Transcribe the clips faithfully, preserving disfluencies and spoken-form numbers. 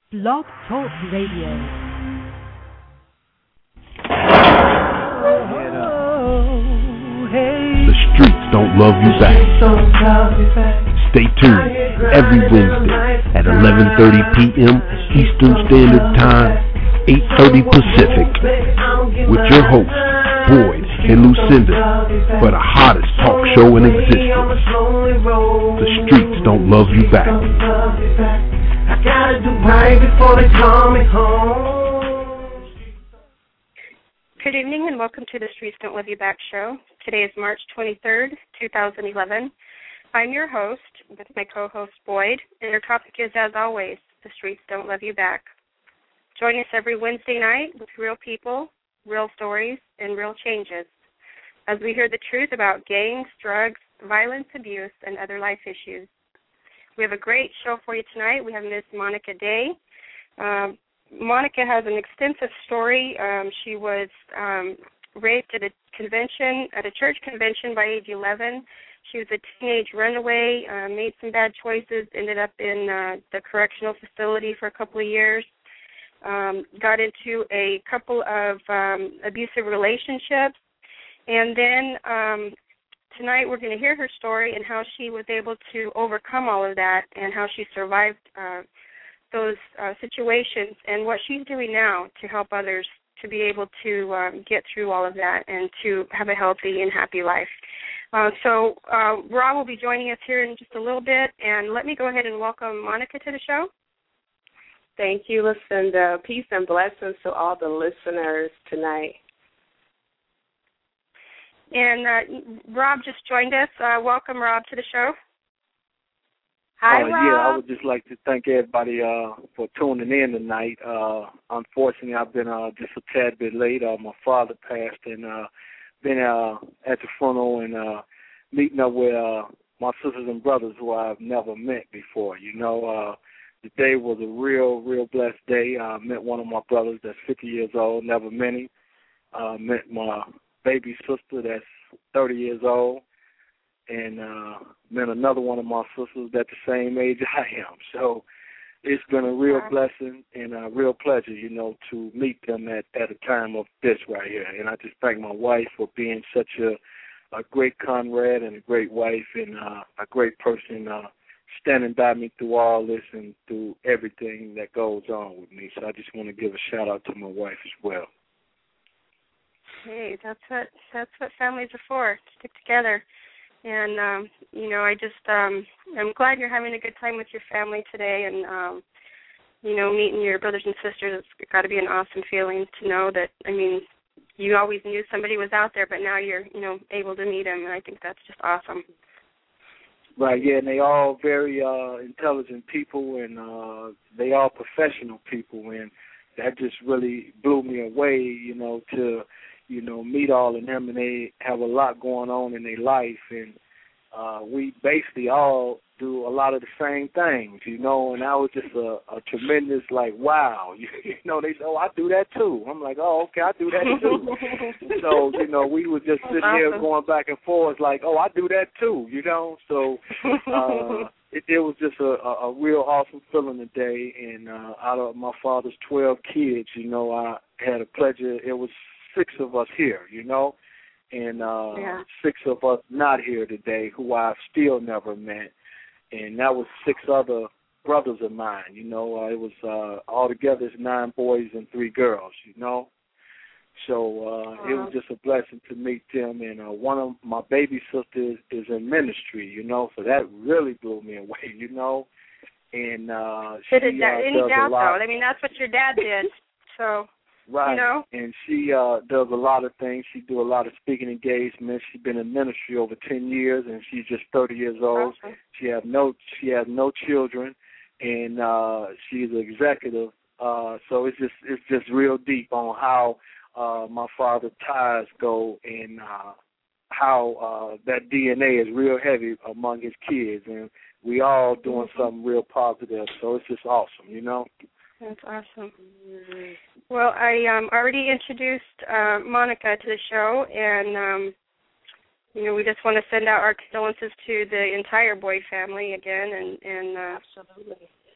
Blog Talk Radio. The streets don't love you back. Stay tuned every Wednesday at eleven thirty p.m. Eastern Standard Time, eight thirty Pacific, with your hosts, Boyd and Lucinda, for the hottest talk show in existence. The streets don't love you back. I gotta do right before they call me home. Good evening and welcome to the Streets Don't Love You Back show. Today is March twenty-third, twenty eleven. I'm your host with my co-host Boyd, and our topic is, as always, the Streets Don't Love You Back. Join us every Wednesday night with real people, real stories, and real changes as we hear the truth about gangs, drugs, violence, abuse, and other life issues. We have a great show for you tonight. We have Miss Monica Day. Um, Monica has an extensive story. Um, she was um, raped at a convention, at a church convention by age eleven. She was a teenage runaway, uh, made some bad choices, ended up in uh, the correctional facility for a couple of years, um, got into a couple of um, abusive relationships, and then um, tonight we're going to hear her story and how she was able to overcome all of that and how she survived uh, those uh, situations and what she's doing now to help others to be able to um, get through all of that and to have a healthy and happy life. Uh, so uh, Rob will be joining us here in just a little bit, and let me go ahead and welcome Monica to the show. Thank you, Lucinda. Peace and blessings to all the listeners tonight. And uh, Rob just joined us. Uh, welcome, Rob, to the show. Hi, uh, Rob. Yeah, I would just like to thank everybody uh, for tuning in tonight. Uh, unfortunately, I've been uh, just a tad bit late. Uh, my father passed, and uh, been uh, at the funeral and uh, meeting up with uh, my sisters and brothers who I've never met before. You know, uh, the day was a real, real blessed day. I met one of my brothers that's fifty years old, never met him. Uh, met my baby sister that's thirty years old, and uh, met another one of my sisters that's the same age I am. So it's been a real blessing and a real pleasure, you know, to meet them at, at a time of this right here. And I just thank my wife for being such a, a great comrade and a great wife and uh, a great person uh, standing by me through all this and through everything that goes on with me. So I just want to give a shout-out to my wife as well. Hey, that's what that's what families are for, to stick together. And, um, you know, I just, um, I'm glad you're having a good time with your family today and, um, you know, meeting your brothers and sisters. It's got to be an awesome feeling to know that, I mean, you always knew somebody was out there, but now you're, you know, able to meet them, and I think that's just awesome. Right, yeah, and they all very uh, intelligent people, and uh, they all professional people, and that just really blew me away, you know, to you know, meet all of them, and they have a lot going on in their life, and uh, we basically all do a lot of the same things, you know, and that was just a, a tremendous, like, wow, you, you know, they say, oh, I do that too. I'm like, oh, okay, I do that too. So, you know, we were just sitting here going back and forth like, oh, I do that too, you know, so uh, it, it was just a, a, a real awesome feeling today, and uh, out of my father's twelve kids, you know, I had a pleasure, it was six of us here, you know, and uh, yeah. six of us not here today who I've still never met, and that was six other brothers of mine, you know. Uh, it was uh, altogether it's nine boys and three girls, you know. So uh, wow. It was just a blessing to meet them, and uh, one of my baby sisters is in ministry, you know, so that really blew me away, you know. And uh, she Did it, uh, any does doubt, a lot. though? I mean, that's what your dad did, so... Right, you know? And she uh, does a lot of things. She do a lot of speaking engagements. She's been in ministry over ten years, and she's just thirty years old. Awesome. She have no she has no children, and uh, she's an executive. Uh, so it's just it's just real deep on how uh, my father's ties go and uh, how uh, that D N A is real heavy among his kids, and we all doing mm-hmm. something real positive. So it's just awesome, you know. That's awesome. Well, I um, already introduced uh, Monica to the show, and, um, you know, we just want to send out our condolences to the entire Boyd family again. And, and uh, Absolutely.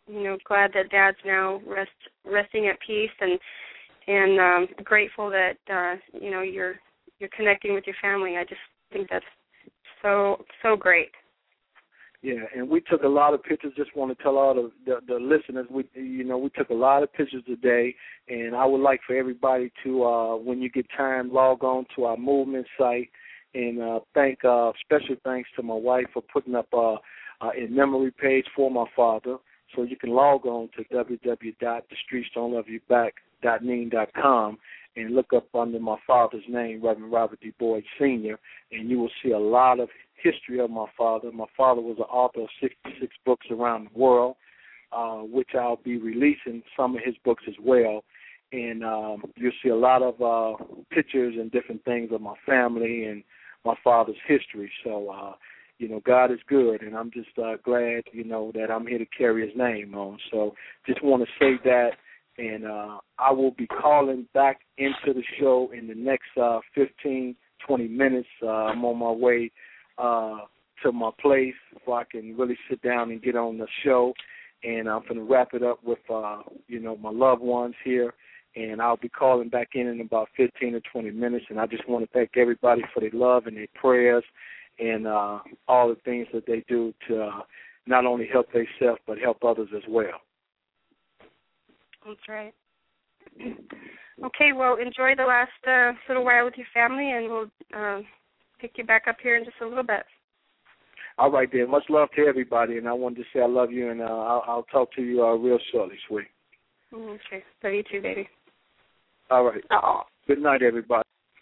you know, glad that Dad's now rest resting at peace, and and um, grateful that uh, you know you're you're connecting with your family. I just think that's so so great. Yeah, and we took a lot of pictures. Just want to tell all the, the the listeners, we you know we took a lot of pictures today, and I would like for everybody to, uh, when you get time, log on to our movement site, and uh, thank uh, special thanks to my wife for putting up uh, uh, a memory page for my father. So you can log on to w w w dot the streets don't love you back dot ning dot com and look up under my father's name, Reverend Robert D. Boyd Senior, and you will see a lot of history of my father. My father was an author of sixty-six books around the world, uh, which I'll be releasing some of his books as well. And um, you'll see a lot of uh, pictures and different things of my family and my father's history. So, uh, you know, God is good, and I'm just uh, glad, you know, that I'm here to carry his name on. So just want to say that, and uh, I will be calling back into the show in the next uh, fifteen, twenty minutes. Uh, I'm on my way uh, to my place where I can really sit down and get on the show, and I'm going to wrap it up with, uh, you know, my loved ones here, and I'll be calling back in in about fifteen or twenty minutes, and I just want to thank everybody for their love and their prayers and uh, all the things that they do to uh, not only help themselves but help others as well. That's right. Okay, well, enjoy the last uh, little while with your family, and we'll uh, pick you back up here in just a little bit. All right, then. Much love to everybody, and I wanted to say I love you, and uh, I'll, I'll talk to you uh, real shortly, sweet. Okay. Love you too, baby. All right. Oh. Good night, everybody.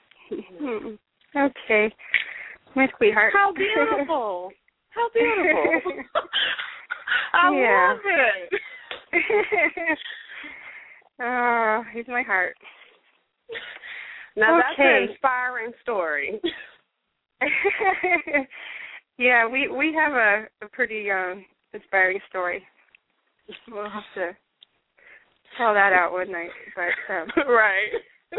Okay. My sweetheart. How beautiful. How beautiful. I yeah. love it. Oh, he's my heart. Now, okay. That's an inspiring story. Yeah, we, we have a, a pretty um, inspiring story. We'll have to tell that out one night. But, um, right.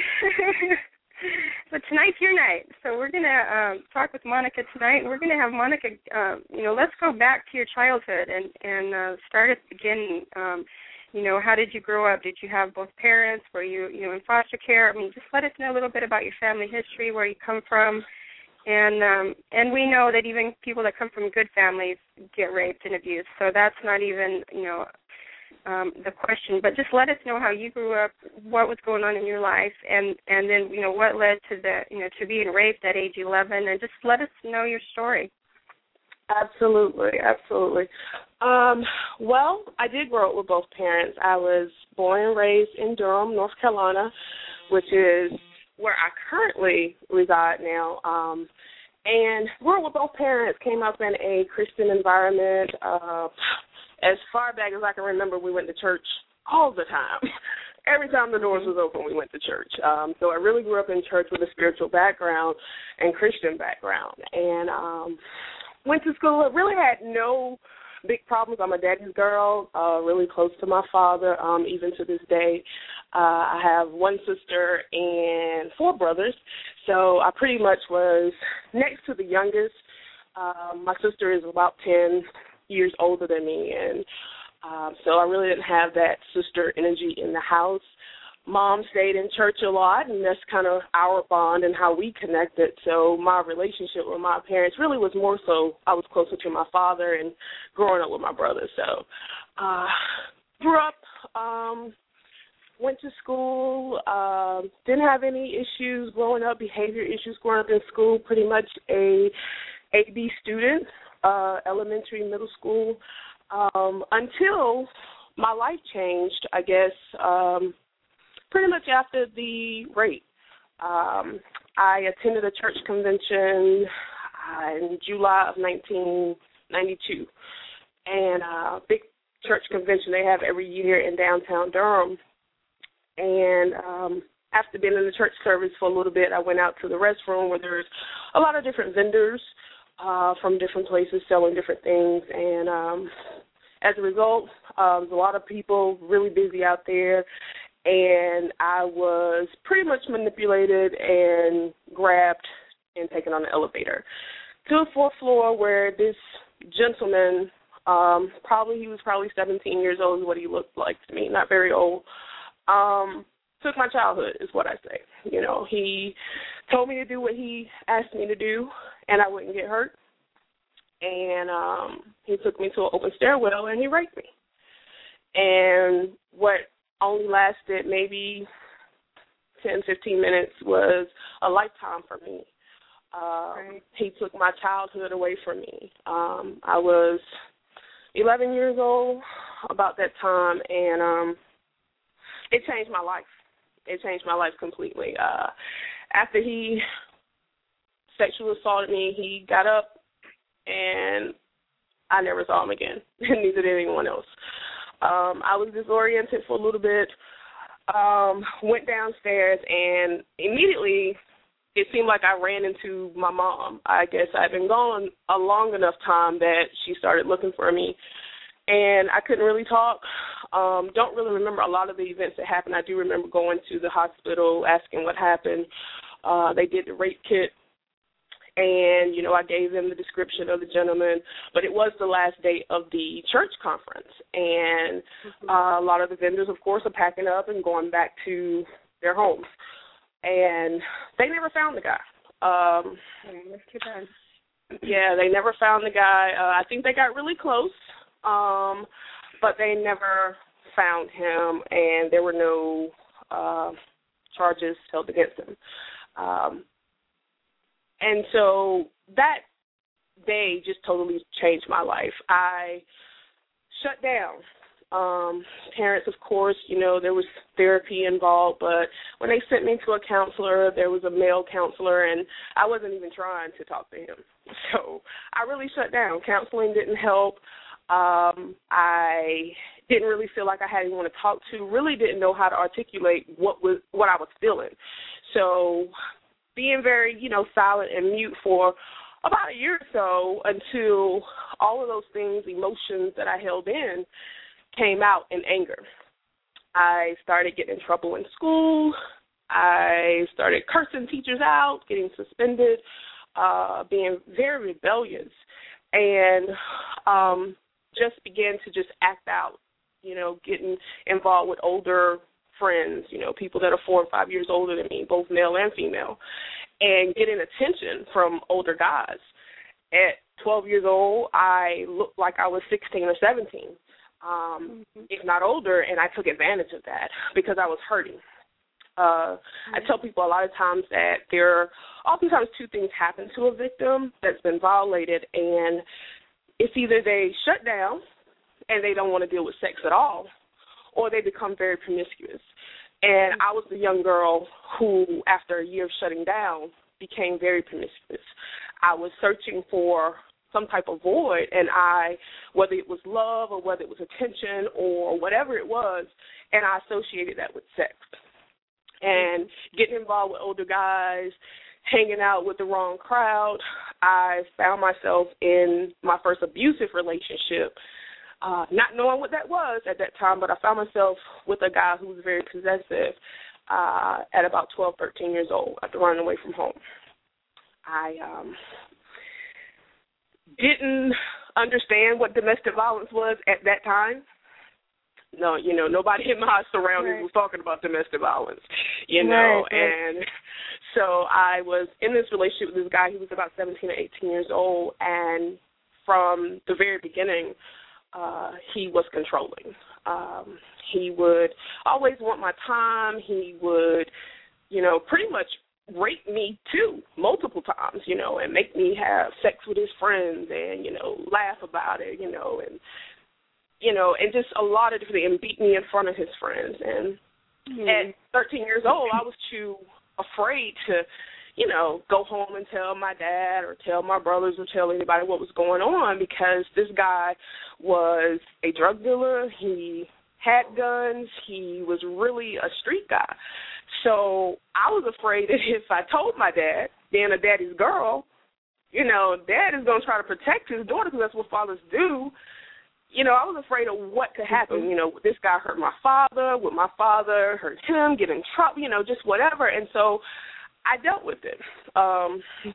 But tonight's your night, so we're going to um, talk with Monica tonight, and we're going to have Monica, uh, you know, let's go back to your childhood and, and uh, start at the beginning. Um, you know, how did you grow up? Did you have both parents? Were you, you know, in foster care? I mean, just let us know a little bit about your family history, where you come from. And um, and we know that even people that come from good families get raped and abused, so that's not even, you know, um, the question. But just let us know how you grew up, what was going on in your life, and, and then, you know, what led to the, you know, to being raped at age eleven, and just let us know your story. Absolutely, absolutely. Um, well, I did grow up with both parents. I was born and raised in Durham, North Carolina, which is where I currently reside now. Um, and grew up with both parents, came up in a Christian environment. Uh, as far back as I can remember, we went to church all the time. Every time the doors was open, we went to church. Um, so I really grew up in church with a spiritual background and Christian background. And um, went to school. I really had no big problems. I'm a daddy's girl, uh, really close to my father, um, even to this day. Uh, I have one sister and four brothers, so I pretty much was next to the youngest. Um, my sister is about ten years older than me, and um, so I really didn't have that sister energy in the house. Mom stayed in church a lot, and that's kind of our bond and how we connected. So my relationship with my parents really was more so I was closer to my father and growing up with my brother. So uh, grew up, um, went to school, uh, didn't have any issues growing up, behavior issues growing up in school, pretty much a A B student, uh, elementary, middle school, um, until my life changed, I guess, um, pretty much after the rape. Um, I attended a church convention uh, in July of nineteen ninety-two, and a uh, big church convention they have every year in downtown Durham. And um, after being in the church service for a little bit, I went out to the restroom where there's a lot of different vendors uh, from different places selling different things. And um, as a result, uh, there's a lot of people really busy out there. And I was pretty much manipulated and grabbed and taken on the elevator to the fourth floor where this gentleman Um, probably he was probably seventeen years old is what he looked like to me, not very old. Um, took my childhood is what I say. You know, he told me to do what he asked me to do, and I wouldn't get hurt. And um, he took me to an open stairwell, and he raped me. And what only lasted maybe ten, fifteen minutes was a lifetime for me. Um, right. He took my childhood away from me. Um, I was eleven years old about that time, and um, it changed my life. It changed my life completely. Uh, after he sexually assaulted me, he got up, and I never saw him again, and neither did anyone else. Um, I was disoriented for a little bit, um, went downstairs, and immediately it seemed like I ran into my mom. I guess I'd been gone a long enough time that she started looking for me, and I couldn't really talk. Um, don't really remember a lot of the events that happened. I do remember going to the hospital, asking what happened. Uh, they did the rape kit, and, you know, I gave them the description of the gentleman, but it was the last day of the church conference, and mm-hmm. uh, a lot of the vendors, of course, are packing up and going back to their homes. And they never found the guy. Um, yeah, they never found the guy. Uh, I think they got really close, um, but they never found him, and there were no uh, charges held against him. Um, and so that day just totally changed my life. I shut down. Um, parents, of course, you know, there was therapy involved, but when they sent me to a counselor, there was a male counselor, and I wasn't even trying to talk to him. So I really shut down. Counseling didn't help. Um, I didn't really feel like I had anyone to talk to, really didn't know how to articulate what was what I was feeling. So being very, you know, silent and mute for about a year or so until all of those things, emotions that I held in, came out in anger. I started getting in trouble in school. I started cursing teachers out, getting suspended, uh, being very rebellious, and um, just began to just act out, you know, getting involved with older friends, you know, people that are four or five years older than me, both male and female, and getting attention from older guys. At twelve years old, I looked like I was sixteen or seventeen. Um, mm-hmm. if not older, and I took advantage of that because I was hurting. Uh, mm-hmm. I tell people a lot of times that there are oftentimes two things happen to a victim that's been violated, and it's either they shut down and they don't want to deal with sex at all, or they become very promiscuous. And mm-hmm. I was the young girl who, after a year of shutting down, became very promiscuous. I was searching for some type of void, and I, whether it was love or whether it was attention or whatever it was, and I associated that with sex. And getting involved with older guys, hanging out with the wrong crowd, I found myself in my first abusive relationship, uh, not knowing what that was at that time, but I found myself with a guy who was very possessive uh, at about twelve, thirteen years old after running away from home. I um, didn't understand what domestic violence was at that time. No, you know, nobody in my surroundings right. was talking about domestic violence, you know. Right, right. And so I was in this relationship with this guy. He was about seventeen or eighteen years old, and from the very beginning, uh, he was controlling. Um, he would always want my time. He would, you know, pretty much rape me too multiple times, you know, and make me have sex with his friends and, you know, laugh about it, you know, and, you know, and just a lot of different, and beat me in front of his friends. And mm-hmm. at thirteen years old, I was too afraid to, you know, go home and tell my dad or tell my brothers or tell anybody what was going on, because this guy was a drug dealer. He had guns. He was really a street guy. So I was afraid that if I told my dad, being a daddy's girl, you know, dad is going to try to protect his daughter because that's what fathers do. You know, I was afraid of what could happen. You know, this guy hurt my father, would my father hurt him, get in trouble, you know, just whatever. And so I dealt with it. Um,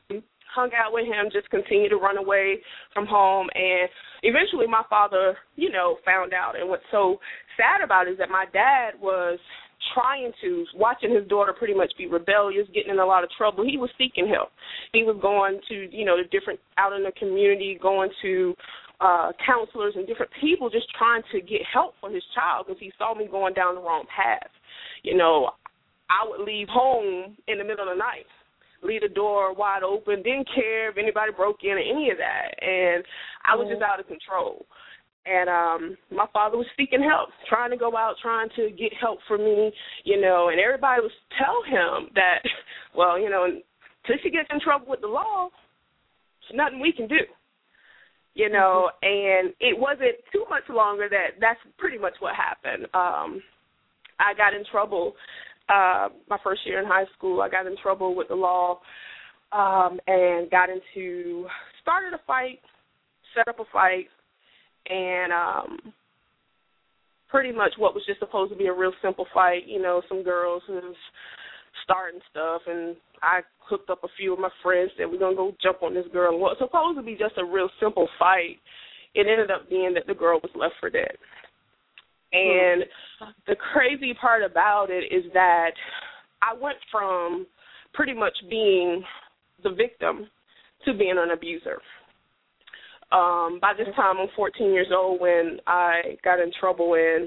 hung out with him, just continued to run away from home. And eventually my father, you know, found out. And what's so sad about it is that my dad was trying to, watching his daughter pretty much be rebellious, getting in a lot of trouble. He was seeking help. He was going to, you know, the different, out in the community, going to uh, counselors and different people, just trying to get help for his child because he saw me going down the wrong path. You know, I would leave home in the middle of the night, leave the door wide open, didn't care if anybody broke in or any of that, and I was just out of control. And um, my father was seeking help, trying to go out, trying to get help for me, you know, and everybody was tell him that, well, you know, until she gets in trouble with the law, there's nothing we can do, you know, mm-hmm. and it wasn't too much longer that that's pretty much what happened. Um, I got in trouble uh, my first year in high school. I got in trouble with the law um, and got into, started a fight, set up a fight, and um, pretty much what was just supposed to be a real simple fight, you know, some girls who was starting stuff, and I hooked up a few of my friends, said we're going to go jump on this girl. What was supposed to be just a real simple fight, it ended up being that the girl was left for dead. And the crazy part about it is that I went from pretty much being the victim to being an abuser. Um, by this time, I'm fourteen years old when I got in trouble, and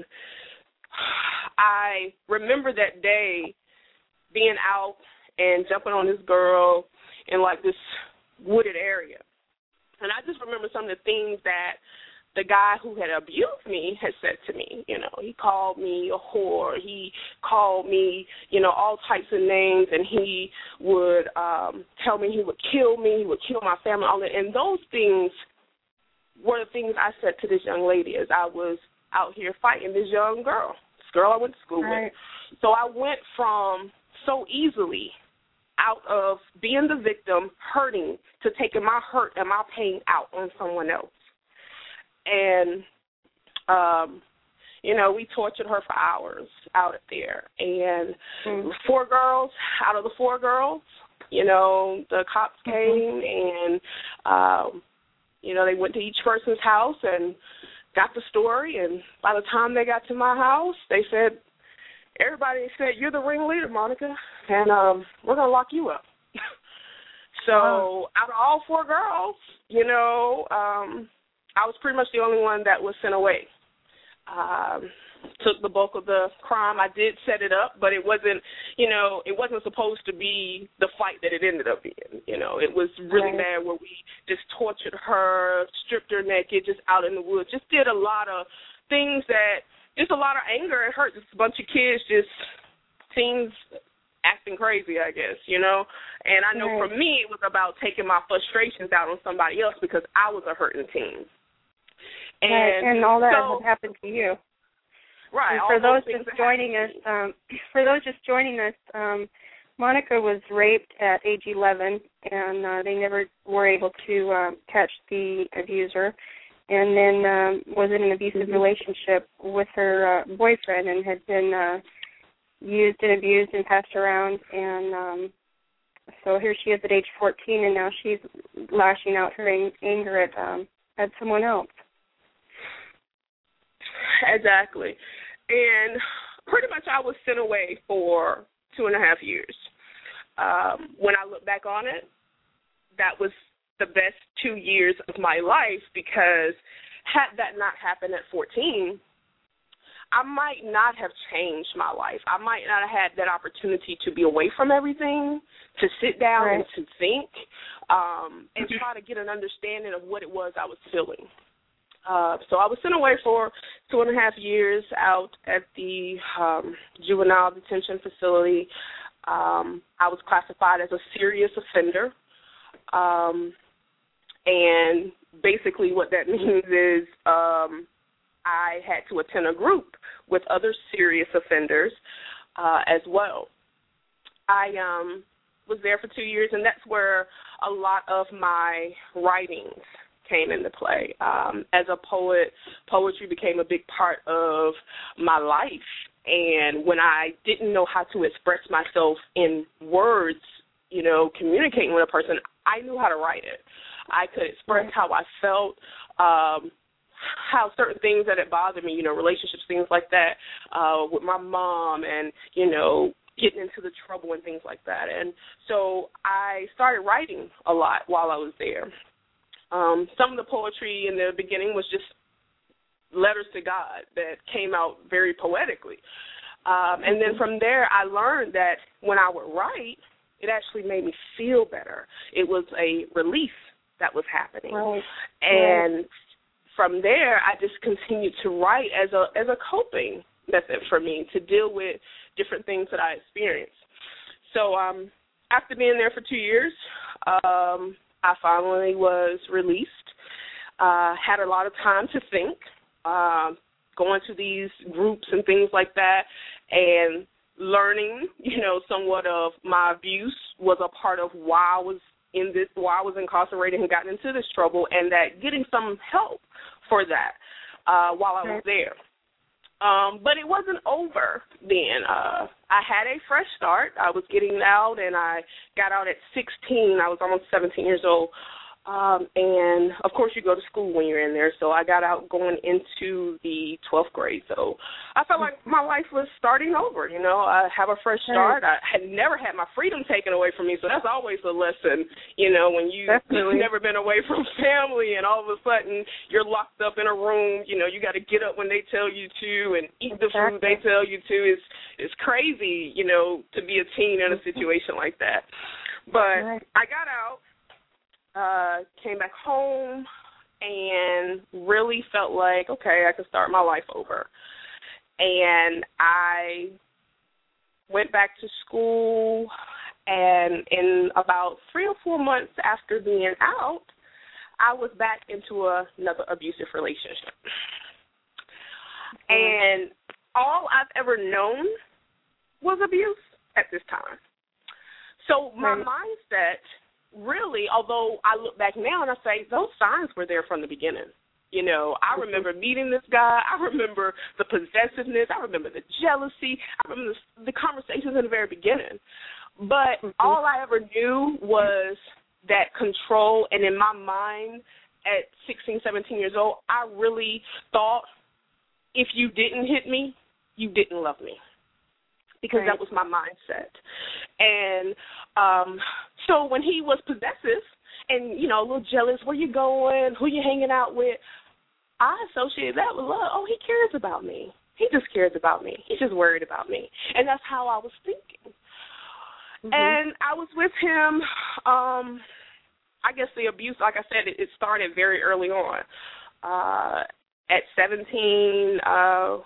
I remember that day being out and jumping on this girl in, like, this wooded area. And I just remember some of the things that the guy who had abused me had said to me. You know, he called me a whore. He called me, you know, all types of names, and he would um, tell me he would kill me, he would kill my family, all that. And those things were the things I said to this young lady as I was out here fighting this young girl, this girl I went to school right. with. So I went from so easily out of being the victim, hurting, to taking my hurt and my pain out on someone else. And, um, you know, we tortured her for hours out there. And mm-hmm. four girls, out of the four girls, you know, the cops came mm-hmm. and, um, you know, they went to each person's house and got the story. And by the time they got to my house, they said, everybody said, you're the ringleader, Monica, and um, we're going to lock you up. So wow. out of all four girls, you know, um, I was pretty much the only one that was sent away. Um, took the bulk of the crime. I did set it up, but it wasn't, you know, it wasn't supposed to be the fight that it ended up being. You know, it was really right. bad where we just tortured her, stripped her naked, just out in the woods, just did a lot of things that, just a lot of anger and hurt. Just a bunch of kids, just teens acting crazy, I guess, you know. And I know right. for me it was about taking my frustrations out on somebody else because I was a hurting teen. And, right. and all that so, has happened to you. Right. And for those, those just joining us, um, for those just joining us, um, Monica was raped at age eleven, and uh, they never were able to uh, catch the abuser. And then um, was in an abusive mm-hmm. relationship with her uh, boyfriend, and had been uh, used and abused and passed around. And um, so here she is at age fourteen, and now she's lashing out her ang- anger at um, at someone else. Exactly. And pretty much I was sent away for two and a half years. Um, when I look back on it, that was the best two years of my life, because had that not happened at fourteen, I might not have changed my life. I might not have had that opportunity to be away from everything, to sit down right. and to think, um, and try to get an understanding of what it was I was feeling. Uh, so I was sent away for two and a half years out at the um, juvenile detention facility. Um, I was classified as a serious offender. Um, and basically what that means is um, I had to attend a group with other serious offenders uh, as well. I um, was there for two years, and that's where a lot of my writings came into play. Um, as a poet, poetry became a big part of my life, and when I didn't know how to express myself in words, you know, communicating with a person, I knew how to write it. I could express how I felt, um, how certain things that had bothered me, you know, relationships, things like that, uh, with my mom and, you know, getting into the trouble and things like that. And so I started writing a lot while I was there. Um, some of the poetry in the beginning was just letters to God that came out very poetically. Um, and then from there, I learned that when I would write, it actually made me feel better. It was a relief that was happening. Right. And right. from there, I just continued to write as a as a coping method for me to deal with different things that I experienced. So um, after being there for two years, um, I finally was released, uh, had a lot of time to think, uh, going to these groups and things like that, and learning, you know, somewhat of my abuse was a part of why I was in this, why I was incarcerated and gotten into this trouble, and that getting some help for that uh, while I was there. Um, but it wasn't over then. Uh, I had a fresh start. I was getting out, and I got out at sixteen. I was almost seventeen years old. Um, and, of course, you go to school when you're in there. So I got out going into the twelfth grade. So I felt like my life was starting over, you know. I have a fresh start. I had never had my freedom taken away from me, so that's always a lesson, you know, when you've never been away from family and all of a sudden you're locked up in a room. You know, you got to get up when they tell you to and eat the food they tell you to. It's, it's crazy, you know, to be a teen in a situation like that. But I got out. Uh, came back home and really felt like, okay, I could start my life over. And I went back to school, and in about three or four months after being out, I was back into a, another abusive relationship. And all I've ever known was abuse at this time. So my right. mindset really, although I look back now and I say those signs were there from the beginning. You know, I remember meeting this guy. I remember the possessiveness. I remember the jealousy. I remember the, the conversations in the very beginning. But mm-hmm. all I ever knew was that control, and in my mind at sixteen, seventeen years old, I really thought if you didn't hit me, you didn't love me. Because right. that was my mindset. And um, so when he was possessive and, you know, a little jealous, where you going, who you hanging out with, I associated that with love. Oh, he cares about me. He just cares about me. He's just worried about me. And that's how I was thinking. Mm-hmm. And I was with him, um, I guess the abuse, like I said, it, it started very early on. Uh, at seventeen, uh,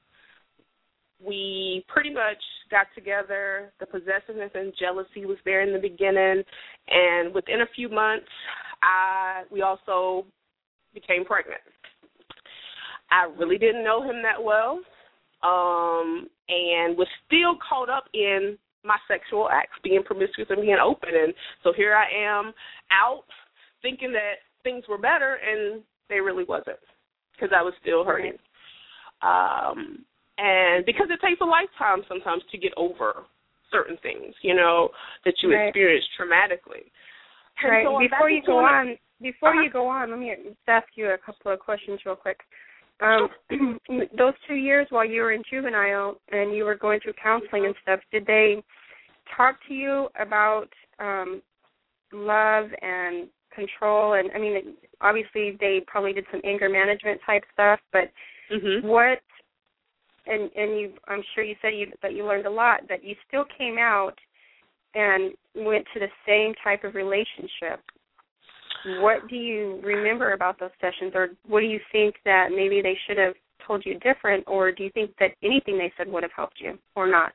we pretty much got together. The possessiveness and jealousy was there in the beginning, and within a few months, I we also became pregnant. I really didn't know him that well, um, and was still caught up in my sexual acts, being promiscuous and being open. And so here I am out thinking that things were better, and they really wasn't, because I was still hurting. Um And because it takes a lifetime sometimes to get over certain things, you know, that you right. experience traumatically. Right. So before you go on, it. before uh-huh. you go on, let me ask you a couple of questions real quick. Um, those two years while you were in juvenile and you were going through counseling and stuff, did they talk to you about um, love and control? And I mean, obviously they probably did some anger management type stuff, but mm-hmm. what? And and you, I'm sure you said you, that you learned a lot, that you still came out and went to the same type of relationship. What do you remember about those sessions, or what do you think that maybe they should have told you different, or do you think that anything they said would have helped you or not?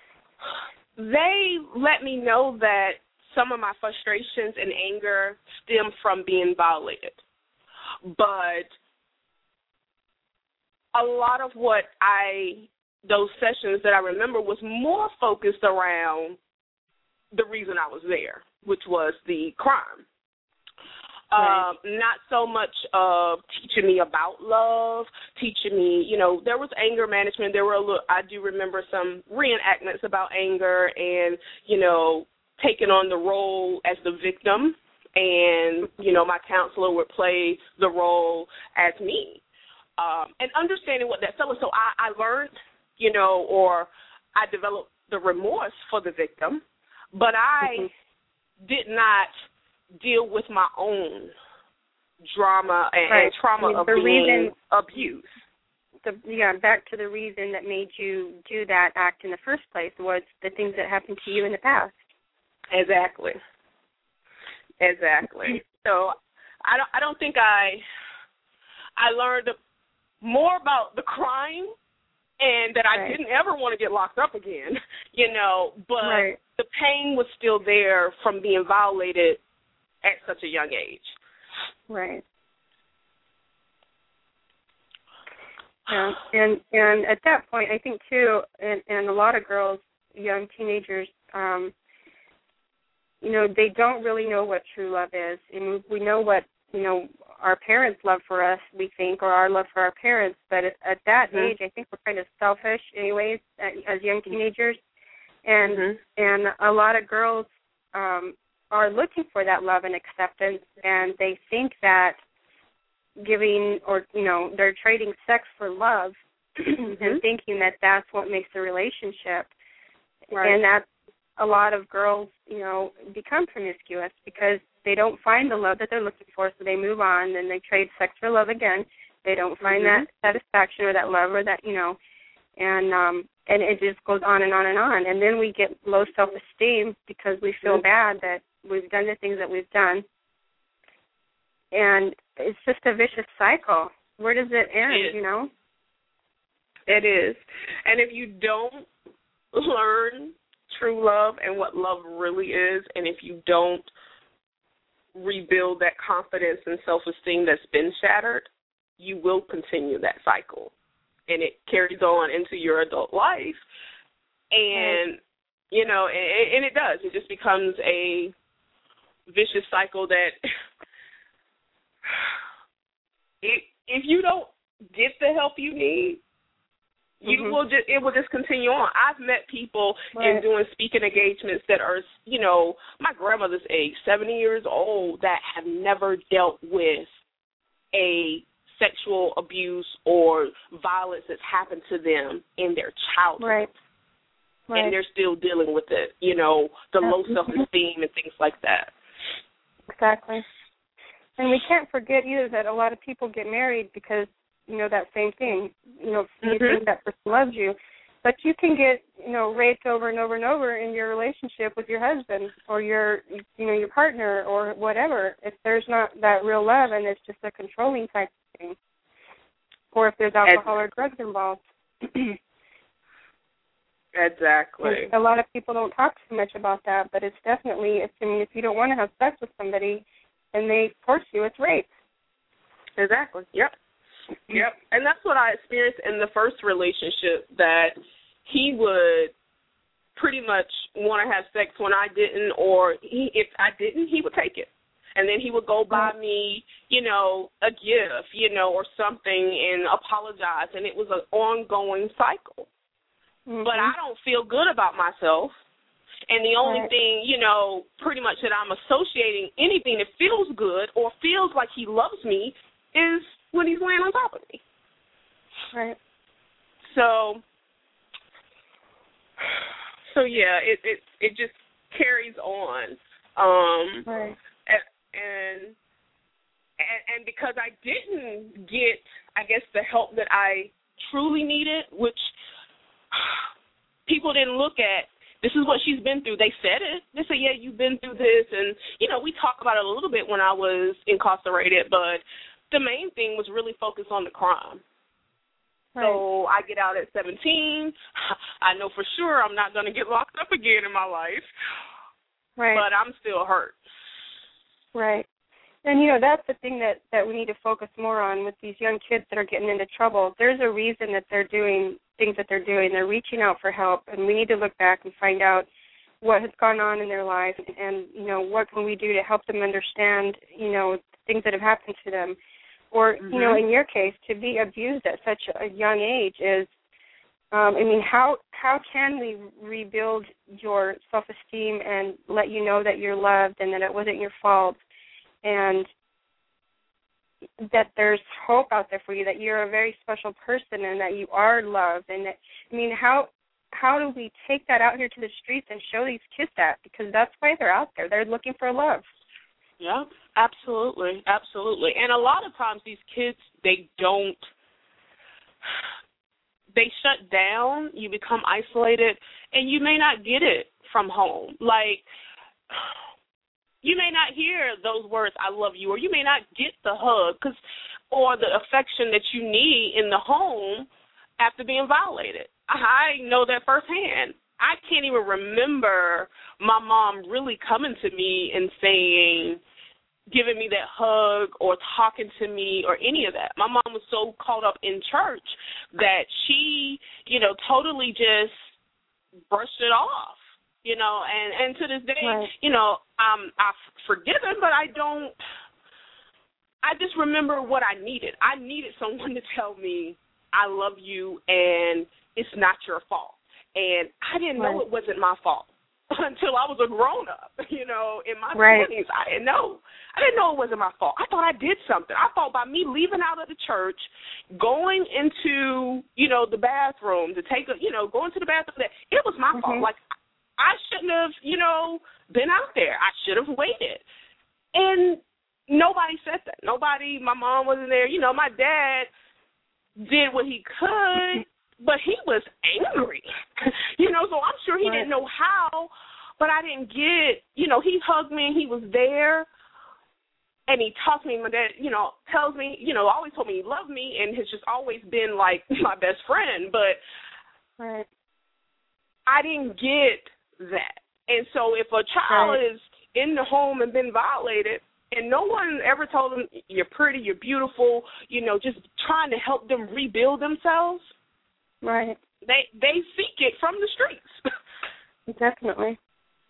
They let me know that some of my frustrations and anger stem from being violated. But a lot of what I, those sessions that I remember was more focused around the reason I was there, which was the crime. Right. Um, not so much of teaching me about love, teaching me, you know, there was anger management. There were a little, I do remember some reenactments about anger and, you know, taking on the role as the victim and, you know, my counselor would play the role as me. Um, and understanding what that felt like. So I, I learned, you know, or I developed the remorse for the victim, but I mm-hmm. did not deal with my own drama and, right. and trauma I mean, of the being reason, abused. The, yeah, back to the reason that made you do that act in the first place was the things that happened to you in the past. Exactly. Exactly. So I don't I don't think I I learned more about the crime and that I right. didn't ever want to get locked up again, you know, but right. the pain was still there from being violated at such a young age. Right. Yeah, and and at that point, I think too, and, and a lot of girls, young teenagers, um, you know, they don't really know what true love is. And we know what, you know, our parents' love for us, we think, or our love for our parents. But at, at that mm-hmm. age, I think we're kind of selfish, anyways, as young teenagers. And mm-hmm. and a lot of girls um, are looking for that love and acceptance, and they think that giving, or, you know, they're trading sex for love mm-hmm. and thinking that that's what makes a relationship. Right. And that's a lot of girls, you know, become promiscuous because they don't find the love that they're looking for, so they move on and they trade sex for love again. They don't find mm-hmm. that satisfaction or that love or that, you know, and um, and it just goes on and on and on. And then we get low self-esteem because we feel mm-hmm. bad that we've done the things that we've done. And it's just a vicious cycle. Where does it end, it you know? It is. And if you don't learn true love and what love really is, and if you don't rebuild that confidence and self-esteem that's been shattered, you will continue that cycle. And it carries on into your adult life. And, right. you know, and, and it does. It just becomes a vicious cycle that it, if you don't get the help you need, you mm-hmm. will just it will just continue on. I've met people right. in doing speaking engagements that are, you know, my grandmother's age, seventy years old, that have never dealt with a sexual abuse or violence that's happened to them in their childhood. Right. Right. And they're still dealing with it, you know, the low self-esteem and things like that. Exactly. And we can't forget either that a lot of people get married because, you know, that same thing. You know, you mm-hmm. think that person loves you. But you can get, you know, raped over and over and over in your relationship with your husband or your, you know, your partner or whatever. If there's not that real love and it's just a controlling type of thing. Or if there's alcohol or drugs involved. Exactly. And a lot of people don't talk too much about that, but it's definitely, it's, I mean, if you don't want to have sex with somebody and they force you, it's rape. Exactly. Yep. Yep. And that's what I experienced in the first relationship, that he would pretty much want to have sex when I didn't, or he, if I didn't, he would take it. And then he would go buy me, you know, a gift, you know, or something and apologize. And it was an ongoing cycle. Mm-hmm. But I don't feel good about myself. And the only right. thing, you know, pretty much that I'm associating anything that feels good or feels like he loves me is when he's laying on top of me. Right. So, so yeah, it it it just carries on. Um, right. And, and and and because I didn't get, I guess, the help that I truly needed, which people didn't look at. This is what she's been through. They said it. They said, yeah, you've been through this. And, you know, we talk about it a little bit when I was incarcerated, but the main thing was really focused on the crime. Right. So I get out at seventeen. I know for sure I'm not going to get locked up again in my life. Right. But I'm still hurt. Right. And, you know, that's the thing that, that we need to focus more on with these young kids that are getting into trouble. There's a reason that they're doing things that they're doing. They're reaching out for help, and we need to look back and find out what has gone on in their life and, you know, what can we do to help them understand, you know, things that have happened to them. Or, mm-hmm. you know, in your case, to be abused at such a young age is, um, I mean, how how can we rebuild your self-esteem and let you know that you're loved and that it wasn't your fault and that there's hope out there for you, that you're a very special person and that you are loved. And that, I mean, how how do we take that out here to the streets and show these kids that? Because that's why they're out there. They're looking for love. Yeah, absolutely, absolutely. And a lot of times these kids, they don't, they shut down, you become isolated, and you may not get it from home. Like, you may not hear those words, I love you, or you may not get the hug 'cause, or the affection that you need in the home after being violated. I know that firsthand. I can't even remember my mom really coming to me and saying, giving me that hug or talking to me or any of that. My mom was so caught up in church that she, you know, totally just brushed it off, you know, and, and to this day, right. you know, um, I've forgiven, but I don't, I just remember what I needed. I needed someone to tell me, I love you and it's not your fault. And I didn't know right. it wasn't my fault until I was a grown-up, you know, in my right. twenties. I didn't know. I didn't know it wasn't my fault. I thought I did something. I thought by me leaving out of the church, going into, you know, the bathroom to take a, you know, going to the bathroom, it was my mm-hmm. fault. Like, I shouldn't have, you know, been out there. I should have waited. And nobody said that. Nobody, my mom wasn't there. You know, my dad did what he could, but he was angry, you know, so I'm sure he right. didn't know how, but I didn't get, you know, he hugged me and he was there, and he talked to me. My dad, you know, tells me, you know, always told me he loved me and has just always been, like, my best friend, but right. I didn't get that. And so if a child right. is in the home and been violated, and no one ever told them, you're pretty, you're beautiful, you know, just trying to help them rebuild themselves, right. They they seek it from the streets. Definitely.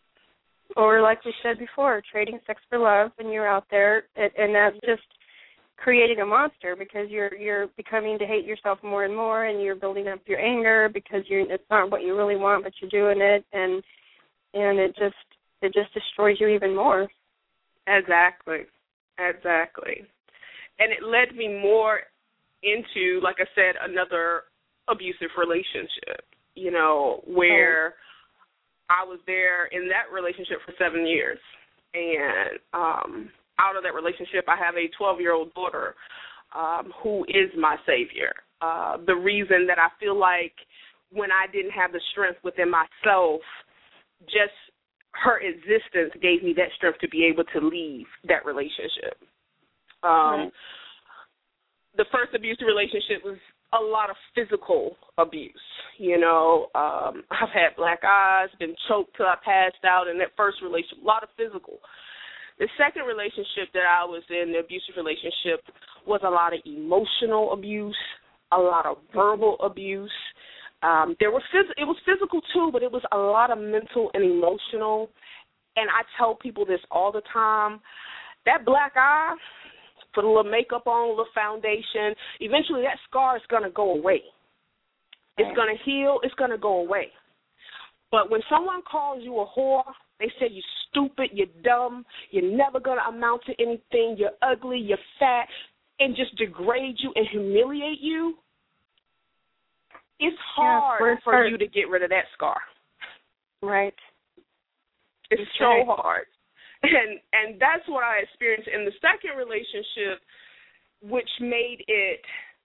Or like we said before, trading sex for love, and you're out there, and, and that's just creating a monster because you're you're becoming to hate yourself more and more, and you're building up your anger because you're it's not what you really want, but you're doing it, and and it just it just destroys you even more. Exactly. Exactly. And it led me more into, like I said, another abusive relationship, you know, where oh. I was there in that relationship for seven years. And um, out of that relationship, I have a twelve-year-old daughter um, who is my savior. Uh, the reason that I feel like when I didn't have the strength within myself, just her existence gave me that strength to be able to leave that relationship. Um, right. The first abusive relationship was a lot of physical abuse. You know, um, I've had black eyes, been choked till I passed out in that first relationship, a lot of physical. The second relationship that I was in, the abusive relationship, was a lot of emotional abuse, a lot of verbal abuse. Um, there were phys- it was physical too, but it was a lot of mental and emotional. And I tell people this all the time: that black eye, put a little makeup on, a little foundation. Eventually, that scar is gonna go away. It's gonna heal. It's gonna go away. But when someone calls you a whore, they say you're stupid, you're dumb, you're never gonna amount to anything, you're ugly, you're fat, and just degrade you and humiliate you. It's hard yeah, for hurt. you to get rid of that scar. Right. It's, it's so right. hard. And and that's what I experienced in the second relationship, which made it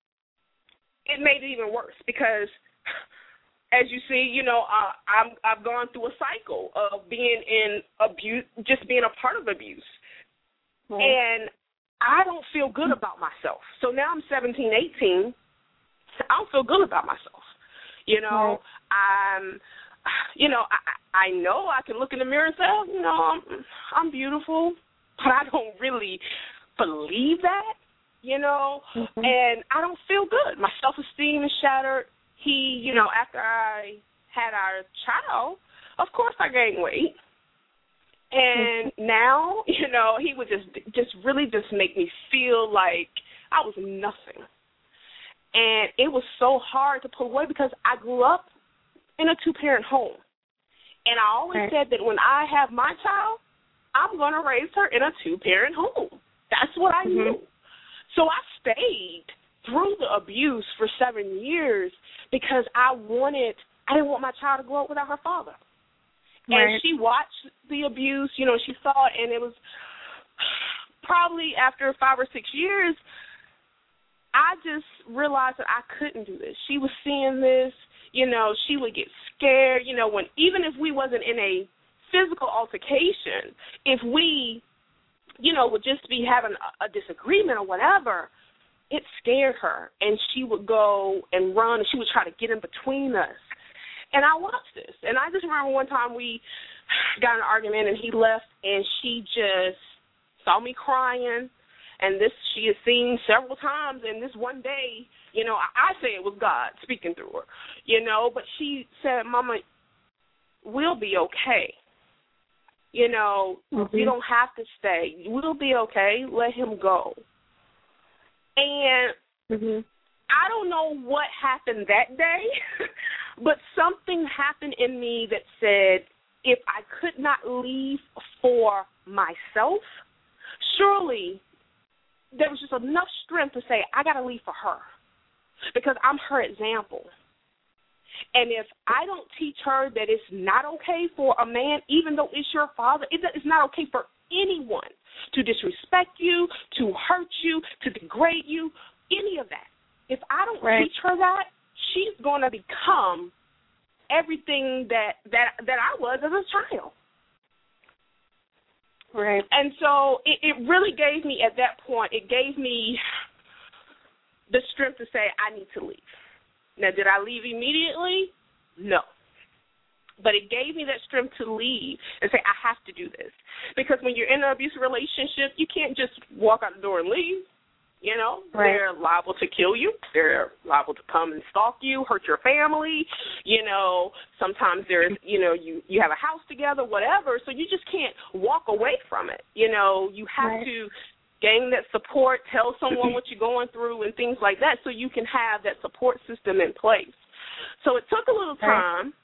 it made it even worse because, as you see, you know, uh, I'm I've gone through a cycle of being in abuse, just being a part of abuse, right. and I don't feel good about myself. So now I'm seventeen, eighteen. I don't feel good about myself. You know, right. I'm, you know, I, I know I can look in the mirror and say, oh, you know, I'm, I'm beautiful, but I don't really believe that, you know, mm-hmm. and I don't feel good. My self-esteem is shattered. He, you know, after I had our child, of course I gained weight. And mm-hmm. now, you know, he would just, just really just make me feel like I was nothing. And it was so hard to put away because I grew up in a two-parent home. And I always right. said that when I have my child, I'm going to raise her in a two-parent home. That's what I mm-hmm. knew. So I stayed through the abuse for seven years because I wanted, I didn't want my child to grow up without her father. Right. And she watched the abuse, you know, she saw it, and it was probably after five or six years, I just realized that I couldn't do this. She was seeing this, you know, she would get scared, you know, when even if we wasn't in a physical altercation, if we, you know, would just be having a, a disagreement or whatever, it scared her, and she would go and run, and she would try to get in between us. And I watched this, and I just remember one time we got in an argument, and he left, and she just saw me crying, and this she had seen several times, and this one day, you know, I, I say it was God speaking through her, you know, but she said, Mama, we'll be okay. You know, mm-hmm. you don't have to stay. We'll be okay. Let him go. And mm-hmm. I don't know what happened that day, but something happened in me that said if I could not leave for myself, surely there was just enough strength to say, I got to leave for her because I'm her example. And if I don't teach her that it's not okay for a man, even though it's your father, it's not okay for anyone to disrespect you, to hurt you, to degrade you, any of that. If I don't right. teach her that, she's going to become everything that, that, that I was as a child. Right. And so it, it really gave me, at that point, it gave me the strength to say, I need to leave. Now, did I leave immediately? No. But it gave me that strength to leave and say, I have to do this. Because when you're in an abusive relationship, you can't just walk out the door and leave. You know, right. they're liable to kill you. They're liable to come and stalk you, hurt your family. You know, sometimes there's, you know, you, you have a house together, whatever. So you just can't walk away from it. You know, you have right. to gain that support, tell someone what you're going through and things like that so you can have that support system in place. So it took a little time.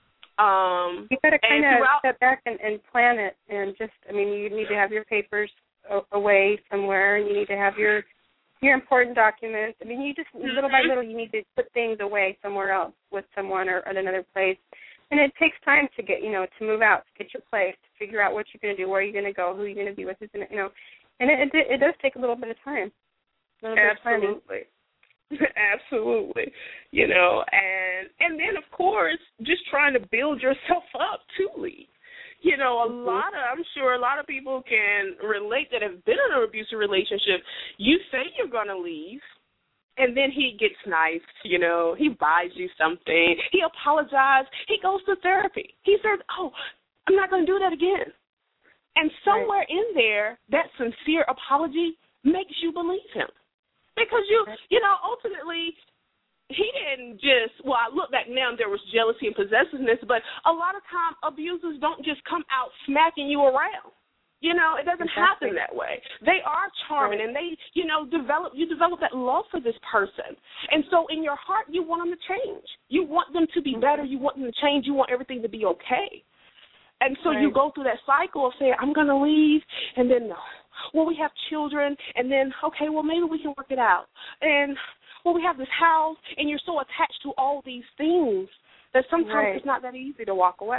Um, you got to kind of throughout- step back and, and plan it and just, I mean, you need to have your papers o- away somewhere, and you need to have your your important documents. I mean, you just, mm-hmm. little by little, you need to put things away somewhere else with someone or at another place. And it takes time to get, you know, to move out, to get your place, to figure out what you're going to do, where you're going to go, who you're going to be with, who's gonna, you know. And it, it it does take a little bit of time. A little Absolutely. Bit of Absolutely. You know, and and then, of course, just trying to build yourself up to leave. You know, a mm-hmm. lot of, I'm sure a lot of people can relate that have been in an abusive relationship. You say you're going to leave, and then he gets nice, you know. He buys you something. He apologizes. He goes to therapy. He says, oh, I'm not going to do that again. And somewhere right. in there, that sincere apology makes you believe him. Because, you you know, ultimately, he didn't just, well, I look back now and there was jealousy and possessiveness, but a lot of time abusers don't just come out smacking you around. You know, it doesn't exactly. happen that way. They are charming, right. and they, you know, develop, you develop that love for this person. And so in your heart, you want them to change. You want them to be better. You want them to change. You want everything to be okay. And so right. you go through that cycle of saying, I'm going to leave, and then, no. Well, we have children, and then, okay, well, maybe we can work it out. And, well, we have this house, and you're so attached to all these things that sometimes right. it's not that easy to walk away.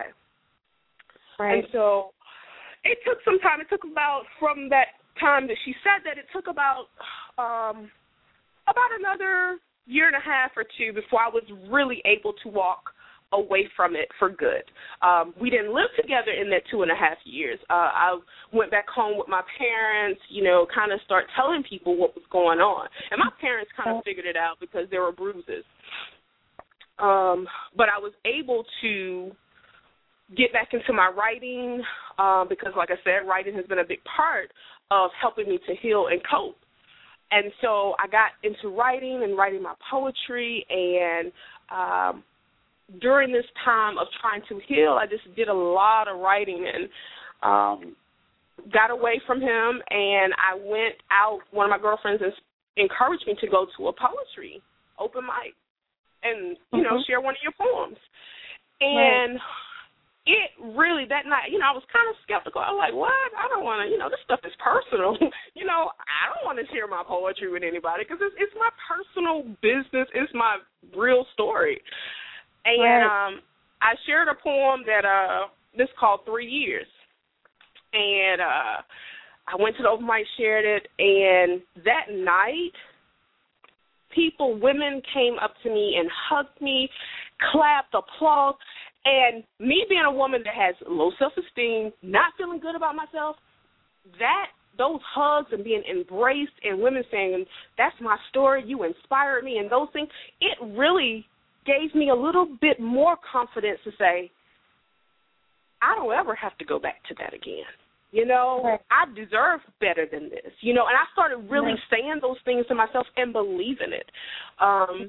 Right. And so it took some time. It took about, from that time that she said that, it took about um, about another year and a half or two before I was really able to walk away from it for good. Um, we didn't live together in that two and a half years. Uh, I went back home with my parents, you know, kind of start telling people what was going on. And my parents kind of figured it out because there were bruises. Um, but I was able to get back into my writing um, because, like I said, writing has been a big part of helping me to heal and cope. And so I got into writing and writing my poetry, and um, during this time of trying to heal, I just did a lot of writing and um, got away from him, and I went out. One of my girlfriends encouraged me to go to a poetry open mic and, you mm-hmm. know, share one of your poems. And right. it really, that night, you know, I was kind of skeptical. I was like, what? I don't want to, you know, this stuff is personal. you know, I don't want to share my poetry with anybody because it's, it's my personal business. It's my real story. And right. um, I shared a poem that uh, this called Three Years. And uh, I went to the open mic, shared it, and that night, people, women came up to me and hugged me, clapped, applauded. And me being a woman that has low self-esteem, not feeling good about myself, that those hugs and being embraced and women saying, that's my story, you inspired me, and those things, it really gave me a little bit more confidence to say, I don't ever have to go back to that again. You know, right. I deserve better than this. You know, and I started really right. saying those things to myself and believing it. Um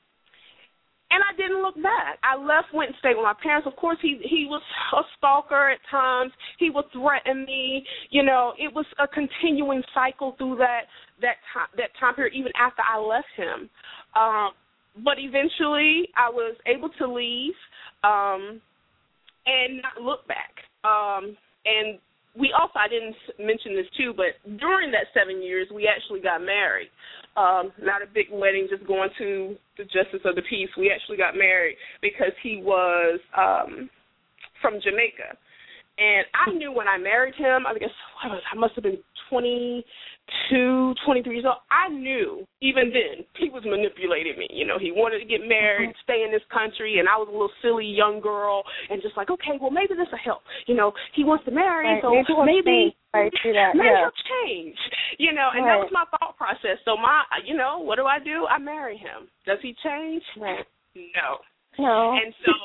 And I didn't look back. I left, went and stayed with my parents. Of course, he he was a stalker at times. He would threaten me. You know, it was a continuing cycle through that that time, that time period, even after I left him. Um, but eventually, I was able to leave um, and not look back. Um, and we also, I didn't mention this too, but during that seven years, we actually got married. Um, not a big wedding, just going to the Justice of the Peace. We actually got married because he was um, from Jamaica. And I knew when I married him, I guess I, was, I must have been twenty-two, twenty-three years old. I knew even then he was manipulating me. You know, he wanted to get married, stay in this country, and I was a little silly young girl and just like, okay, well, maybe this will help. You know, he wants to marry, right. so maybe, maybe, right, that. maybe yeah. he'll change. You know, and right. that was my thought process. So, my, you know, what do I do? I marry him. Does he change? Right. No. No. And so,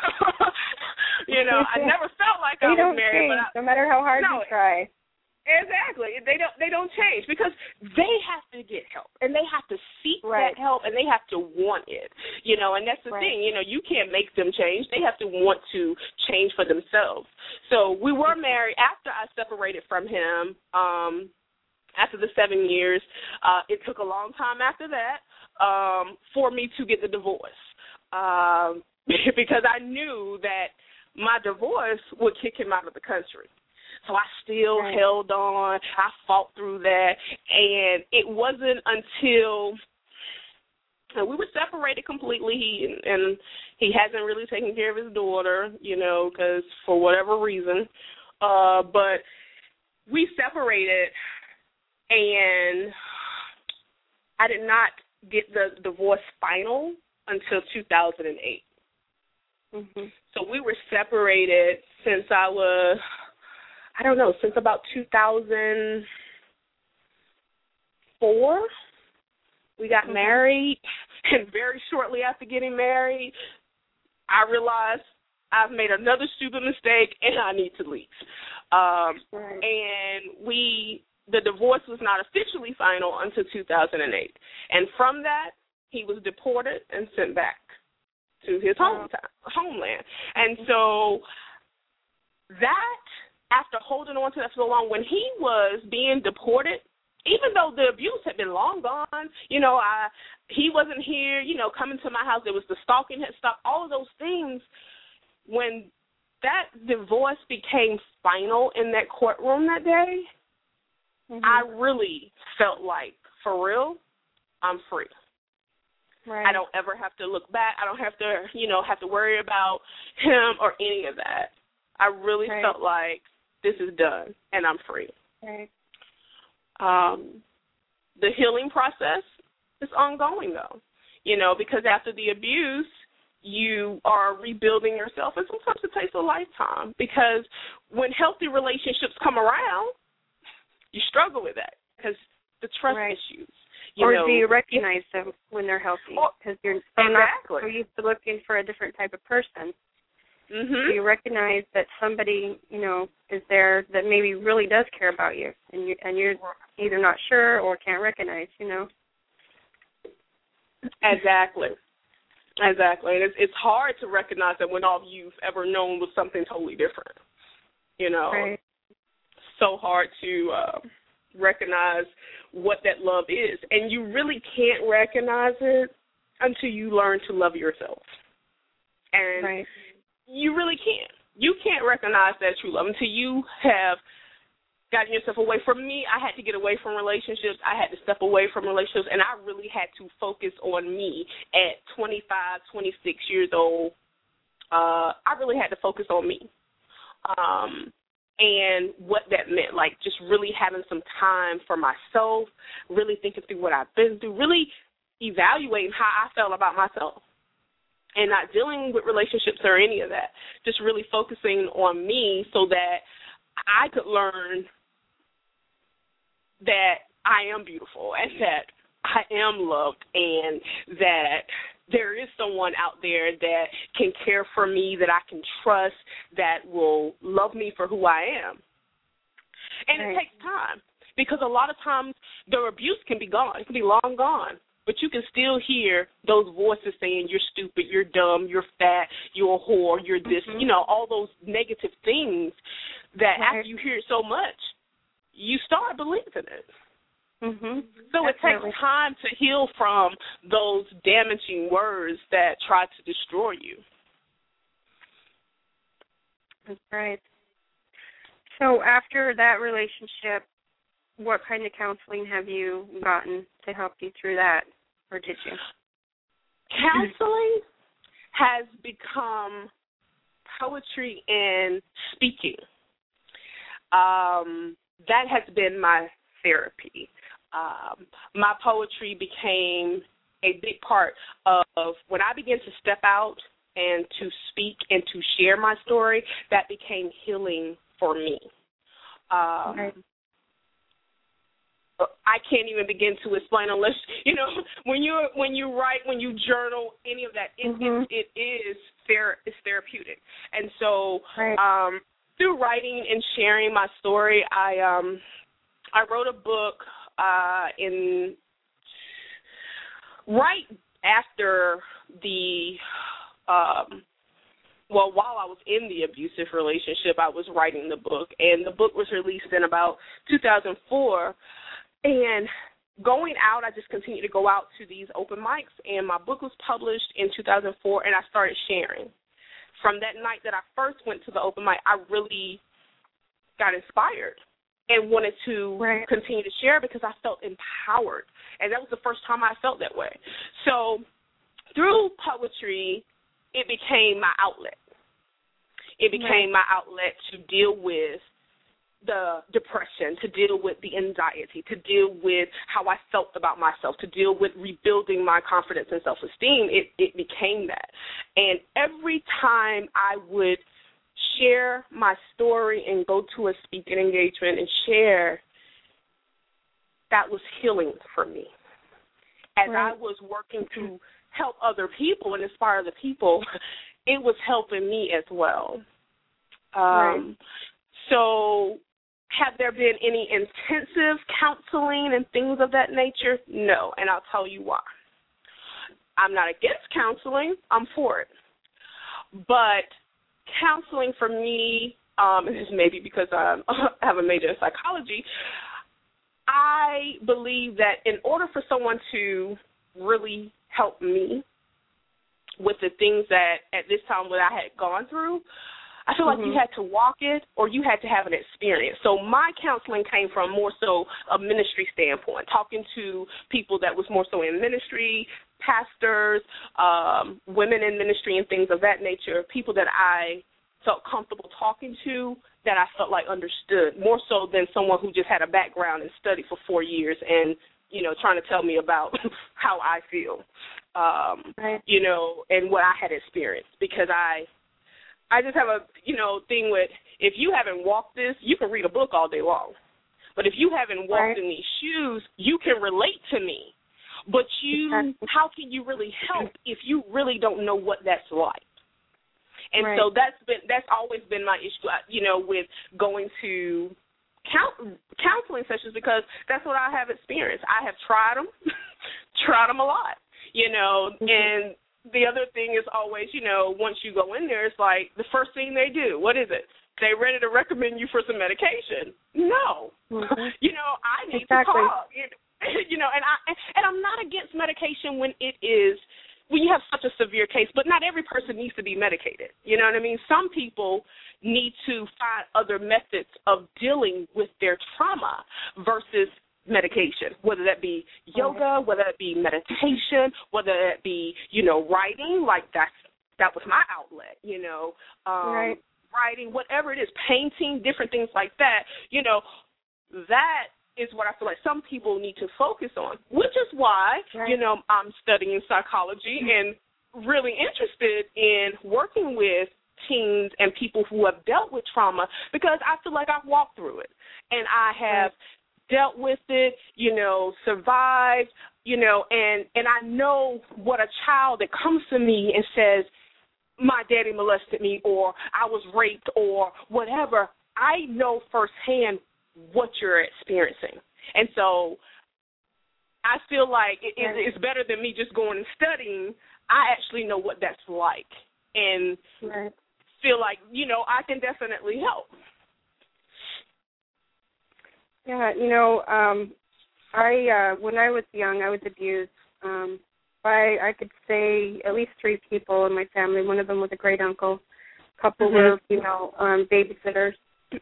you know, I never felt like they I was don't married. Change, but I, no matter how hard no, you try. Exactly. They don't they don't change because they have to get help and they have to seek right. that help and they have to want it. You know, and that's the right. thing, you know, you can't make them change. They have to want to change for themselves. So we were married after I separated from him, um, after the seven years. Uh, it took a long time after that um, for me to get the divorce. Um, because I knew that my divorce would kick him out of the country. So I still right. held on. I fought through that. And it wasn't until we were separated completely, he, and he hasn't really taken care of his daughter, you know, because for whatever reason. Uh, but we separated, and I did not get the divorce final until two thousand eight. Mm-hmm. So we were separated since I was, I don't know, since about two thousand four. We got mm-hmm. married, and very shortly after getting married, I realized I've made another stupid mistake, and I need to leave. Um, right. And we, the divorce was not officially final until two thousand eight. And from that, he was deported and sent back to his hometown, homeland. And so that, after holding on to that for so long, when he was being deported, even though the abuse had been long gone, you know, I he wasn't here, you know, coming to my house, there was the stalking had stopped, all of those things. When that divorce became final in that courtroom that day, mm-hmm. I really felt like, for real, I'm free. Right. I don't ever have to look back. I don't have to, you know, have to worry about him or any of that. I really right. felt like this is done and I'm free. Right. Um, the healing process is ongoing, though, you know, because after the abuse, you are rebuilding yourself, and sometimes it takes a lifetime because when healthy relationships come around, you struggle with that because the trust right. issues. You or know, do you recognize them when they're healthy? Because you're so exactly. not so used to looking for a different type of person. Mm-hmm. Do you recognize that somebody, you know, is there that maybe really does care about you, and you and you're either not sure or can't recognize, you know? Exactly. Exactly. And it's, it's hard to recognize that when all you've ever known was something totally different. You know, right. so hard to uh, recognize what that love is. And you really can't recognize it until you learn to love yourself. And right. you really can't. you can't recognize that true love until you have gotten yourself away. For me, I had to get away from relationships. I had to step away from relationships, and I really had to focus on me at twenty-five, twenty-six years old. Uh, I really had to focus on me um, and what that meant, like just really having some time for myself, really thinking through what I've been through, really evaluating how I felt about myself and not dealing with relationships or any of that, just really focusing on me so that I could learn that I am beautiful and that I am loved and that there is someone out there that can care for me, that I can trust, that will love me for who I am. And right. It takes time because a lot of times the abuse can be gone. It can be long gone. But you can still hear those voices saying you're stupid, you're dumb, you're fat, you're a whore, you're this, mm-hmm. you know, all those negative things that right. after you hear it so much, you start believing it. Mm-hmm. So Definitely. It takes time to heal from those damaging words that try to destroy you. That's right. So after that relationship, what kind of counseling have you gotten to help you through that, or did you? Counseling has become poetry and speaking. Um, that has been my therapy. Um, my poetry became a big part of when I began to step out and to speak and to share my story, that became healing for me. Um, right. I can't even begin to explain unless, you know, when you when you write, when you journal, any of that, it, mm-hmm. it, it is ther- it's therapeutic. And so right. um, through writing and sharing my story, I um, I wrote a book uh, in right after the, um, well, while I was in the abusive relationship, I was writing the book, and the book was released in about two thousand four. And going out, I just continued to go out to these open mics, and my book was published in two thousand four, and I started sharing. From that night that I first went to the open mic, I really got inspired and wanted to right. continue to share because I felt empowered, and that was the first time I felt that way. So through poetry, it became my outlet. It became right. my outlet to deal with the depression, to deal with the anxiety, to deal with how I felt about myself, to deal with rebuilding my confidence and self-esteem. It, it became that. And every time I would share my story and go to a speaking engagement and share, that was healing for me. As right. I was working to help other people and inspire other people, it was helping me as well. Um, right. So have there been any intensive counseling and things of that nature? No, and I'll tell you why. I'm not against counseling. I'm for it. But counseling for me, um, and this may be because I'm, I have a major in psychology, I believe that in order for someone to really help me with the things that at this time what I had gone through, I feel like mm-hmm. you had to walk it or you had to have an experience. So my counseling came from more so a ministry standpoint, talking to people that was more so in ministry, pastors, um, women in ministry and things of that nature, people that I felt comfortable talking to, that I felt like understood, more so than someone who just had a background and studied for four years and, you know, trying to tell me about how I feel, um, right. you know, and what I had experienced, because I I just have a, you know, thing with, if you haven't walked this, you can read a book all day long. But if you haven't walked right. in these shoes, you can relate to me. But you, exactly. how can you really help if you really don't know what that's like? And right. so that's been, that's always been my issue, you know, with going to count, counseling sessions, because that's what I have experienced. I have tried them, tried them a lot, you know, mm-hmm. and the other thing is always, you know, once you go in there, it's like the first thing they do, what is it? They ready to recommend you for some medication. No. Mm-hmm. You know, I need exactly. to talk. You know, and I and I'm not against medication when it is when you have such a severe case, but not every person needs to be medicated. You know what I mean? Some people need to find other methods of dealing with their trauma versus medication, whether that be yoga, whether that be meditation, whether that be, you know, writing, like that's, that was my outlet, you know, um, right. writing, whatever it is, painting, different things like that, you know, that is what I feel like some people need to focus on, which is why, right. you know, I'm studying psychology and really interested in working with teens and people who have dealt with trauma, because I feel like I've walked through it and I have right. dealt with it, you know, survived, you know, and, and I know what a child that comes to me and says, my daddy molested me or I was raped or whatever, I know firsthand what you're experiencing. And so I feel like it, it, it's better than me just going and studying. I actually know what that's like and right. feel like, you know, I can definitely help. Yeah, you know, um, I uh, when I was young, I was abused um, by, I could say, at least three people in my family. One of them was a great uncle. A couple mm-hmm. were, you know, um, babysitters.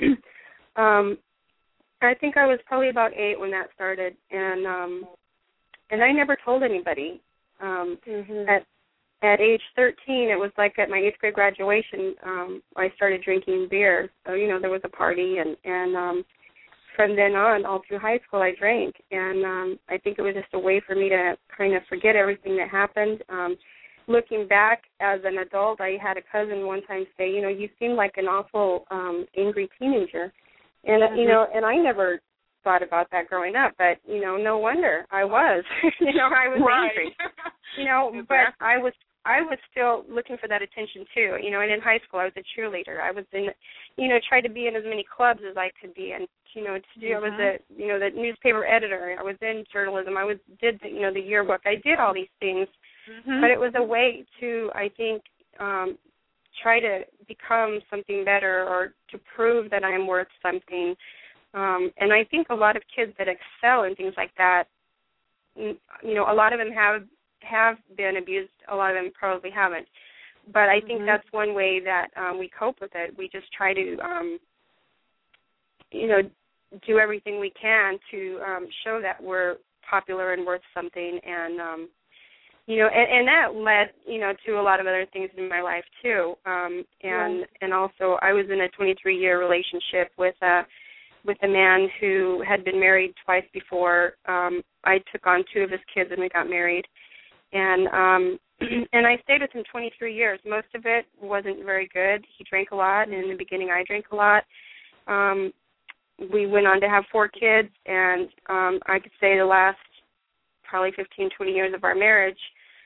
um, I think I was probably about eight when that started, and um, and I never told anybody. Um, mm-hmm. At at age thirteen, it was like at my eighth grade graduation, um, I started drinking beer. So, you know, there was a party, and and um, from then on, all through high school, I drank, and um, I think it was just a way for me to kind of forget everything that happened. Um, looking back as an adult, I had a cousin one time say, you know, you seem like an awful um, angry teenager. And, mm-hmm. you know, and I never thought about that growing up, but, you know, no wonder I was. you know, I was right. angry. You know, exactly. but I was I was still looking for that attention, too. You know, and in high school, I was a cheerleader. I was in, you know, tried to be in as many clubs as I could be. And, you know, to do, mm-hmm. I was a, you know, the newspaper editor. I was in journalism. I was did, the, you know, the yearbook. I did all these things. Mm-hmm. But it was a way to, I think, um, try to become something better or to prove that I'm worth something. Um, and I think a lot of kids that excel in things like that, you know, a lot of them have have been abused. A lot of them probably haven't. But I think mm-hmm. that's one way that um, we cope with it. We just try to, um, you know, do everything we can to um, show that we're popular and worth something. And, um, you know, and, and that led, you know, to a lot of other things in my life, too. Um, and, yeah. and also I was in a twenty-three-year relationship with a, with a man who had been married twice before. Um, I took on two of his kids and we got married. And um, and I stayed with him twenty-three years. Most of it wasn't very good. He drank a lot, and in the beginning I drank a lot. Um, we went on to have four kids, and um, I could say the last probably fifteen, twenty years of our marriage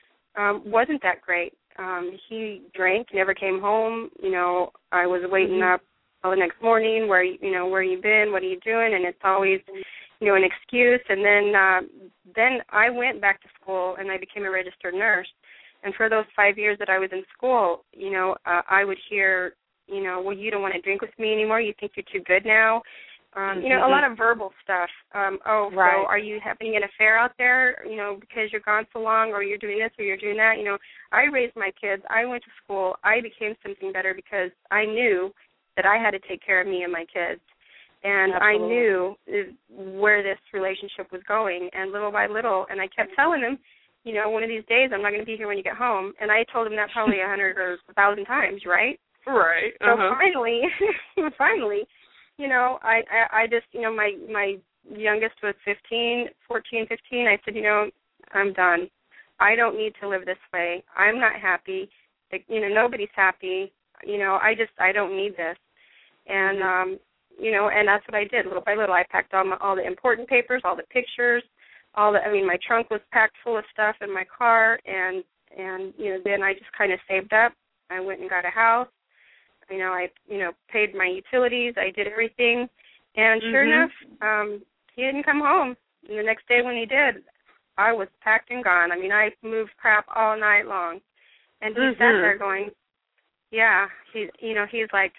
um, wasn't that great. Um, he drank, never came home. You know, I was waiting mm-hmm. up all the next morning, where you know, where you been, what are you doing? And it's always, you know, an excuse. And then uh, then I went back to school and I became a registered nurse. And for those five years that I was in school, you know, uh, I would hear, you know, well, you don't want to drink with me anymore. You think you're too good now. Um, you know, mm-hmm. a lot of verbal stuff. Um, oh, right. So are you having an affair out there, you know, because you're gone so long, or you're doing this or you're doing that? You know, I raised my kids. I went to school. I became something better because I knew that I had to take care of me and my kids. And Absolutely. I knew where this relationship was going, and little by little, and I kept telling him, you know, one of these days I'm not going to be here when you get home. And I told him that probably a hundred or a thousand times, right? Right. So uh-huh. finally, finally, you know, I, I, I just, you know, my, my youngest was fifteen, fourteen, fifteen. I said, you know, I'm done. I don't need to live this way. I'm not happy. You know, nobody's happy. You know, I just, I don't need this. And, mm-hmm. um, you know, and that's what I did. Little by little, I packed all, my, all the important papers, all the pictures, all the, I mean, my trunk was packed full of stuff in my car, and, and you know, then I just kind of saved up. I went and got a house. You know, I, you know, paid my utilities. I did everything. And sure mm-hmm. enough, um, he didn't come home. And the next day when he did, I was packed and gone. I mean, I moved crap all night long. And he mm-hmm. sat there going, yeah, he, you know, he's like,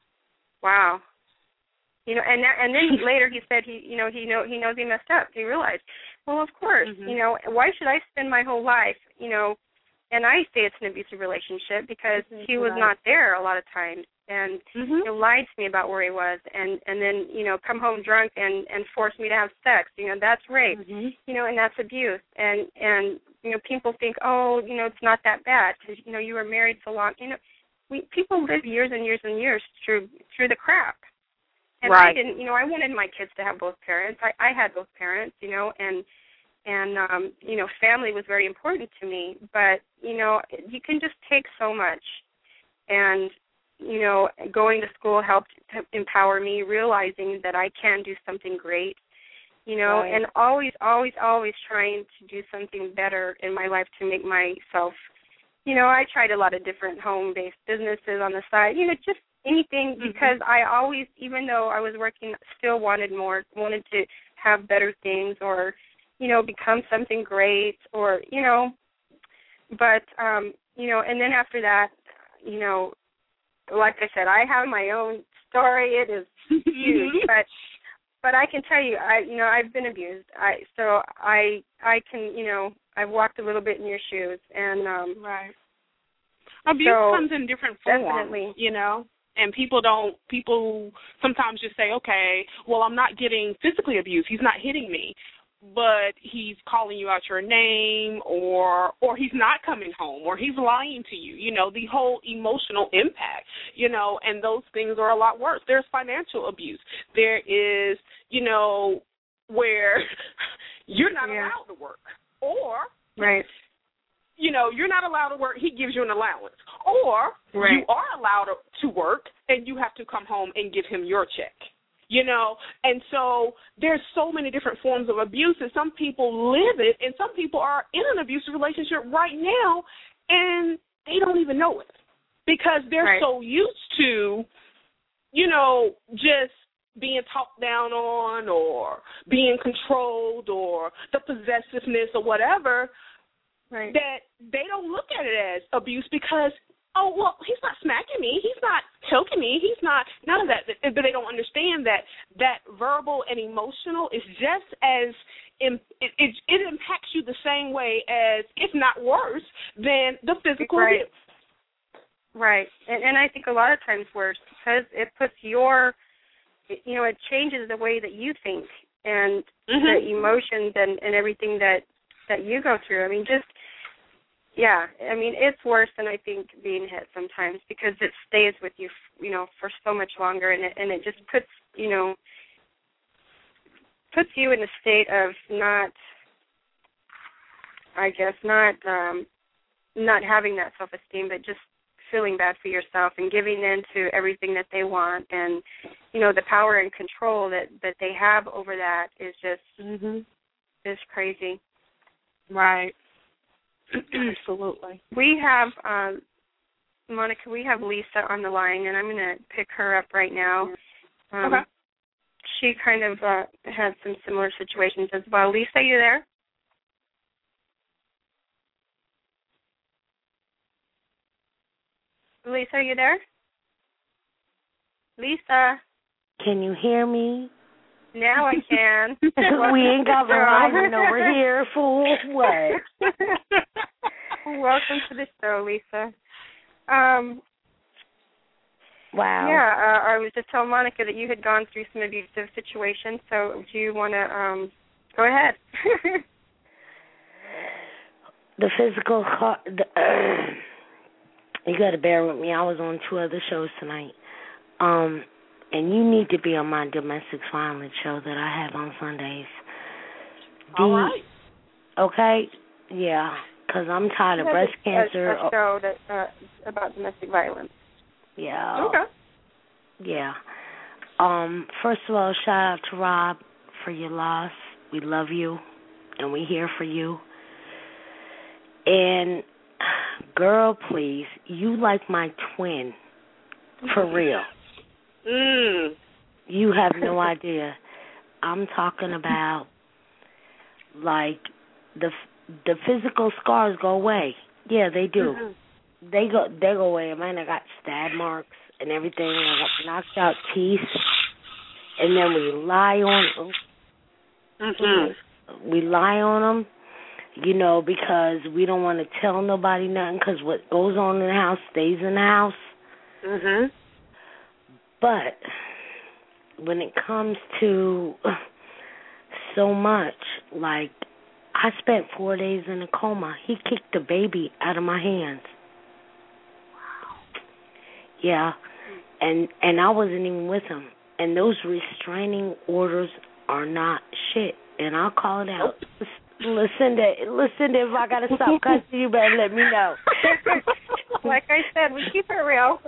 wow. You know, and that, and then he, later he said he, you know, he know he knows he messed up. He realized, well, of course, mm-hmm. you know, why should I spend my whole life, you know, and I say it's an abusive relationship because mm-hmm. he was right. not there a lot of times, and mm-hmm. you know, lied to me about where he was, and and then you know come home drunk and and force me to have sex. You know, that's rape. Mm-hmm. You know, and that's abuse. And and you know, people think, oh, you know, it's not that bad because you know you were married so long. You know, we people live years and years and years through through the crap. And right. I didn't, you know, I wanted my kids to have both parents. I, I had both parents, you know, and and um, you know, family was very important to me. But you know, you can just take so much, and you know, going to school helped to empower me, realizing that I can do something great, you know, right. and always, always, always trying to do something better in my life to make myself, you know, I tried a lot of different home-based businesses on the side, you know, just anything mm-hmm. because I always, even though I was working, still wanted more, wanted to have better things or, you know, become something great or, you know, but, um, you know, and then after that, you know, like I said, I have my own story. It is huge, but but I can tell you, I you know, I've been abused. I so I I can you know I've walked a little bit in your shoes, and um, right. Abuse so comes in different forms, definitely. you know, and people don't. People sometimes just say, okay, well, I'm not getting physically abused. He's not hitting me. But he's calling you out your name, or or he's not coming home, or he's lying to you, you know, the whole emotional impact, you know, and those things are a lot worse. There's financial abuse. There is, you know, where you're not yeah. allowed to work, or, right. you know, you're not allowed to work, he gives you an allowance, or right. you are allowed to work and you have to come home and give him your check. You know, and so there's so many different forms of abuse, and some people live it, and some people are in an abusive relationship right now, and they don't even know it because they're right. so used to, you know, just being talked down on or being controlled or the possessiveness or whatever, right. that they don't look at it as abuse because, oh, well, he's not smacking me. He's not choking me. He's not, none of that. But they don't understand that that verbal and emotional is just as, it, it, it impacts you the same way as, if not worse, than the physical right. abuse. Right. And, and I think a lot of times worse because it puts your, you know, it changes the way that you think and mm-hmm. the emotions and, and everything that, that you go through. I mean, just, yeah, I mean, it's worse than I think being hit sometimes because it stays with you, you know, for so much longer, and it, and it just puts, you know, puts you in a state of not, I guess, not um, not having that self-esteem, but just feeling bad for yourself and giving in to everything that they want, and, you know, the power and control that, that they have over that is just, mm-hmm. is crazy. Right. Absolutely. We have, um, Monica, we have Lisa on the line, and I'm going to pick her up right now. Um, okay. She kind of uh, had some similar situations as well. Lisa, you there? Lisa, are you there? Lisa? Can you hear me? Now I can. We ain't got Verizon over here, fool. What? Welcome to the show, Lisa. Um, wow. Yeah, uh, I was just telling Monica that you had gone through some abusive situations, so do you want to um, go ahead? The physical, the, uh, you got to bear with me. I was on two other shows tonight. Um... And you need to be on my domestic violence show that I have on Sundays. The, All right. Okay? Yeah, because I'm tired of breast a, cancer. A, a show that, uh, about domestic violence. Yeah. Okay. Yeah. Um. First of all, shout out to Rob for your loss. We love you, and we're here for you. And, girl, please, you like my twin. For real. Mm. You have no idea. I'm talking about, like, the the physical scars go away. Yeah, they do. Mm-hmm. They go they go away. Man, I got stab marks and everything. I got knocked out teeth. And then we lie on them. Mm-hmm. We lie on them. you know, because we don't want to tell nobody nothing because what goes on in the house stays in the house. Mhm. But when it comes to so much, like, I spent four days in a coma. He kicked the baby out of my hands. Wow. Yeah, and and I wasn't even with him. And those restraining orders are not shit. And I'll call it out. Nope. Listen, to, listen. To, if I gotta stop cussing, you better let me know. Like I said, we keep it real.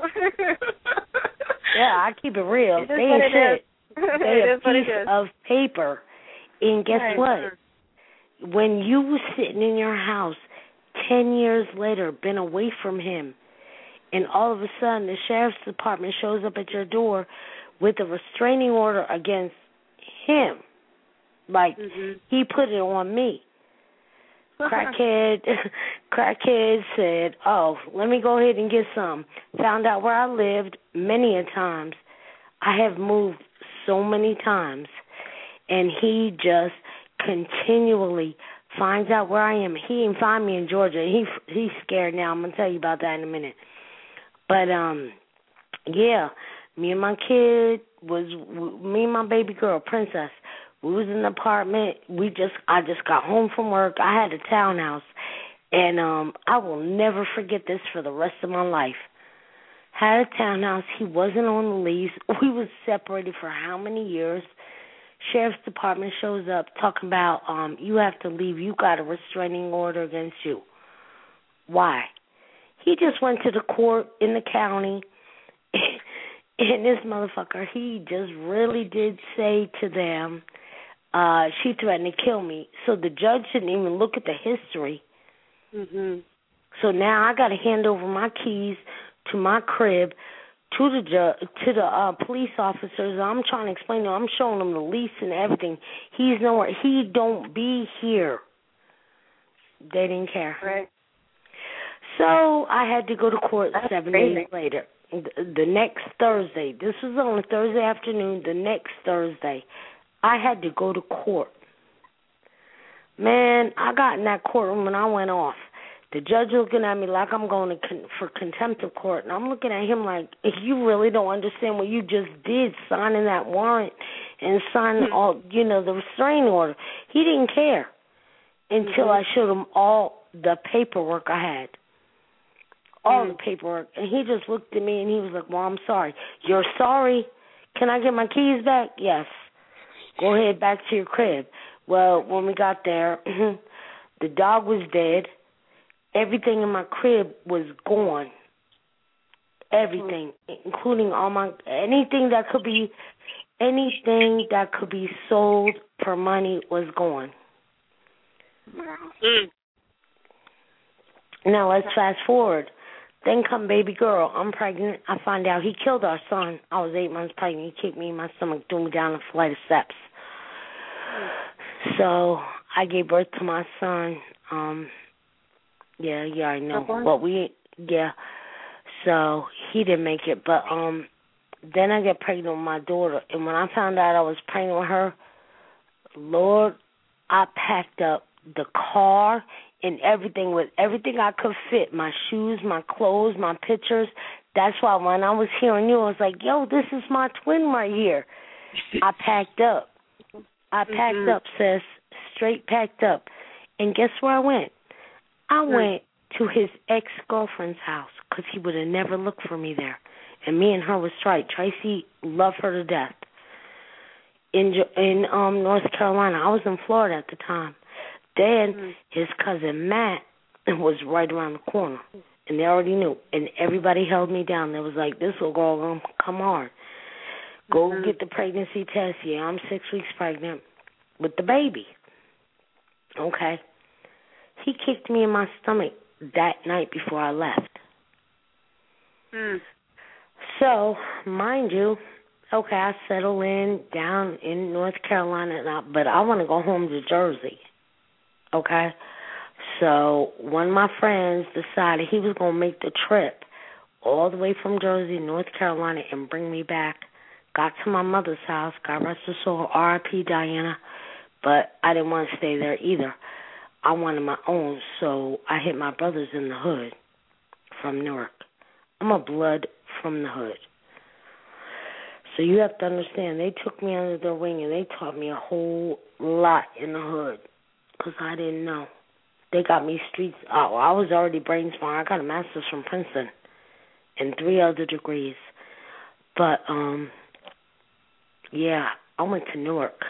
Yeah, I keep it real. It they ain't shit. They it a is what it piece is. of paper. And guess right. what? When you were sitting in your house ten years later, been away from him, and all of a sudden the sheriff's department shows up at your door with a restraining order against him, like mm-hmm. he put it on me. Crackhead, crackhead said, "Oh, let me go ahead and get some." Found out where I lived many a times. I have moved so many times, and he just continually finds out where I am. He didn't find me in Georgia. He he's scared now. I'm gonna tell you about that in a minute. But um, yeah, me and my kid was me and my baby girl, Princess. We was in the apartment. We just I just got home from work. I had a townhouse, and um, I will never forget this for the rest of my life. Had a townhouse. He wasn't on the lease. We was separated for how many years? Sheriff's department shows up talking about um, you have to leave. You got a restraining order against you. Why? He just went to the court in the county, and this motherfucker, he just really did say to them, uh, she threatened to kill me. So the judge didn't even look at the history. Mm-hmm. So now I got to hand over my keys to my crib to the ju- to the uh, police officers. I'm trying to explain to them. I'm showing them the lease and everything. He's nowhere. He don't be here. They didn't care. Right. So I had to go to court That's seven crazy. days later. The, the next Thursday, this was on a Thursday afternoon, the next Thursday, I had to go to court. Man, I got in that courtroom and I went off. The judge looking at me like I'm going to con- for contempt of court, and I'm looking at him like, you really don't understand what you just did, signing that warrant and signing mm-hmm. all, you know, the restraining order. He didn't care until mm-hmm. I showed him all the paperwork I had. All mm-hmm. the paperwork. And he just looked at me and he was like, well, I'm sorry. You're sorry? Can I get my keys back? Yes. Go ahead back to your crib. Well, when we got there, the dog was dead. Everything in my crib was gone. Everything, mm-hmm. including all my, anything that could be, anything that could be sold for money was gone. Mm. Now let's fast forward. Then come baby girl. I'm pregnant. I find out he killed our son. I was eight months pregnant. He kicked me in my stomach, threw me down a flight of steps. So I gave birth to my son. Um, yeah, yeah, I know. Okay. But we, yeah. So he didn't make it. But um, then I get pregnant with my daughter. And when I found out I was pregnant with her, Lord, I packed up the car and everything with everything I could fit, my shoes, my clothes, my pictures. That's why when I was hearing you, I was like, yo, this is my twin right here. I packed up. I packed mm-hmm. up, sis, straight packed up. And guess where I went? I mm-hmm. went to his ex-girlfriend's house because he would have never looked for me there. And me and her was straight. Tracy loved her to death. In in um North Carolina. I was in Florida at the time. Then mm-hmm. his cousin Matt was right around the corner, and they already knew. And everybody held me down. They was like, "This little girl gonna come hard. Go mm-hmm. get the pregnancy test." Yeah, I'm six weeks pregnant with the baby. Okay. He kicked me in my stomach that night before I left. Mm. So, mind you, okay, I settle in down in North Carolina, and I, but I want to go home to Jersey. Okay? So one of my friends decided he was going to make the trip all the way from Jersey, North Carolina, and bring me back. Got to my mother's house, God rest her soul, R I P Diana, but I didn't want to stay there either. I wanted my own, so I hit my brothers in the hood from Newark. I'm a blood from the hood. So you have to understand, they took me under their wing and they taught me a whole lot in the hood because I didn't know. They got me streets. Oh, I was already brain smart. I got a master's from Princeton and three other degrees. But, um, yeah, I went to Newark.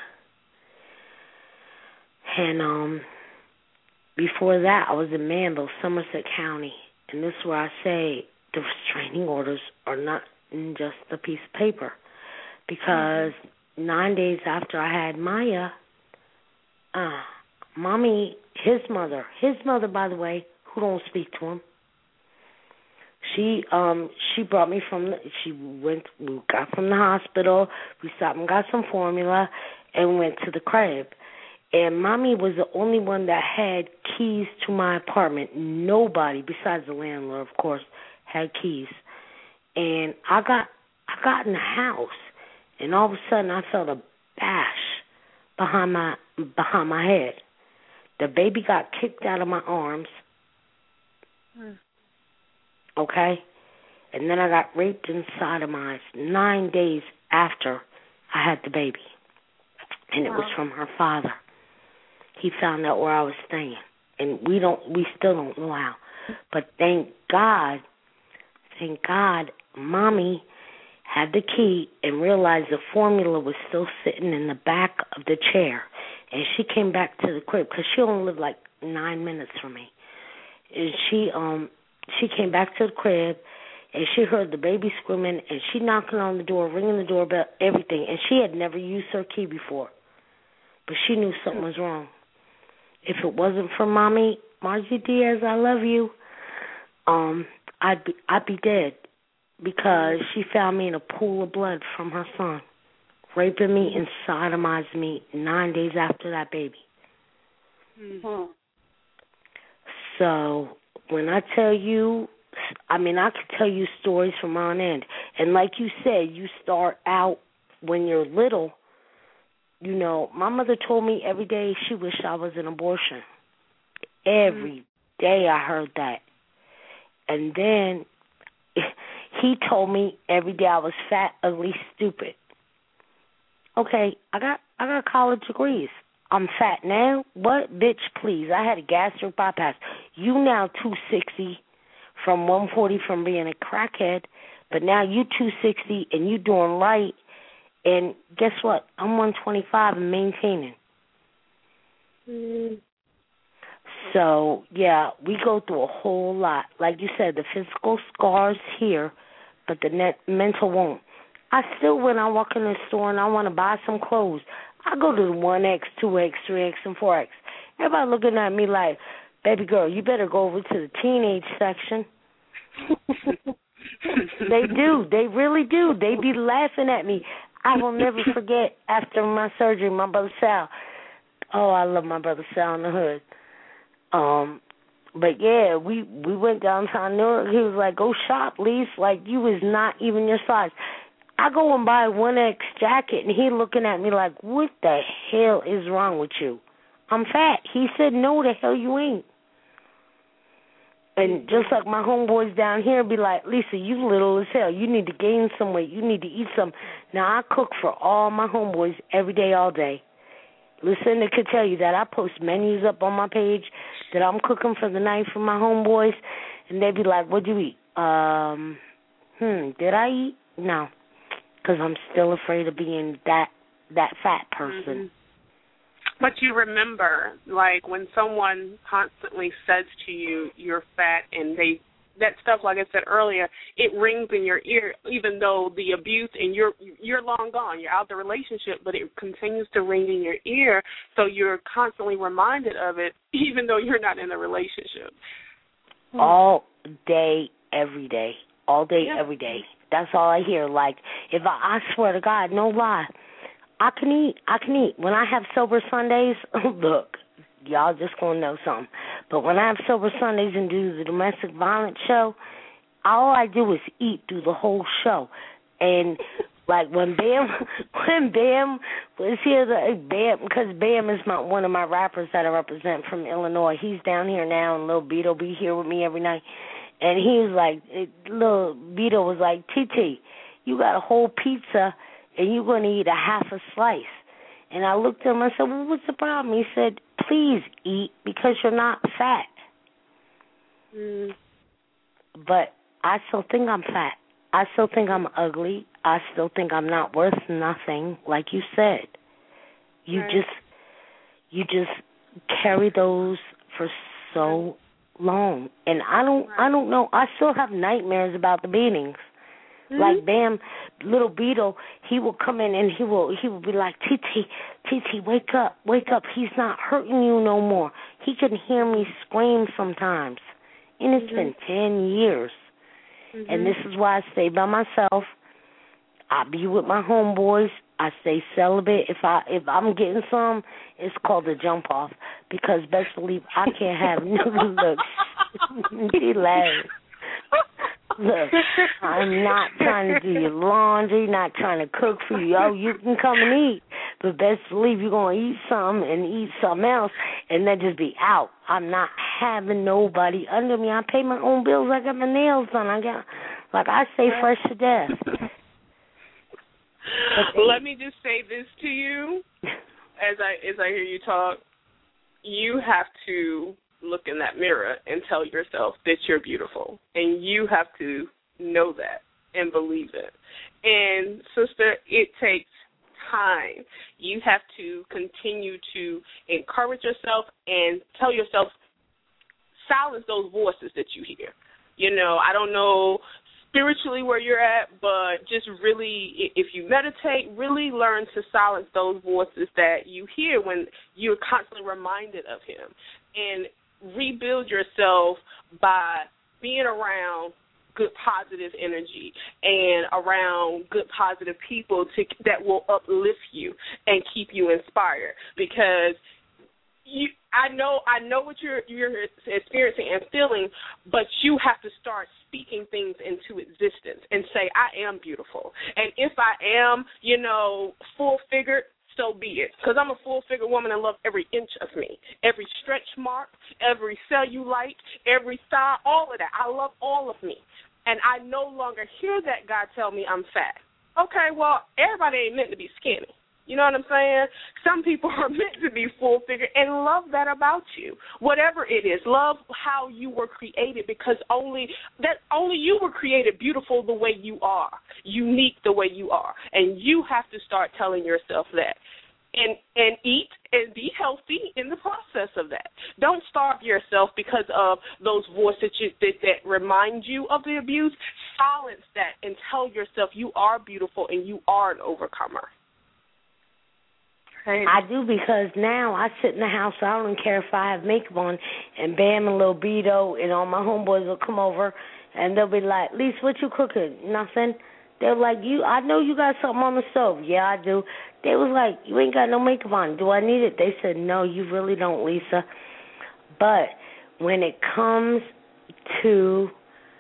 And um, before that, I was in Manville, Somerset County. And this is where I say the restraining orders are not just a piece of paper. Because mm-hmm. nine days after I had Maya, uh, Mommy, his mother, his mother, by the way, who don't speak to him, she um she brought me from, the, she went, we got from the hospital, we stopped and got some formula, and went to the crib. And Mommy was the only one that had keys to my apartment. Nobody, besides the landlord, of course, had keys. And I got I got in the house, and all of a sudden I felt a bash behind my behind my head. The baby got kicked out of my arms. Mm. Okay? And then I got raped and sodomized nine days after I had the baby. And it wow. was from her father. He found out where I was staying. And we don't we still don't know how. But thank God, thank God, Mommy had the key and realized the formula was still sitting in the back of the chair. And she came back to the crib because she only lived like nine minutes from me. And she um she came back to the crib, and she heard the baby screaming, and she knocking on the door, ringing the doorbell, everything. And she had never used her key before, but she knew something was wrong. If it wasn't for Mommy, Margie Diaz, I love you, um, I'd be I'd be dead because she found me in a pool of blood from her son, raping me and sodomized me nine days after that baby. Mm-hmm. So when I tell you, I mean, I could tell you stories from on end. And like you said, you start out when you're little. You know, my mother told me every day she wished I was an abortion. Every mm-hmm. day I heard that. And then he told me every day I was fat, ugly, stupid. Okay, I got I got college degrees. I'm fat now? What? Bitch, please. I had a gastric bypass. You now two sixty from one forty from being a crackhead, but now you two sixty and you doing right. And guess what? I'm one twenty-five and maintaining. Mm. So, yeah, we go through a whole lot. Like you said, the physical scars here, but the net mental won't. I still, when I walk in the store and I want to buy some clothes, I go to the one X, two X, three X, and four X. Everybody looking at me like, baby girl, you better go over to the teenage section. They do. They really do. They be laughing at me. I will never forget after my surgery, my brother Sal. Oh, I love my brother Sal in the hood. Um, but yeah, we we went downtown Newark. He was like, "Go shop, Lise. Like you is not even your size." I go and buy a one X jacket, and he looking at me like, "What the hell is wrong with you? I'm fat." He said, "No, the hell you ain't." And just like my homeboys down here be like, "Lisa, you little as hell. You need to gain some weight. You need to eat some." Now, I cook for all my homeboys every day, all day. Lucinda could tell you that. I post menus up on my page that I'm cooking for the night for my homeboys, and they be like, "What'd you eat?" Um, hmm, did I eat? No, because I'm still afraid of being that that fat person. Mm-hmm. But you remember, like, when someone constantly says to you, you're fat, and they, that stuff, like I said earlier, it rings in your ear, even though the abuse, and you're you're long gone, you're out the relationship, but it continues to ring in your ear, so you're constantly reminded of it, even though you're not in a relationship. All day, every day. All day, yeah. every day. That's all I hear. Like, if I, I swear to God, no lie, I can eat. I can eat. When I have sober Sundays, look, y'all just going to know something. But when I have sober Sundays and do the domestic violence show, all I do is eat through the whole show. And Like when Bam, when Bam was here, the Bam, because Bam is my, one of my rappers that I represent from Illinois. He's down here now, and Lil Beto be here with me every night. And he was like, it, Lil Beto was like, T T, you got a whole pizza, and you're going to eat a half a slice. And I looked at him, I said, well, what's the problem? He said, please eat because you're not fat. Mm. But I still think I'm fat. I still think I'm ugly. I still think I'm not worth nothing, like you said. You right. just you just carry those for so long. And I don't right. I don't know. I still have nightmares about the beatings. Mm-hmm. Like Bam, Little Beetle, he will come in and he will he will be like, T T, T T, wake up, wake up. He's not hurting you no more. He can hear me scream sometimes. And it's mm-hmm. been ten years. Mm-hmm. And this is why I stay by myself. I be with my homeboys. I stay celibate. If I if I'm getting some, it's called a jump off because best believe I can't have no look. He laughs. Look, I'm not trying to do your laundry, not trying to cook for you. Oh, you can come and eat, but best believe you're gonna eat something and eat something else, and then just be out. I'm not having nobody under me. I pay my own bills. I got my nails done. I got, like I stay fresh to death. Let me just say this to you, as I as I hear you talk. You have to look in that mirror and tell yourself that you're beautiful, and you have to know that and believe it. And sister, it takes time. You have to continue to encourage yourself and tell yourself, silence those voices that you hear. You know, I don't know spiritually where you're at, but just really, if you meditate, really learn to silence those voices that you hear when you're constantly reminded of him, and rebuild yourself by being around good positive energy and around good positive people to, that will uplift you and keep you inspired. Because you, I know, I know what you're you're experiencing and feeling, but you have to start speaking things into existence and say, I am beautiful. And if I am, you know, full-figured, so be it, because I'm a full-figure woman and love every inch of me, every stretch mark, every cellulite, every thigh, all of that. I love all of me, and I no longer hear that God tell me I'm fat. Okay, well, everybody ain't meant to be skinny. You know what I'm saying? Some people are meant to be full-figure, and love that about you. Whatever it is, love how you were created, because only that only you were created beautiful the way you are, unique the way you are, and you have to start telling yourself that. And and eat and be healthy in the process of that. Don't starve yourself because of those voices that, that remind you of the abuse. Silence that and tell yourself you are beautiful and you are an overcomer. Right. I do, because now I sit in the house. I don't care if I have makeup on, and Bam and Lil Beto and all my homeboys will come over, and they'll be like, Lisa, what you cooking? Nothing. They're like, you. I know you got something on the stove. Yeah, I do. They was like, you ain't got no makeup on. Do I need it? They said, no, you really don't, Lisa. But when it comes to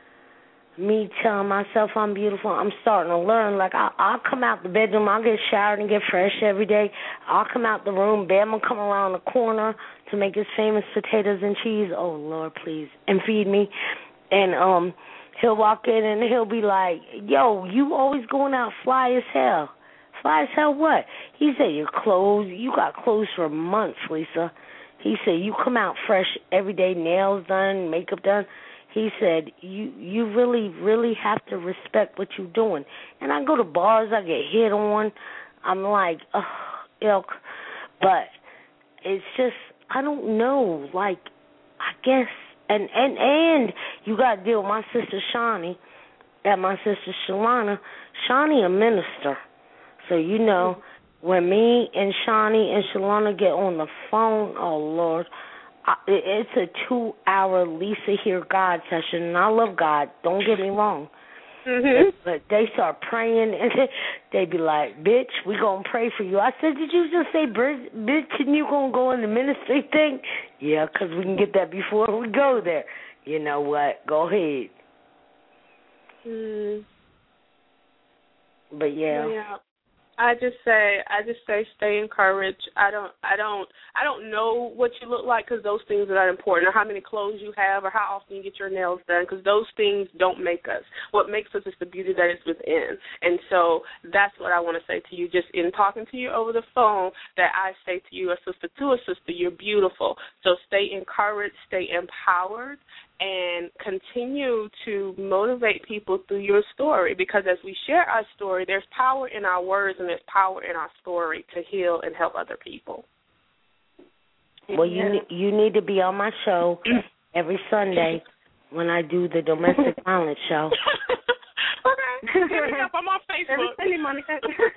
me telling myself I'm beautiful, I'm starting to learn. Like, I'll, I'll come out the bedroom, I'll get showered and get fresh every day. I'll come out the room, Bam will come around the corner to make his famous potatoes and cheese. Oh, Lord, please, and feed me. And um, he'll walk in and he'll be like, yo, you always going out fly as hell. Fly as hell what? He said, your clothes, you got clothes for months, Lisa. He said, you come out fresh every day, nails done, makeup done. He said, you you really, really have to respect what you're doing. And I go to bars, I get hit on. I'm like, ugh, ilk. But it's just, I don't know. Like, I guess, and, and, and you got to deal with my sister Shawnee and my sister Shalana. Shawnee a minister. So, you know, when me and Shawnee and Shalana get on the phone, oh, Lord, it's a two-hour Lisa Hear God session, and I love God. Don't get me wrong. Mm-hmm. But they start praying, and they be like, bitch, we going to pray for you. I said, did you just say, bitch, and you going to go in the ministry thing? Yeah, because we can get that before we go there. You know what? Go ahead. Mm. But yeah. yeah. I just say, I just say, stay encouraged. I don't, I don't, I don't know what you look like because those things are not important, or how many clothes you have, or how often you get your nails done, because those things don't make us. What makes us is the beauty that is within. And so that's what I want to say to you, just in talking to you over the phone. That I say to you, a sister to a sister, you're beautiful. So stay encouraged, stay empowered, and continue to motivate people through your story, because as we share our story, there's power in our words and there's power in our story to heal and help other people. Well, you yeah. you need to be on my show every Sunday when I do the domestic violence show. Okay. Hit me up. I'm on Facebook. Every Sunday, Monica.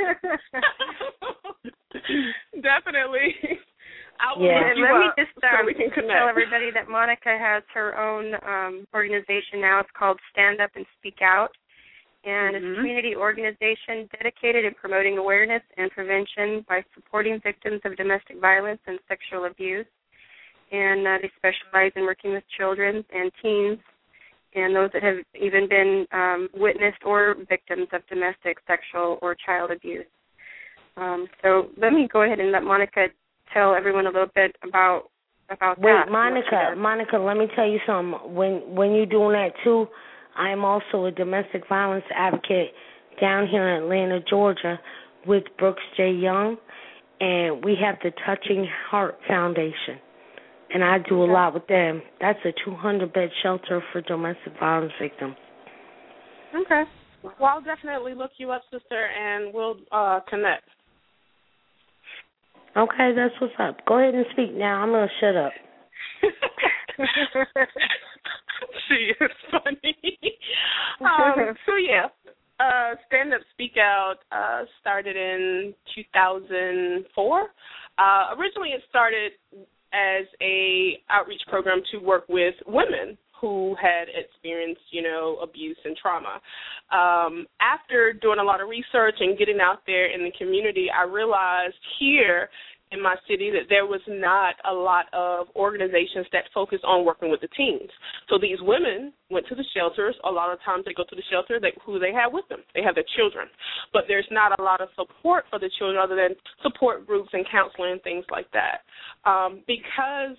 Definitely. I will yeah, and let me just um, so we can tell everybody that Monica has her own um, organization now. It's called Stand Up and Speak Out, and mm-hmm. it's a community organization dedicated in promoting awareness and prevention by supporting victims of domestic violence and sexual abuse. And uh, they specialize in working with children and teens and those that have even been um, witnessed or victims of domestic, sexual, or child abuse. Um, so let me go ahead and let Monica tell everyone a little bit about about Wait, that. Wait, Monica, Monica, let me tell you something. When when you're doing that too, I am also a domestic violence advocate down here in Atlanta, Georgia, with Brooks J. Young, and we have the Touching Heart Foundation, and I do a okay. lot with them. That's a two hundred bed shelter for domestic violence victims. Okay. Well, I'll definitely look you up, sister, and we'll uh, connect. Okay, that's what's up. Go ahead and speak now. I'm going to shut up. She is funny. um, so, yeah, uh, Stand Up, Speak Out uh, started in two thousand four. Uh, originally, it started as a outreach program to work with women who had experienced, you know, abuse and trauma. Um, after doing a lot of research and getting out there in the community, I realized here in my city that there was not a lot of organizations that focus on working with the teens. So these women went to the shelters. A lot of times they go to the shelter, they, who they have with them. They have their children. But there's not a lot of support for the children other than support groups and counseling and things like that. Um, because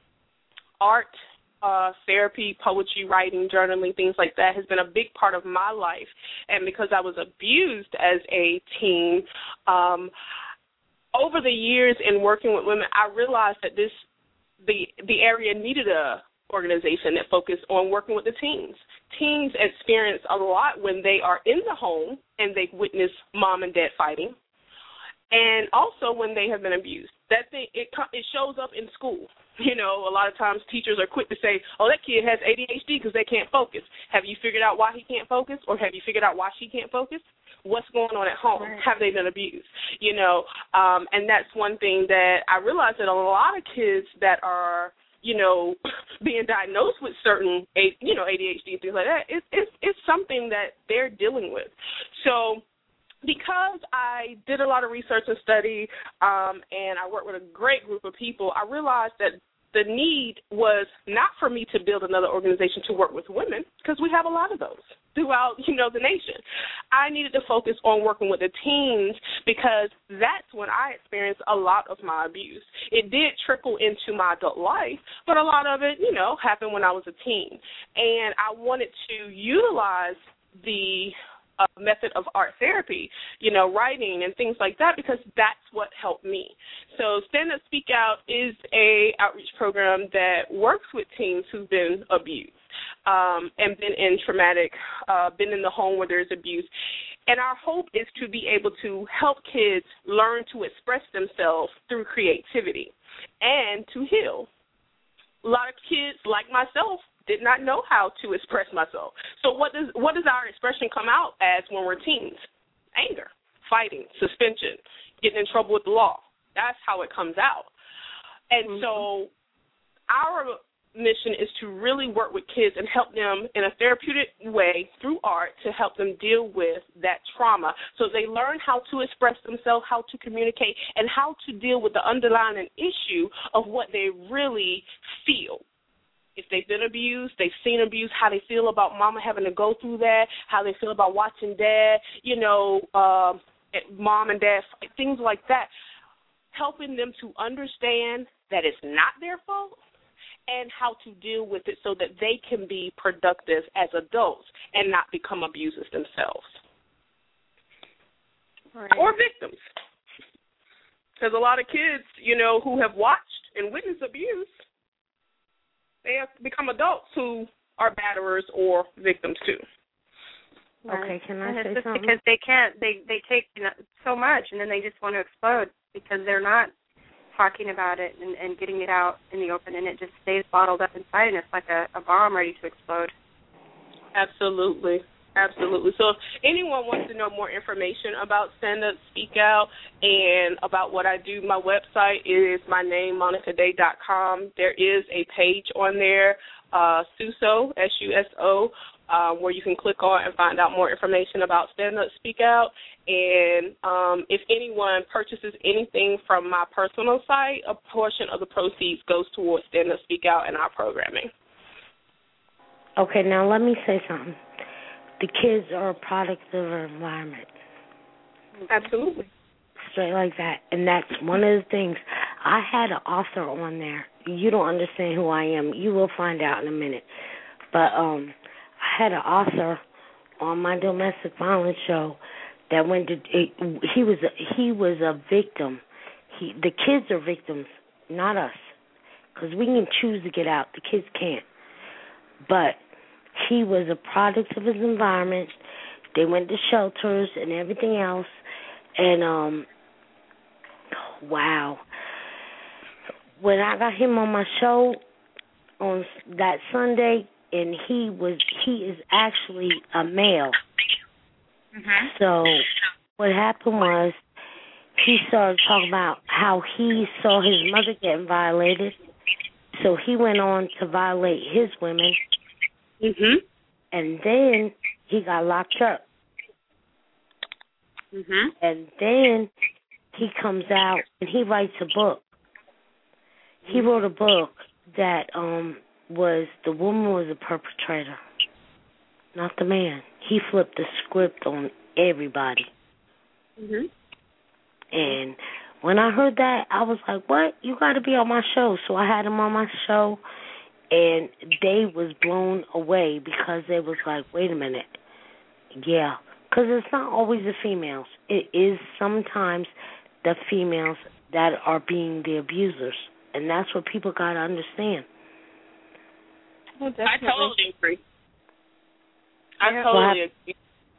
art, Uh, therapy, poetry, writing, journaling, things like that has been a big part of my life. And because I was abused as a teen, um, over the years in working with women, I realized that this the the area needed a organization that focused on working with the teens. Teens experience a lot when they are in the home and they witness mom and dad fighting, and also when they have been abused. That thing, it it shows up in school. You know, a lot of times teachers are quick to say, oh, that kid has A D H D because they can't focus. Have you figured out why he can't focus, or have you figured out why she can't focus? What's going on at home? Right. Have they been abused? You know, um, and that's one thing that I realized that a lot of kids that are, you know, being diagnosed with certain, you know, A D H D and things like that, it's, it's, it's something that they're dealing with. So because I did a lot of research and study, um, and I worked with a great group of people, I realized that the need was not for me to build another organization to work with women, because we have a lot of those throughout, you know, the nation. I needed to focus on working with the teens, because that's when I experienced a lot of my abuse. It did trickle into my adult life, but a lot of it, you know, happened when I was a teen. And I wanted to utilize the uh, method of art therapy, you know, writing and things like that, because that's what helped me. So Stand Up, Speak Out is a outreach program that works with teens who've been abused um, and been in traumatic, uh, been in the home where there's abuse. And our hope is to be able to help kids learn to express themselves through creativity and to heal. A lot of kids, like myself, did not know how to express myself. So what does what does our expression come out as when we're teens? Anger, fighting, suspension, getting in trouble with the law. That's how it comes out. And mm-hmm. so our mission is to really work with kids and help them in a therapeutic way through art to help them deal with that trauma, so they learn how to express themselves, how to communicate, and how to deal with the underlying issue of what they really feel. if they've been abused, they've seen abuse, how they feel about mama having to go through that, how they feel about watching dad, you know, uh, mom and dad, things like that, helping them to understand that it's not their fault and how to deal with it so that they can be productive as adults and not become abusers themselves. Right. Or victims. Because a lot of kids, you know, who have watched and witnessed abuse, they have become adults who are batterers or victims too. Okay, can I and say it's just something? Because they can't, they they take you know, so much, and then they just want to explode because they're not talking about it and, and getting it out in the open, and it just stays bottled up inside, and it's like a, a bomb ready to explode. Absolutely. Absolutely. So if anyone wants to know more information about Stand Up, Speak Out, and about what I do, my website is my name monica day dot com. There is a page on there, uh, SUSO, S U S O, uh, where you can click on and find out more information about Stand Up, Speak Out. And um, if anyone purchases anything from my personal site, a portion of the proceeds goes towards Stand Up, Speak Out and our programming. Okay, now let me say something. The kids are a product of our environment. Absolutely. Straight like that. And that's one of the things. I had an author on there. You don't understand who I am. You will find out in a minute. But um, I had an author on my domestic violence show that went to. It, he was a, he was a victim. He the kids are victims, not us, because we can choose to get out. The kids can't. But he was a product of his environment. They went to shelters and everything else. And, um, wow. When I got him on my show on that Sunday, and he was, he is actually a male. Mm-hmm. So what happened was he started talking about how he saw his mother getting violated. So he went on to violate his women. Mhm. And then he got locked up. Mhm. And then he comes out and he writes a book. He wrote a book that um was the woman was a perpetrator, not the man. He flipped the script on everybody. Mhm. And when I heard that, I was like, "What? You got to be on my show." So I had him on my show. And they was blown away because they was like, wait a minute. Yeah, because it's not always the females. It is sometimes the females that are being the abusers. And that's what people got to understand. Well, I totally agree. I yeah. totally agree.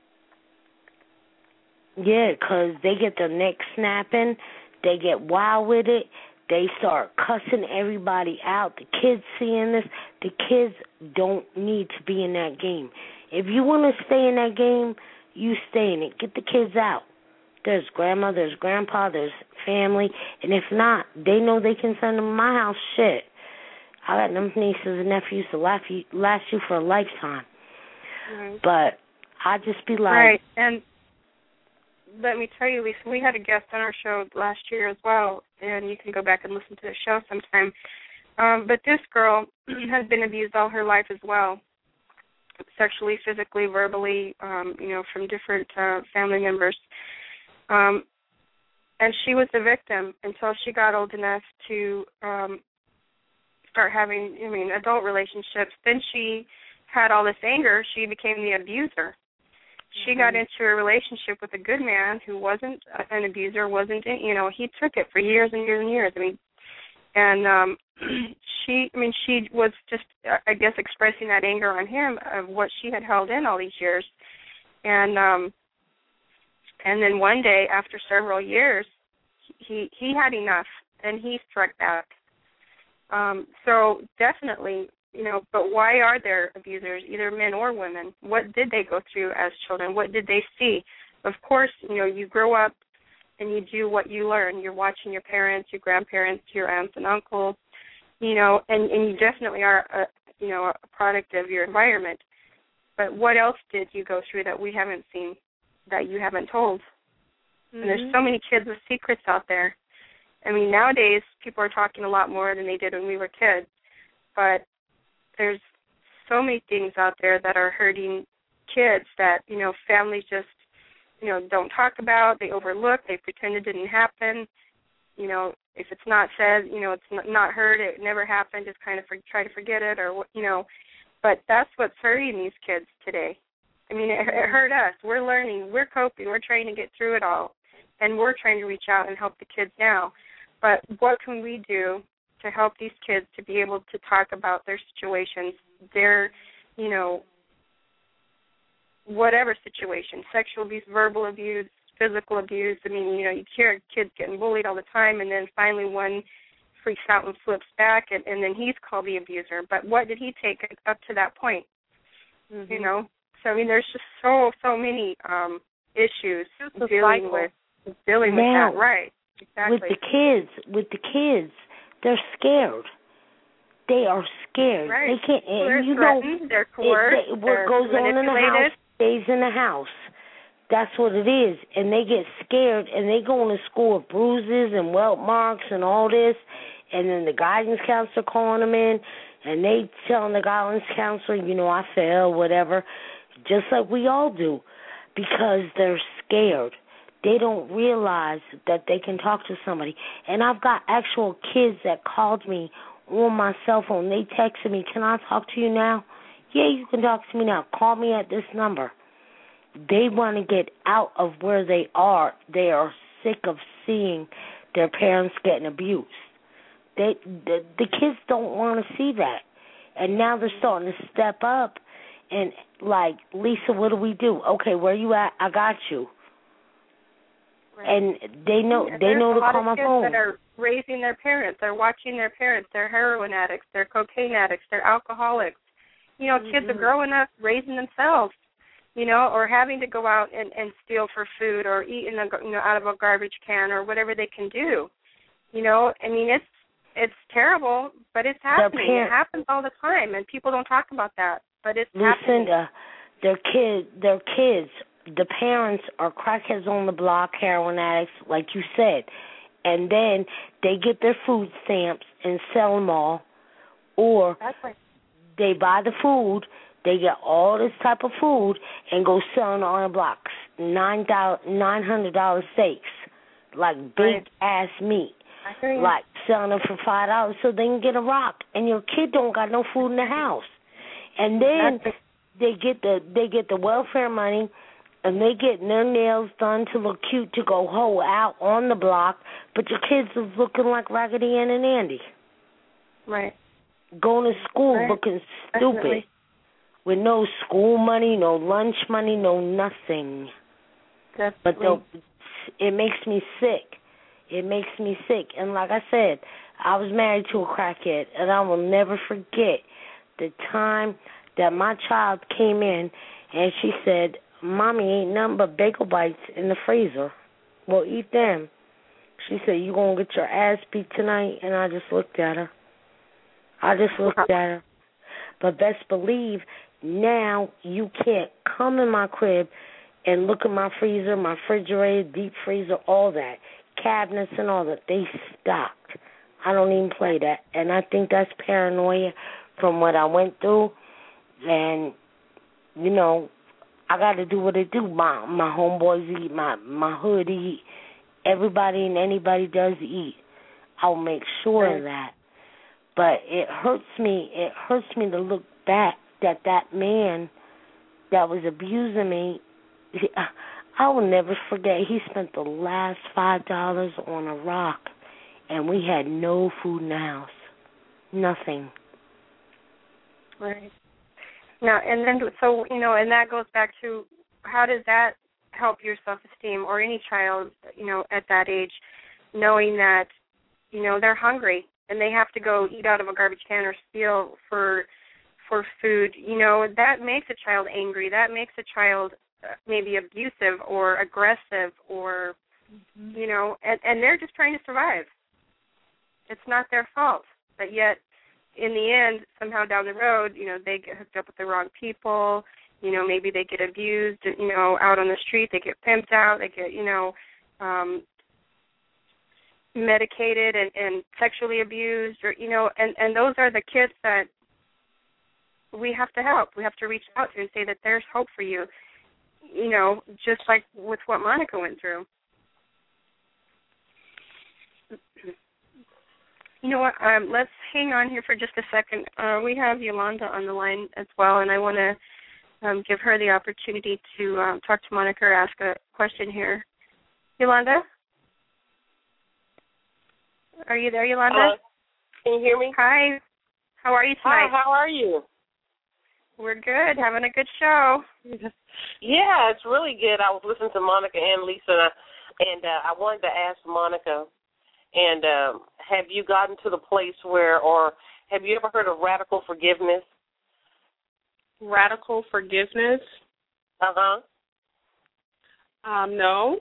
Yeah, because they get their neck snapping. They get wild with it. They start cussing everybody out. The kids seeing this. The kids don't need to be in that game. If you want to stay in that game, you stay in it. Get the kids out. There's grandma, there's grandpa, there's family. And if not, they know they can send them to my house. Shit. I got them nieces and nephews to last you, last you for a lifetime. Right. But I just be like... Right, and let me tell you, Lisa, we had a guest on our show last year as well, and you can go back and listen to the show sometime. Um, but this girl has been abused all her life as well, sexually, physically, verbally, um, you know, from different uh, family members. Um, and she was the victim until she got old enough to um, start having, I mean, adult relationships. Then she had all this anger. She became the abuser. She got into a relationship with a good man who wasn't an abuser, wasn't, you know, he took it for years and years and years. I mean, and um, she, I mean, she was just, I guess, expressing that anger on him of what she had held in all these years. And um, and then one day, after several years, he he had enough, and he struck back. Um, so definitely, you know, but why are there abusers, either men or women? What did they go through as children? What did they see? Of course, you know, you grow up and you do what you learn. You're watching your parents, your grandparents, your aunts and uncles, you know, and, and you definitely are, a, you know, a product of your environment. But what else did you go through that we haven't seen, that you haven't told? Mm-hmm. And there's so many kids with secrets out there. I mean, nowadays people are talking a lot more than they did when we were kids. But there's so many things out there that are hurting kids that, you know, families just, you know, don't talk about, they overlook, they pretend it didn't happen. You know, if it's not said, you know, it's not heard, it never happened, just kind of for, try to forget it or, you know. But that's what's hurting these kids today. I mean, it, it hurt us. We're learning. We're coping. We're trying to get through it all. And we're trying to reach out and help the kids now. But what can we do to help these kids to be able to talk about their situations, their, you know, whatever situation, sexual abuse, verbal abuse, physical abuse. I mean, you know, you hear kids getting bullied all the time, and then finally one freaks out and flips back, and, and then he's called the abuser. But what did he take up to that point? Mm-hmm. You know? So, I mean, there's just so, so many um, issues dealing with, dealing now, with that. Right. Exactly. With the kids, with the kids, they're scared. They are scared. Right. They can't. Well, they're you threatened. know, they're coerced. It, they, what they're goes on in the house stays in the house. That's what it is. And they get scared, and they go into school with bruises and welt marks and all this. And then the guidance counselor calling them in, and they telling the guidance counselor, you know, I failed, whatever, just like we all do, because they're scared. They don't realize that they can talk to somebody. And I've got actual kids that called me on my cell phone. They texted me, can I talk to you now? Yeah, you can talk to me now. Call me at this number. They want to get out of where they are. They are sick of seeing their parents getting abused. They, the, the kids don't want to see that. And now they're starting to step up and, like, Lisa, what do we do? Okay, where you at? I got you. Right. And they know and they know to call my phone. There's a lot of kids that are raising their parents. They're watching their parents. They're heroin addicts. They're cocaine addicts. They're alcoholics. You know, mm-hmm. kids are growing up raising themselves, you know, or having to go out and, and steal for food or eat in a, you know, out of a garbage can or whatever they can do. You know, I mean, it's it's terrible, but it's happening. It happens all the time, and people don't talk about that, but it's happening. Lucinda, their kid, their kids. The parents are crackheads on the block, heroin addicts, like you said, and then they get their food stamps and sell them all, or right. they buy the food, they get all this type of food, and go selling on the blocks, nine hundred dollars steaks, like big ass meat, like selling them for five dollars so they can get a rock, and your kid don't got no food in the house, and then they get the they get the welfare money. And they getting their nails done to look cute to go hoe out on the block, but your kids is looking like Raggedy Ann and Andy. Right. Going to school right. looking stupid. Definitely. With no school money, no lunch money, no nothing. Definitely. But it makes me sick. It makes me sick. And like I said, I was married to a crackhead, and I will never forget the time that my child came in and she said, Mommy, ain't nothing but bagel bites in the freezer. Well, eat them. She said, you going to get your ass beat tonight? And I just looked at her. I just looked at her. But best believe, now you can't come in my crib and look at my freezer, my refrigerator, deep freezer, all that, cabinets and all that. They stocked. I don't even play that. And I think that's paranoia from what I went through. And, you know, I got to do what I do. My my homeboys eat. My my hood eat. Everybody and anybody does eat. I'll make sure of that. But it hurts me. It hurts me to look back that that man that was abusing me, he, I will never forget. He spent the last five dollars on a rock, and we had no food in the house. Nothing. Right. Now, and then, so, you know, and that goes back to how does that help your self-esteem or any child, you know, at that age, knowing that, you know, they're hungry and they have to go eat out of a garbage can or steal for for food. You know, that makes a child angry. That makes a child maybe abusive or aggressive or, mm-hmm. you know, and, and they're just trying to survive. It's not their fault, but yet, in the end, somehow down the road, you know, they get hooked up with the wrong people. You know, maybe they get abused, you know, out on the street. They get pimped out. They get, you know, um, medicated and, and sexually abused. Or, you know, and, and those are the kids that we have to help. We have to reach out to and say that there's hope for you, you know, just like with what Monica went through. You know what, um, let's hang on here for just a second. Uh, we have Yolanda on the line as well, and I want to um, give her the opportunity to um, talk to Monica or ask a question here. Yolanda? Are you there, Yolanda? Uh, can you hear me? Hi. How are you tonight? Hi, how are you? We're good. Having a good show. Yeah, it's really good. I was listening to Monica and Lisa, and I, and, uh, I wanted to ask Monica, and um, have you gotten to the place where, or have you ever heard of radical forgiveness? Radical forgiveness? Uh-huh. Um, no.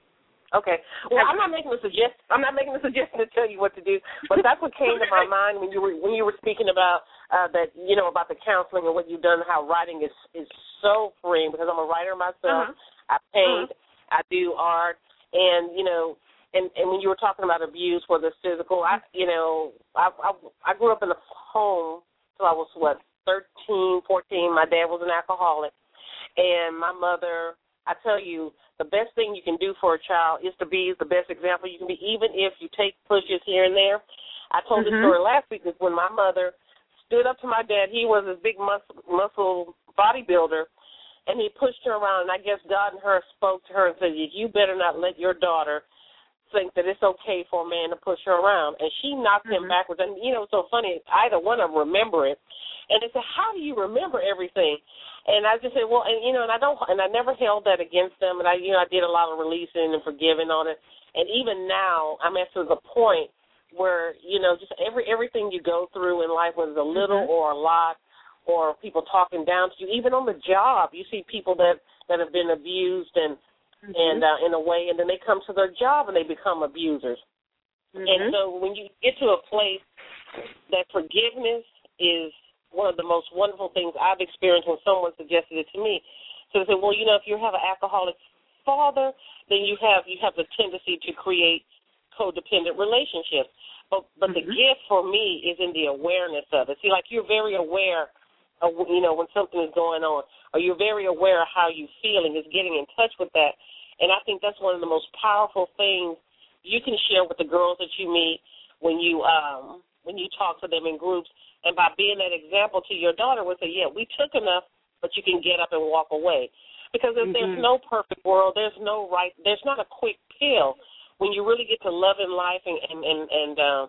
Okay. Well, I'm not making a suggest. I'm not making a suggestion to tell you what to do, but that's what came to my mind when you were when you were speaking about uh, that. You know, about the counseling and what you've done. How writing is is so freeing, because I'm a writer myself. Uh-huh. I paint. Uh-huh. I do art, and you know, and, and when you were talking about abuse, whether it's physical, I you know, I I, I grew up in a home till I was what thirteen, fourteen. My dad was an alcoholic, and my mother. I tell you, the best thing you can do for a child is to be the best example you can be, even if you take pushes here and there. I told mm-hmm. this story last week, is when my mother stood up to my dad. He was this big muscle, muscle bodybuilder, and he pushed her around, and I guess God and her spoke to her and said, you better not let your daughter think that it's okay for a man to push her around. And she knocked mm-hmm. him backwards. And, you know, it's so funny, either one of them remember it. And they said, how do you remember everything? And I just said, well, and, you know, and I don't, and I never held that against them. And I, you know, I did a lot of releasing and forgiving on it. And even now, I'm at to the point where, you know, just every everything you go through in life, whether it's a little mm-hmm. or a lot, or people talking down to you, even on the job, you see people that, that have been abused and, mm-hmm. and uh, in a way, and then they come to their job and they become abusers. Mm-hmm. And so when you get to a place that forgiveness is one of the most wonderful things I've experienced when someone suggested it to me. So they said, well, you know, if you have an alcoholic father, then you have you have the tendency to create codependent relationships. But but mm-hmm. the gift for me is in the awareness of it. See, like you're very aware of, you know, when something is going on, or you're very aware of how you're feeling, is getting in touch with that. And I think that's one of the most powerful things you can share with the girls that you meet when you um, when you talk to them in groups. And by being that example to your daughter, would say, yeah, we took enough, but you can get up and walk away. Because if mm-hmm. there's no perfect world, there's no right, there's not a quick pill. When you really get to loving life and, and, and, and uh,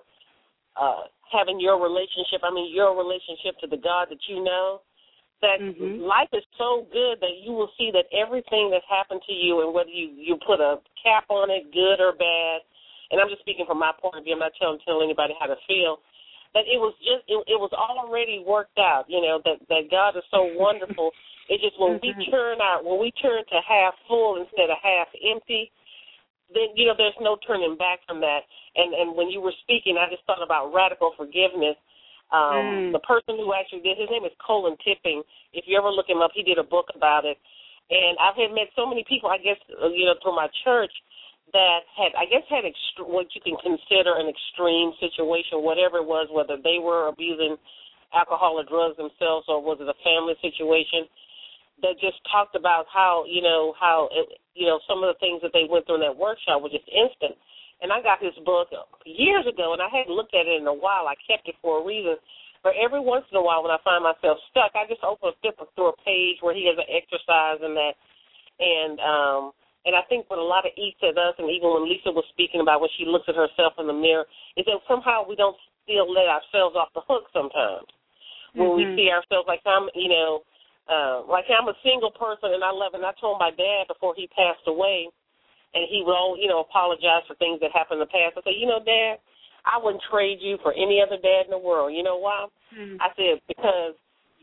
uh, having your relationship, I mean, your relationship to the God that you know, that mm-hmm. life is so good that you will see that everything that's happened to you, and whether you, you put a cap on it, good or bad, and I'm just speaking from my point of view, I'm not telling, telling anybody how to feel, that it was just, it, it was already worked out, you know, that, that God is so wonderful. It's just when we turn out, when we turn to half full instead of half empty, then, you know, there's no turning back from that. And and when you were speaking, I just thought about radical forgiveness. Um, mm. The person who actually did, his name is Colin Tipping. If you ever look him up, he did a book about it. And I've had met so many people, I guess, you know, through my church, that had, I guess, had ext- what you can consider an extreme situation, whatever it was, whether they were abusing alcohol or drugs themselves, or was it a family situation, that just talked about how, you know, how, it, you know, some of the things that they went through in that workshop were just instant. And I got this book years ago, and I hadn't looked at it in a while. I kept it for a reason. But every once in a while when I find myself stuck, I just open flip through a page where he has an exercise in that. And, um, And I think what a lot of eats at us, and even when Lisa was speaking about when she looks at herself in the mirror, is that somehow we don't still let ourselves off the hook sometimes. Mm-hmm. When we see ourselves like I'm, you know, uh, like I'm a single person and I love it. And I told my dad before he passed away, and he would, all, you know, apologize for things that happened in the past. I said, you know, Dad, I wouldn't trade you for any other dad in the world. You know why? Mm-hmm. I said, because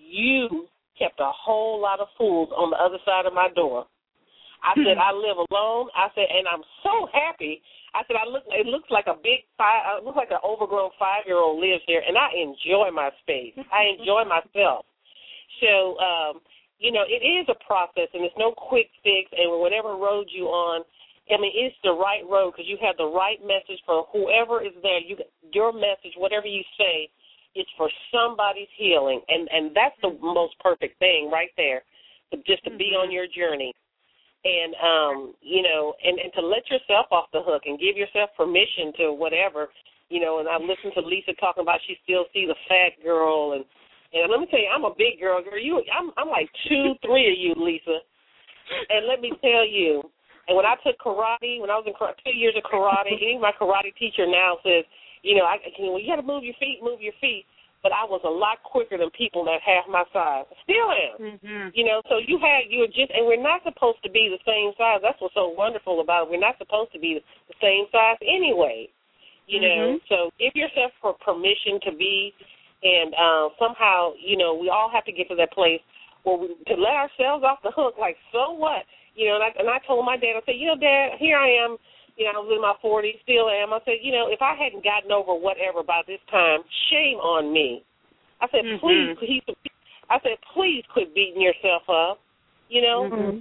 you kept a whole lot of fools on the other side of my door. I said, I live alone. I said, and I'm so happy. I said, I look. It looks like a big five. It looks like an overgrown five-year-old lives here, and I enjoy my space. I enjoy myself. So, um, you know, it is a process, and it's no quick fix. And whatever road you on, I mean, it's the right road because you have the right message for whoever is there. You, your message, whatever you say, It's for somebody's healing, and, and that's the most perfect thing right there, to, just to be on your journey. And, um, you know, and, and to let yourself off the hook and give yourself permission to whatever, you know, and I listened to Lisa talking about she still see the fat girl. And, and let me tell you, I'm a big girl. girl. You, I'm, I'm like two, three of you, Lisa. And let me tell you, and when I took karate, when I was in karate, two years of karate, even my karate teacher now says, you know, I, you know, you got to move your feet, move your feet. But I was a lot quicker than people that half my size. Still am. Mm-hmm. You know, so you had, you were just, and we're not supposed to be the same size. That's what's so wonderful about it. We're not supposed to be the same size anyway. You mm-hmm. know, so give yourself for permission to be, and uh, somehow, you know, we all have to get to that place where we, to let ourselves off the hook, like, so what? You know, and I, and I told my dad, I said, you know, Dad, here I am. You know, I was in my forties, still am. I said, you know, if I hadn't gotten over whatever by this time, shame on me. I said, mm-hmm. please, he, I said, please quit beating yourself up. You know, mm-hmm.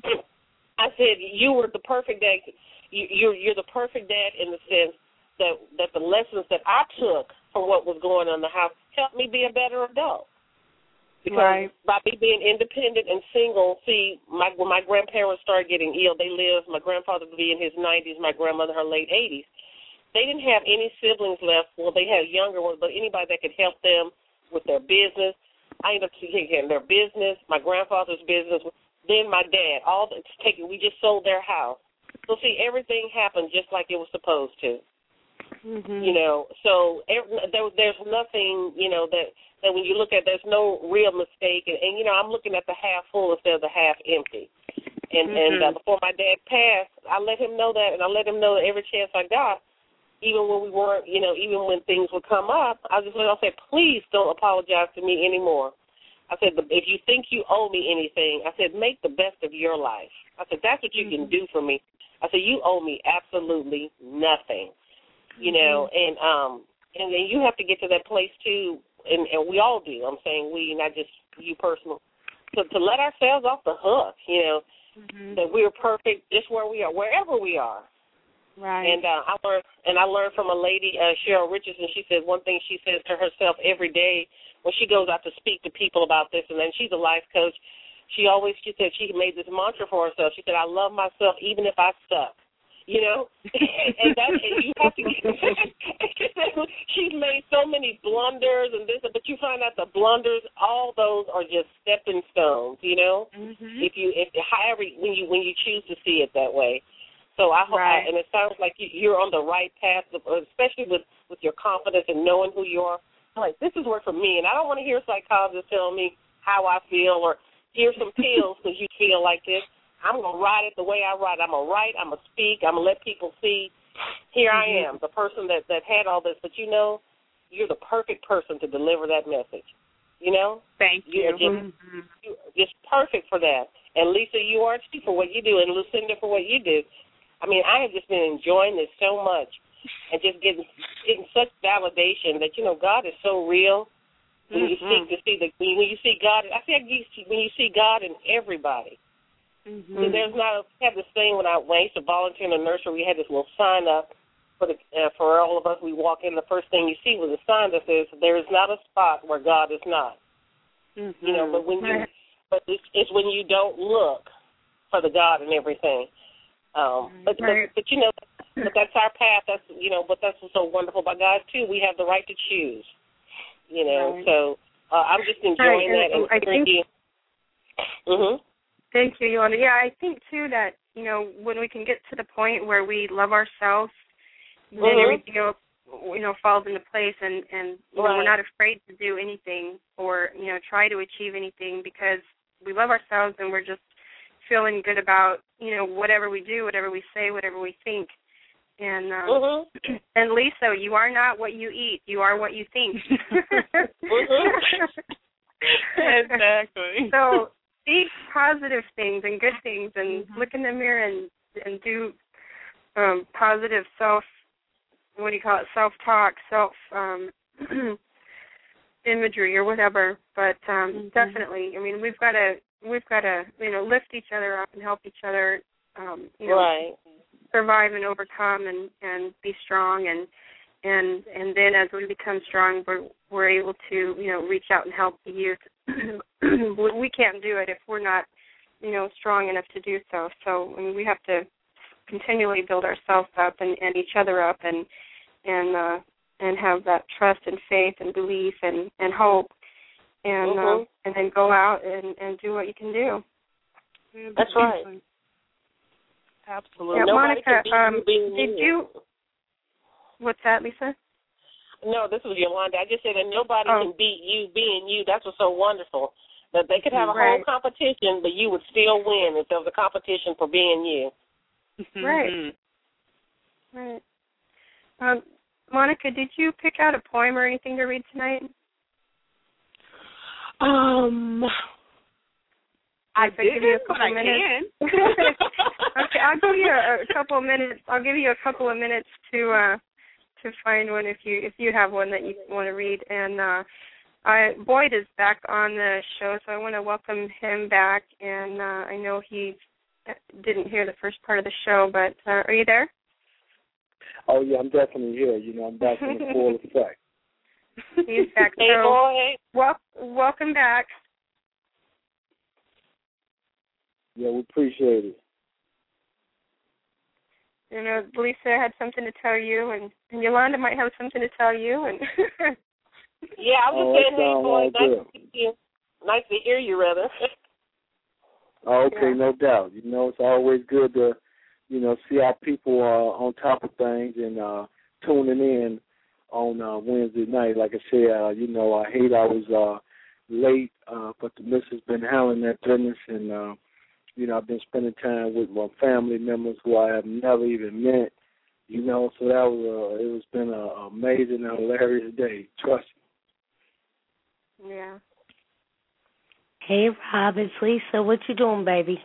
I said, you were the perfect dad. You, you're you're the perfect dad in the sense that that the lessons that I took from what was going on in the house helped me be a better adult. Because right. by me being independent and single, see, my when my grandparents started getting ill, they lived, my grandfather would be in his nineties, my grandmother her late eighties. They didn't have any siblings left. Well, they had younger ones, but anybody that could help them with their business. I ended up taking their business, my grandfather's business, then my dad. All the, taking, we just sold their house. So, see, everything happened just like it was supposed to. Mm-hmm. You know, so every, there, there's nothing, you know, that, that when you look at, there's no real mistake. And, and, you know, I'm looking at the half full instead of the half empty. And, mm-hmm. and uh, before my dad passed, I let him know that, and I let him know that every chance I got, even when we weren't, you know, even when things would come up, I just went, I said, please don't apologize to me anymore. I said, if you think you owe me anything, I said, make the best of your life. I said, that's what you mm-hmm. can do for me. I said, you owe me absolutely nothing. You know, and um, and then you have to get to that place too, and, and we all do. I'm saying we, not just you personal, to to let ourselves off the hook. You know, mm-hmm. that we're perfect just where we are, wherever we are. Right. And uh, I learned, and I learned from a lady, uh, Cheryl Richardson. She said one thing she says to herself every day when she goes out to speak to people about this, and then she's a life coach. She always, she said she made this mantra for herself. She said, I love myself even if I suck. You know, and that and you have to get, she's made so many blunders and this, but you find out the blunders, all those are just stepping stones. You know, mm-hmm. if you, if however when you when you choose to see it that way. So I hope, right. I, and it sounds like you, you're on the right path, especially with with your confidence and knowing who you are. I'm like, this is work for me, and I don't want to hear psychologists tell me how I feel or hear some pills because you feel like this. I'm going to ride it the way I ride. I'm going to write. I'm going to speak. I'm going to let people see, here mm-hmm. I am, the person that, that had all this. But, you know, you're the perfect person to deliver that message, you know? Thank you. You're just, mm-hmm. you're just perfect for that. And, Lisa, you are, too, for what you do, and Lucinda for what you do. I mean, I have just been enjoying this so much and just getting getting such validation that, you know, God is so real. When mm-hmm. you seek to see the, when you see God, I think when you see God in everybody. Mm-hmm. So there's not, we have this thing when I, when I used to volunteer in the nursery, we had this little sign up for the uh, for all of us. We walk in, the first thing you see was a sign that says, there is not a spot where God is not. Mm-hmm. You know, but when you, but it's, it's when you don't look for the God in everything. Um, but, right. but, but, you know, but that's our path. That's, you know, but that's what's so wonderful about God, too. We have the right to choose, you know. Right. So uh, I'm just enjoying right. that. And, and I think, you. Mm-hmm. Thank you, Yolanda. Yeah, I think, too, that, you know, when we can get to the point where we love ourselves, mm-hmm. then everything else, you know, falls into place, and, and you right. know, we're not afraid to do anything or, you know, try to achieve anything because we love ourselves and we're just feeling good about, you know, whatever we do, whatever we say, whatever we think. And, um, mm-hmm. and Lisa, you are not what you eat. You are what you think. mm-hmm. Exactly. So, speak positive things and good things, and mm-hmm. look in the mirror and and do um, positive self, what do you call it, self-talk, self um, imagery or whatever. But um, mm-hmm. definitely, I mean, we've got to we've got to you know lift each other up and help each other, um, you know, right. survive and overcome and, and be strong, and and and then as we become strong, we're we're able to, you know, reach out and help the youth. We can't do it if we're not, you know, strong enough to do so. So I mean, we have to continually build ourselves up and, and each other up, and and uh, and have that trust and faith and belief and, and hope, and mm-hmm. uh, and then go out and, and do what you can do. That's right. Absolutely. Yeah, Monica, um, you did you? What's that, Lisa? No, this was Yolanda. I just said that nobody oh. can beat you being you. That's what's so wonderful. That they could have a right. whole competition, but you would still win if there was a competition for being you. Right. Right. Um, Monica, did you pick out a poem or anything to read tonight? Um, I did, give you a couple but I minutes. can. Okay, I'll give you a, a couple of minutes. I'll give you a couple of minutes to uh, to find one if you if you have one that you want to read. And uh, I, Boyd is back on the show, so I want to welcome him back. And uh, I know he didn't hear the first part of the show, but uh, are you there? Oh yeah, I'm definitely here. You know, I'm back in the full effect. He's back. Hey, so, boy. Well, welcome back. Yeah, we appreciate it. You know, Lisa had something to tell you, and, and Yolanda might have something to tell you. And yeah, I was oh, just saying, hey, boy, all nice good. to see you. Nice to hear you, rather. Oh, okay, yeah. no doubt. You know, it's always good to, you know, see our people uh, on top of things and uh, tuning in on uh, Wednesday night. Like I said, uh, you know, I hate I was uh, late, uh, but the missus been handling that business, and uh, you know, I've been spending time with my family members who I have never even met. You know, so that was uh, it was been an amazing and hilarious day. Trust me. Yeah. Hey, Rob, it's Lisa. What you doing, baby?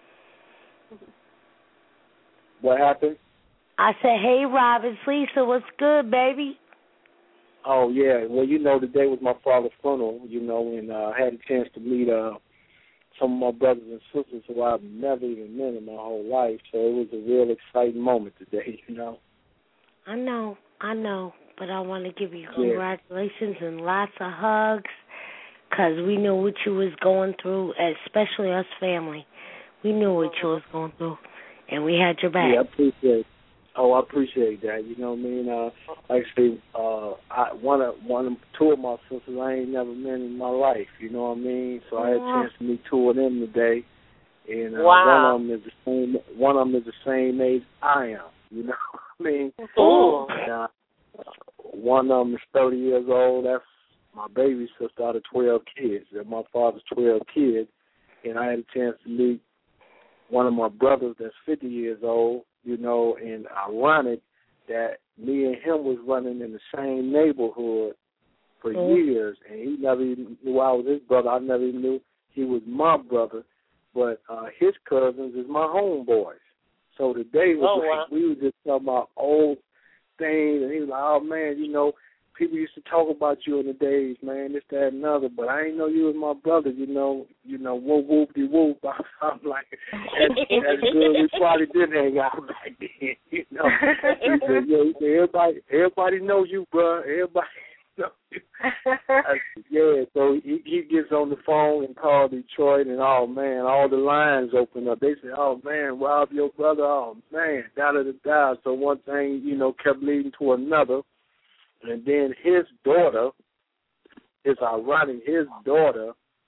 What happened? I said, hey, Rob, it's Lisa. What's good, baby? Oh, yeah. Well, you know, today was my father's funeral, you know, and uh, I had a chance to meet uh, some of my brothers and sisters who I've never even met in my whole life. So it was a real exciting moment today, you know. I know, I know, but I want to give you Yeah. congratulations and lots of hugs, because we knew what you was going through, especially us family. We knew what you was going through, and we had your back. Yeah, I appreciate it. Oh, I appreciate that. You know what I mean? Uh, like I say, uh, I, one of one of two of my sisters I ain't never met in my life. You know what I mean? So I had a chance to meet two of them today, and uh, wow. one of them is the same. One of them is the same age I am. You know what I mean? Cool. And, uh, one of them is thirty years old. That's my baby sister out of twelve kids. That's my father's twelve kids, and I had a chance to meet one of my brothers that's fifty years old. You know, and ironic that me and him was running in the same neighborhood for oh. years, and he never even knew I was his brother. I never even knew he was my brother, but uh, his cousins is my homeboys. So today was oh, like wow. we were just talking about old things, and he was like, "Oh man, you know, people used to talk about you in the days, man, this, that, and another, but I didn't know you was my brother, you know, you know, whoop, whoop-de whoop." I'm like, that's, that's good. We probably did hang out back then, you know. He said, yeah, he said, everybody, everybody knows you, bro. Everybody knows you. I said, yeah, so he, he gets on the phone and calls Detroit, and oh, man, all the lines open up. They said, oh, man, Rob, your brother, oh, man, da-da-da-da. So one thing, you know, kept leading to another. And then his daughter, it's ironic, his daughter,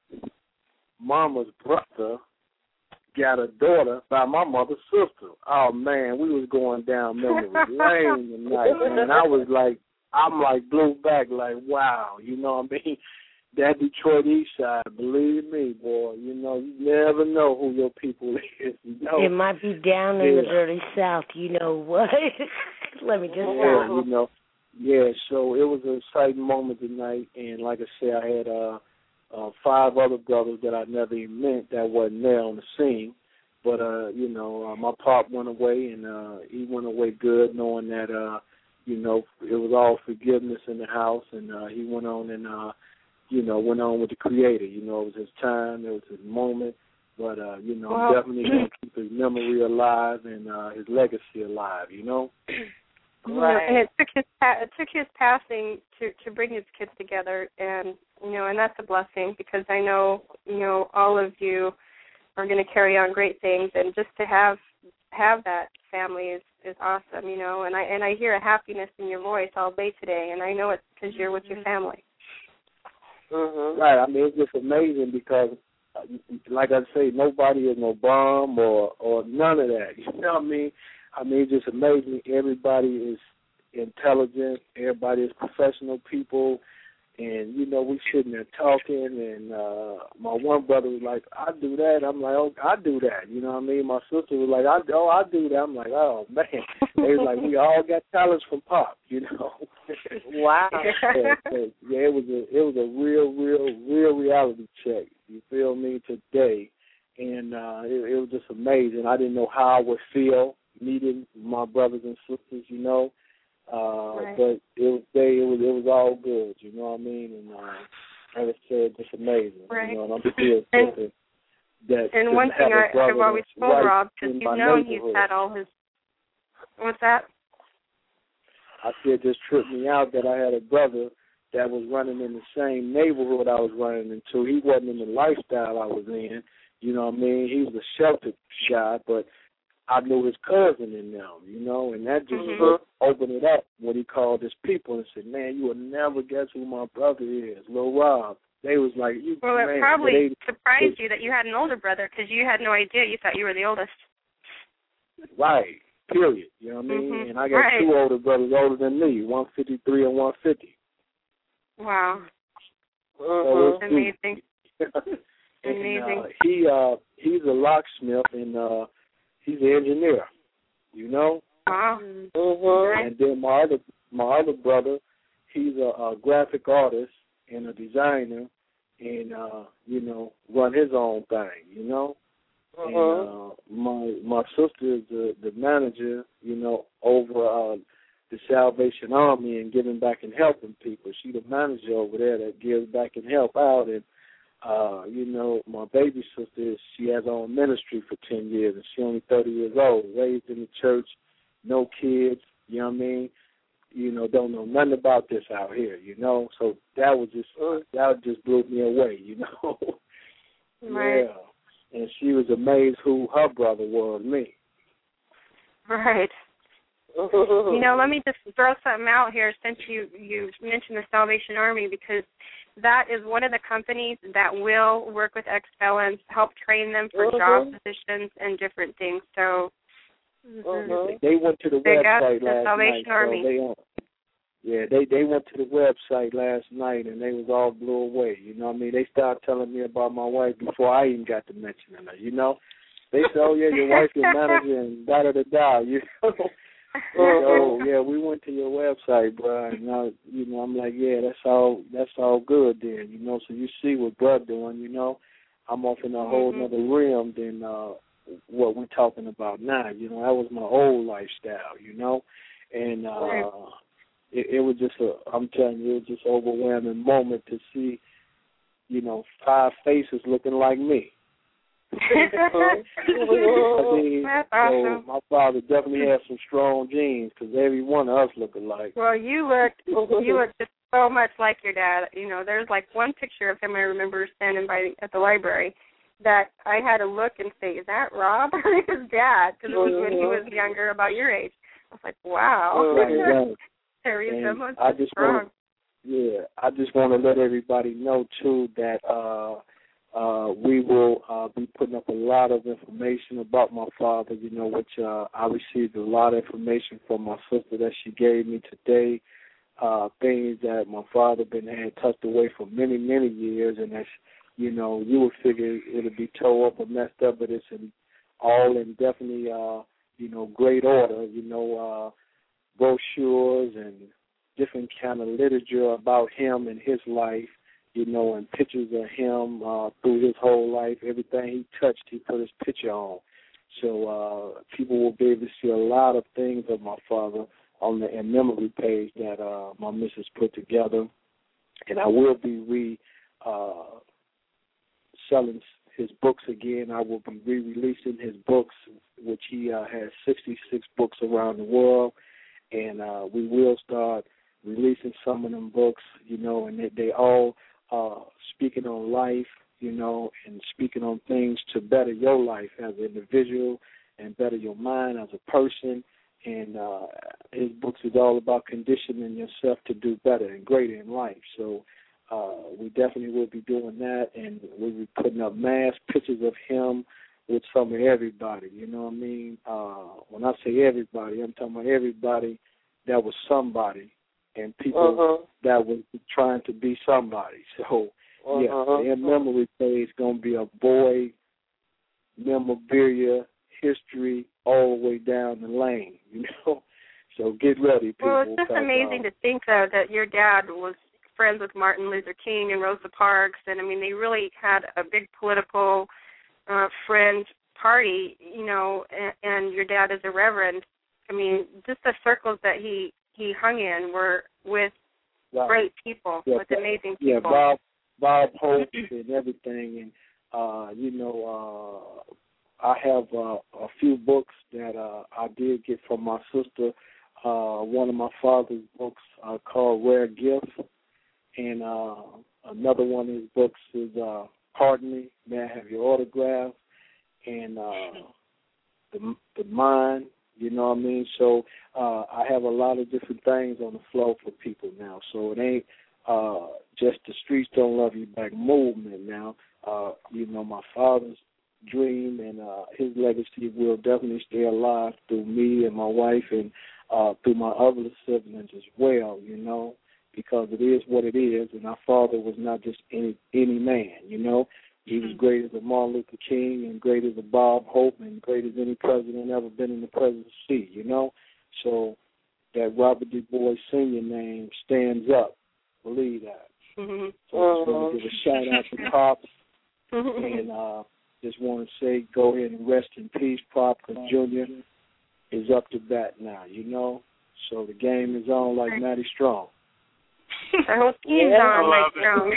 mama's brother, got a daughter by my mother's sister. Oh, man, we was going down memory lane tonight, man. I was like, I'm like blew back like, wow, you know what I mean? That Detroit East Side, believe me, boy, you know, you never know who your people is. You know? It might be down in yeah. the dirty South, you know what? Let me just yeah, stop. you know. Yeah, so it was an exciting moment tonight, and like I said, I had uh, uh, five other brothers that I never even met that wasn't there on the scene. But, uh, you know, uh, my pop went away, and uh, he went away good, knowing that, uh, you know, it was all forgiveness in the house, and uh, he went on and, uh, you know, went on with the Creator. You know, it was his time, it was his moment. But, uh, you know, I'm definitely going to keep his memory alive and uh, his legacy alive, you know? You know, and it took his it took his passing to to bring his kids together, and you know, and that's a blessing because I know you know all of you are going to carry on great things, and just to have have that family is, is awesome, you know. And I and I hear a happiness in your voice all day today, and I know it's because you're with your family. Mm-hmm. Right. I mean, it's just amazing because, like I say, nobody is no bum or or none of that. You know what I mean? I mean, it's just amazing. Everybody is intelligent. Everybody is professional people. And, you know, we sitting there talking, and uh, my one brother was like, I do that. I'm like, oh, I do that. You know what I mean? My sister was like, I, oh, I do that. I'm like, oh, man. They was like, we all got talents from Pop, you know. Wow. yeah, yeah, it was a it was a real, real, real reality check. You feel me? Today. And uh, it, it was just amazing. I didn't know how I would feel meeting my brothers and sisters, you know. Uh, right. But it was they, it was it was all good, you know what I mean? And uh, like I said, it's amazing. Right. You know, and I'm still thinking that. And one thing I, I've always told right Rob, because you've known he's had all his. What's that? I said just tripped me out that I had a brother that was running in the same neighborhood I was running into. He wasn't in the lifestyle I was in. You know what I mean? He was a sheltered guy, but I knew his cousin in them, you know, and that just mm-hmm. opened it up when he called his people and said, man, you will never guess who my brother is, Lil Rob. They was like, you. Well, man, it probably they, surprised they, you that you had an older brother because you had no idea. You thought you were the oldest. Right, period. You know what I mean? Mm-hmm. And I got right. two older brothers older than me, one fifty-three and one fifty. Wow. So mm-hmm. Amazing. and, Amazing. Uh, he, uh, he's a locksmith, and uh, he's an engineer, you know? Wow. Mm-hmm. And then my other my other brother, he's a, a graphic artist and a designer, and uh, you know, run his own thing, you know. Mm-hmm. And uh, my my sister is the, the manager, you know, over uh, the Salvation Army and giving back and helping people. She's the manager over there that gives back and help out. And uh, you know, my baby sister, she has her own ministry for ten years, and she's only thirty years old, raised in the church, no kids, you know what I mean? You know, don't know nothing about this out here, you know? So that was just, that just blew me away, you know? Right. Yeah. And she was amazed who her brother was, me. Right. You know, let me just throw something out here since you, you mentioned the Salvation Army, because that is one of the companies that will work with ex-felons, help train them for mm-hmm. job positions and different things. So mm-hmm. they went to the they website the last Salvation night. Army. So they, uh, yeah, they they went to the website last night, and they was all blew away. You know what I mean? They started telling me about my wife before I even got to mentioning her, you know? They said, oh, yeah, your wife is manager and da-da-da-da, you know? Oh yeah, we went to your website, bro, and I, you know, I'm like, yeah, that's all, that's all good then, you know. So you see what bro doing, you know. I'm off in a whole mm-hmm. nother realm than uh, what we're talking about now. You know, that was my old lifestyle, you know, and uh, right. it, it was just a, I'm telling you, it was just an overwhelming moment to see, you know, five faces looking like me. I mean, That's awesome. So my father definitely had some strong genes because every one of us look alike. Well, you looked you looked just so much like your dad. You know, there's like one picture of him I remember standing by at the library that I had to look and say, is that Rob or his dad? Because it was when he was younger, about your age. I was like, wow. Right, right. There he is. I just want, yeah, I just want to let everybody know too that. uh Uh, we will uh, be putting up a lot of information about my father, you know, which uh, I received a lot of information from my sister that she gave me today, uh, things that my father been had tucked away for many, many years, and that's, you know, you would figure it would be tore up or messed up, but it's in, all in definitely, uh, you know, great order, you know, uh, brochures and different kind of literature about him and his life. You know, and pictures of him uh, through his whole life. Everything he touched, he put his picture on. So uh, people will be able to see a lot of things of my father on the in memory page that uh, my missus put together. And I will be re uh, selling his books again. I will be re-releasing his books, which he uh, has sixty-six books around the world. and uh, we will start releasing some of them books, you know, and they, they all uh, speaking on life, you know, and speaking on things to better your life as an individual and better your mind as a person. And uh, his books is all about conditioning yourself to do better and greater in life. So uh, we definitely will be doing that, and we'll be putting up mass pictures of him with some of everybody, you know what I mean? Uh, when I say everybody, I'm talking about everybody that was somebody and people uh-huh. that was trying to be somebody. So, uh-huh. yeah, their memory page is going to be a boy memorabilia history all the way down the lane, you know? So get ready, people. Well, it's just amazing um, to think, though, that your dad was friends with Martin Luther King and Rosa Parks, and, I mean, they really had a big political uh, friend party, you know, and, and your dad is a reverend. I mean, just the circles that he, he hung in were with right. great people, yeah, with amazing people. Yeah, Bob, Bob Hope and everything, and, uh, you know, uh, I have uh, a few books that uh, I did get from my sister. Uh, one of my father's books uh, called Rare Gifts, and uh, another one of his books is uh, Pardon Me, May I Have Your Autograph, and uh, the, the Mind, you know what I mean? So uh, I have a lot of different things on the flow for people now. So it ain't uh, just the Streets Don't Love You Back movement now. Uh, you know, my father's dream and uh, his legacy will definitely stay alive through me and my wife and uh, through my other siblings as well, you know, because it is what it is, and our father was not just any any man, you know. He was great as a Martin Luther King and great as a Bob Hope and great as any president ever been in the presidency, you know. So that Robert Du Bois Senior name stands up. Believe that. Mm-hmm. So I just want to give a shout out to Pops and uh, just want to say go ahead and rest in peace, Pop, because Junior is up to bat now, you know. So the game is on like Matty Strong. The whole team's yeah, on like Strong.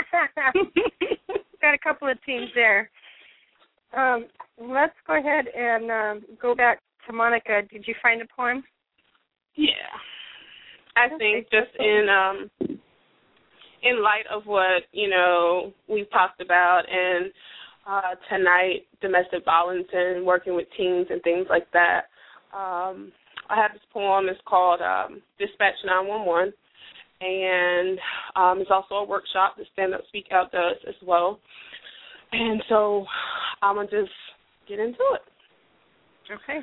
Got a couple of teams there. Um, let's go ahead and um, go back to Monica. Did you find a poem? Yeah. I think just in um, in light of what, you know, we've talked about and uh, tonight, domestic violence and working with teens and things like that, um, I have this poem. It's called um, Dispatch nine one one. And um, it's also a workshop that Stand Up Speak Out does as well. And so I'm going to just get into it. Okay.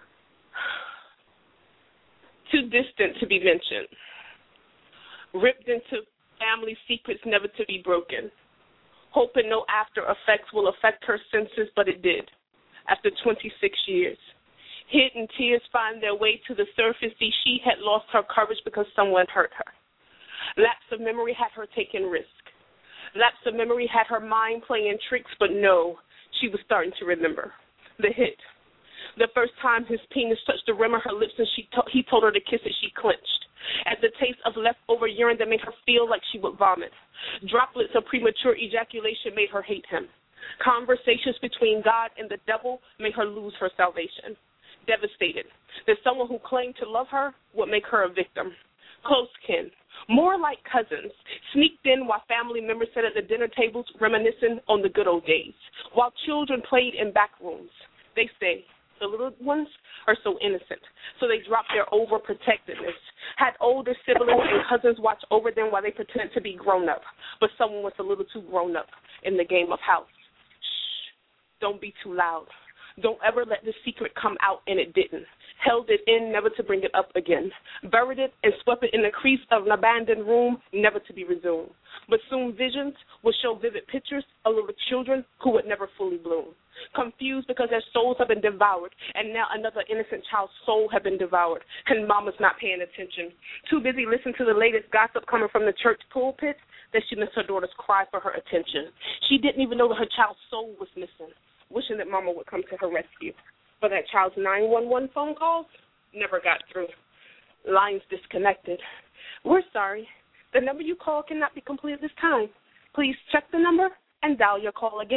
Too distant to be mentioned. Ripped into family secrets never to be broken. Hoping no after effects will affect her senses, but it did. After twenty-six years. Hidden tears find their way to the surface. See, she had lost her courage because someone hurt her. Lapse of memory had her taking risk. Lapse of memory had her mind playing tricks, but no, she was starting to remember. The hit. The first time his penis touched the rim of her lips and she to- he told her to kiss it, she clenched. At the taste of leftover urine that made her feel like she would vomit. Droplets of premature ejaculation made her hate him. Conversations between God and the devil made her lose her salvation. Devastated that someone who claimed to love her would make her a victim. Close kin, more like cousins, sneaked in while family members sat at the dinner tables reminiscing on the good old days, while children played in back rooms. They say the little ones are so innocent, so they dropped their overprotectiveness, had older siblings and cousins watch over them while they pretended to be grown up, but someone was a little too grown up in the game of house. Shh, don't be too loud. Don't ever let the secret come out, and it didn't. Held it in, never to bring it up again. Buried it and swept it in the crease of an abandoned room, never to be resumed. But soon visions would show vivid pictures of little children who would never fully bloom. Confused because their souls have been devoured, and now another innocent child's soul have been devoured. And mama's not paying attention. Too busy listening to the latest gossip coming from the church pulpit that she missed her daughter's cry for her attention. She didn't even know that her child's soul was missing, wishing that mama would come to her rescue. But that child's nine one one phone calls never got through. Lines disconnected. We're sorry. The number you called cannot be completed this time. Please check the number and dial your call again.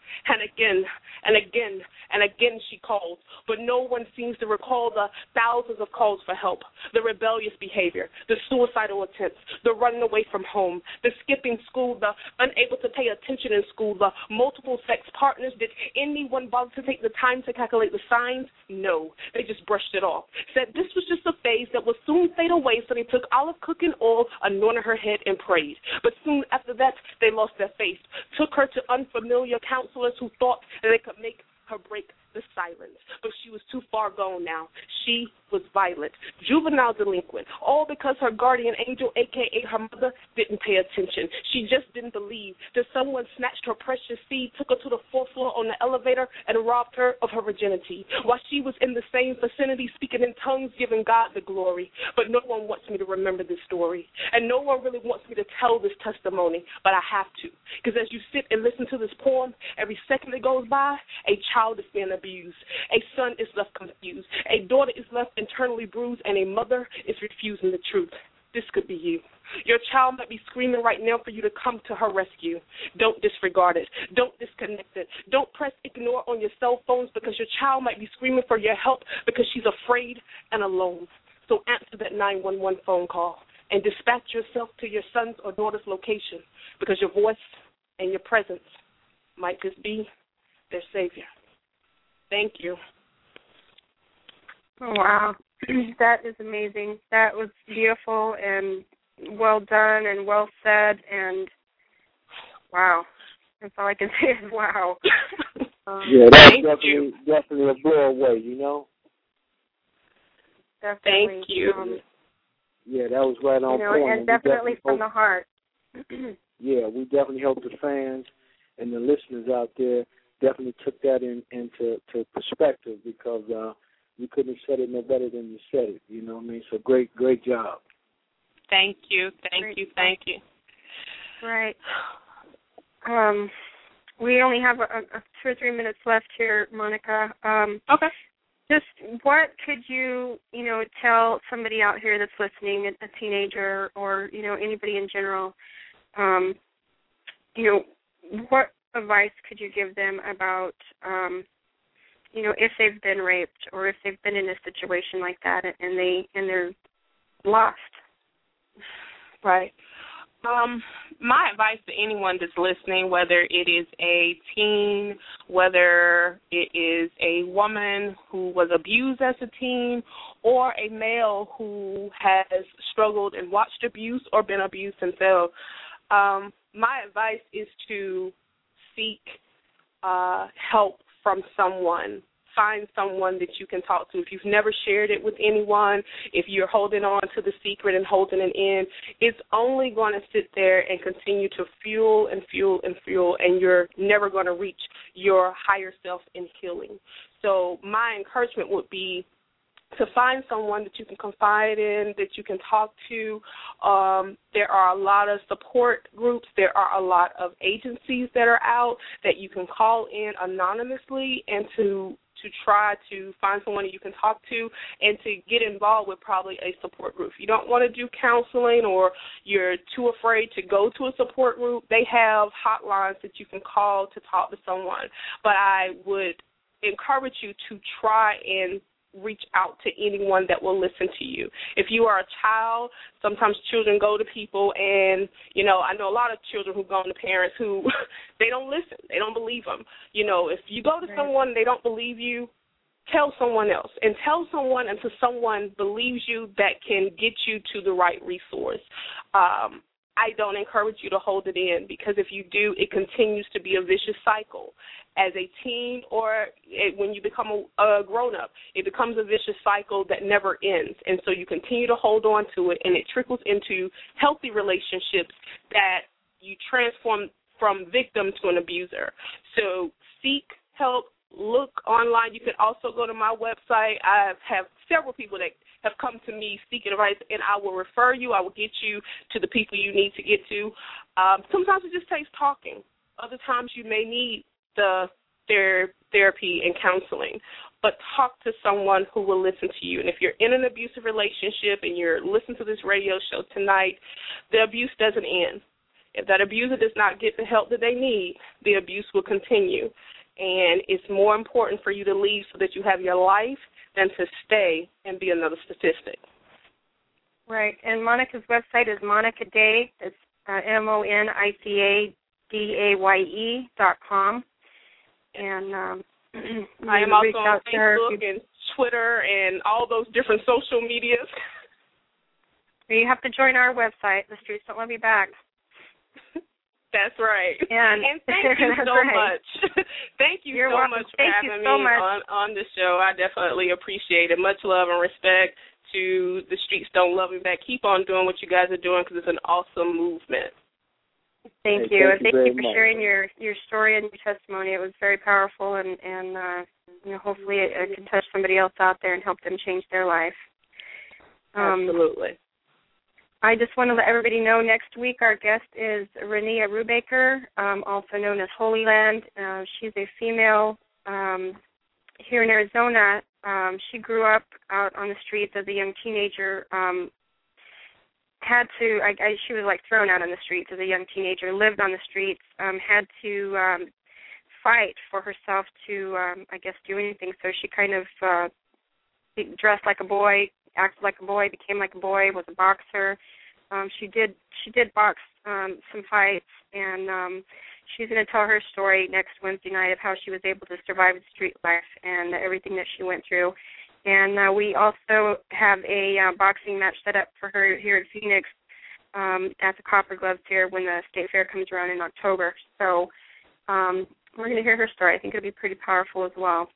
And again, and again, and again she calls, but no one seems to recall the thousands of calls for help, the rebellious behavior, the suicidal attempts, the running away from home, the skipping school, the unable to pay attention in school, the multiple sex partners. Did anyone bother to take the time to calculate the signs? No, they just brushed it off, said this was just a phase that would soon fade away, so they took olive cooking oil, anointed her head, and prayed. But soon after that, they lost their faith, took her to unfamiliar counselors who thought that they could make her break the silence. But she was too far gone now. She was violent, juvenile delinquent, all because her guardian angel, a k a her mother, didn't pay attention. She just didn't believe that someone snatched her precious seed, took her to the fourth floor on the elevator, and robbed her of her virginity, while she was in the same vicinity speaking in tongues, giving God the glory. But no one wants me to remember this story, and no one really wants me to tell this testimony, but I have to, because as you sit and listen to this poem, every second that goes by, a child is being abused, a son is left confused, a daughter is left internally bruised, and a mother is refusing the truth. This could be you. Your child might be screaming right now for you to come to her rescue. Don't disregard it. Don't disconnect it. Don't press ignore on your cell phones, because your child might be screaming for your help because she's afraid and alone. So answer that nine one one phone call and dispatch yourself to your son's or daughter's location, because your voice and your presence might just be their savior. Thank you. Oh, wow. That is amazing. That was beautiful and well done and well said, and wow. That's all I can say is wow. Um, yeah, that's definitely, definitely a blow away, you know? Definitely. Thank you. Um, yeah, that was right on you know, point. and definitely, definitely from hope, the heart. yeah, we definitely hope the fans and the listeners out there definitely took that in, into to perspective, because uh, you couldn't have said it no better than you said it. You know what I mean? So great, great job. Thank you, thank great. you, thank you. Right. Um, we only have a, a two or three minutes left here, Monica. Um, okay. Just what could you, you know, tell somebody out here that's listening, a, a teenager or, you know, anybody in general, um, you know, what advice could you give them about, um, you know, if they've been raped or if they've been in a situation like that and they and they're lost? Right. Um, my advice to anyone that's listening, whether it is a teen, whether it is a woman who was abused as a teen, or a male who has struggled and watched abuse or been abused himself, um, my advice is to seek uh, help from someone. Find someone that you can talk to. If you've never shared it with anyone, if you're holding on to the secret and holding it in, it's only going to sit there and continue to fuel and fuel and fuel, and you're never going to reach your higher self in healing. So my encouragement would be to find someone that you can confide in, that you can talk to. Um, there are a lot of support groups. There are a lot of agencies that are out that you can call in anonymously and to to try to find someone that you can talk to and to get involved with probably a support group. If you don't want to do counseling or you're too afraid to go to a support group, they have hotlines that you can call to talk to someone. But I would encourage you to try and reach out to anyone that will listen to you. If you are a child, sometimes children go to people and, you know, I know a lot of children who've gone to parents who they don't listen. They don't believe them. You know, if you go to right. someone and they don't believe you, tell someone else. And tell someone until someone believes you that can get you to the right resource. Um, I don't encourage you to hold it in, because if you do, it continues to be a vicious cycle. As a teen or it, when you become a, a grown-up, it becomes a vicious cycle that never ends. And so you continue to hold on to it, and it trickles into healthy relationships that you transform from victim to an abuser. So seek help. Look online. You can also go to my website. I have several people that have come to me seeking advice, and I will refer you. I will get you to the people you need to get to. Um, sometimes it just takes talking. Other times you may need the ther- therapy and counseling, but talk to someone who will listen to you. And if you're in an abusive relationship and you're listening to this radio show tonight, the abuse doesn't end. If that abuser does not get the help that they need, the abuse will continue. And it's more important for you to leave so that you have your life than to stay and be another statistic. Right. And Monica's website is Monica Day. It's uh, M O N I C A D A Y E dot com. And um, I am also on Facebook and Twitter and all those different social medias. You have to join our website, The Streets Don't Love You Back. That's right. And, and thank you so right. much. Thank you You're so welcome. much for thank having so me much. on, on the show. I definitely appreciate it. Much love and respect to The Streets Don't Love Me Back. Keep on doing what you guys are doing because it's an awesome movement. Thank hey, you. Thank and thank you, you for much. sharing your, your story and your testimony. It was very powerful, and, and uh, you know, hopefully it, it can touch somebody else out there and help them change their life. Um, Absolutely. I just want to let everybody know next week our guest is Renia Rubaker, um, also known as Holy Land. Uh, she's a female um, here in Arizona. Um, she grew up out on the streets as a young teenager. Um, had to, I, I, she was like thrown out on the streets as a young teenager, lived on the streets, um, had to um, fight for herself to, um, I guess, do anything. So she kind of uh, dressed like a boy, acted like a boy, became like a boy, was a boxer. Um, she did she did box um, some fights, and um, she's going to tell her story next Wednesday night of how she was able to survive the street life and everything that she went through. And uh, we also have a uh, boxing match set up for her here in Phoenix um, at the Copper Gloves here when the State Fair comes around in October. So um, we're going to hear her story. I think it'll be pretty powerful as well.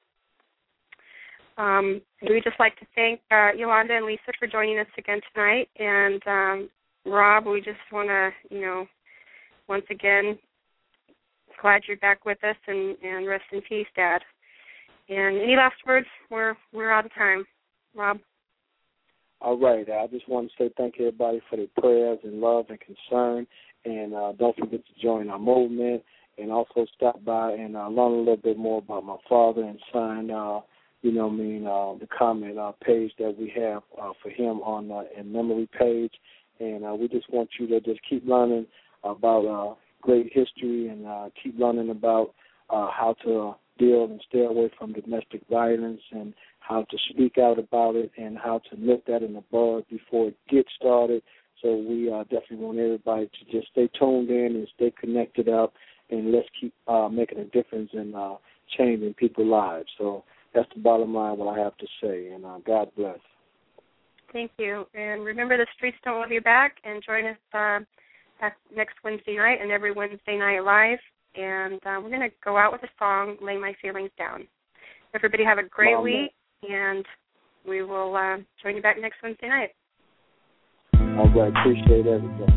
Um, we'd just like to thank uh, Yolanda and Lisa for joining us again tonight. And um, Rob, we just want to, you know, once again, glad you're back with us, and, and rest in peace, Dad. And any last words? We're we're out of time. Rob? All right. I just want to say thank you, everybody, for their prayers and love and concern. And uh, don't forget to join our movement, and also stop by and uh, learn a little bit more about my father and sign, uh, you know what I mean, uh, the comment uh, page that we have uh, for him on the in memory page. And uh, we just want you to just keep learning about uh, great history, and uh, keep learning about uh, how to uh, deal and stay away from domestic violence, and how to speak out about it, and how to nip that in the bud before it gets started. So we uh, definitely want everybody to just stay tuned in and stay connected up, and let's keep uh, making a difference in uh, changing people's lives. So that's the bottom line, what I have to say, and uh, God bless. Thank you. And remember, The Streets Don't Love You Back, and join us uh, next Wednesday night and every Wednesday night live. And uh, we're going to go out with a song, Lay My Feelings Down. Everybody have a great Mama. week, and we will uh, join you back next Wednesday night. All right. Appreciate everybody.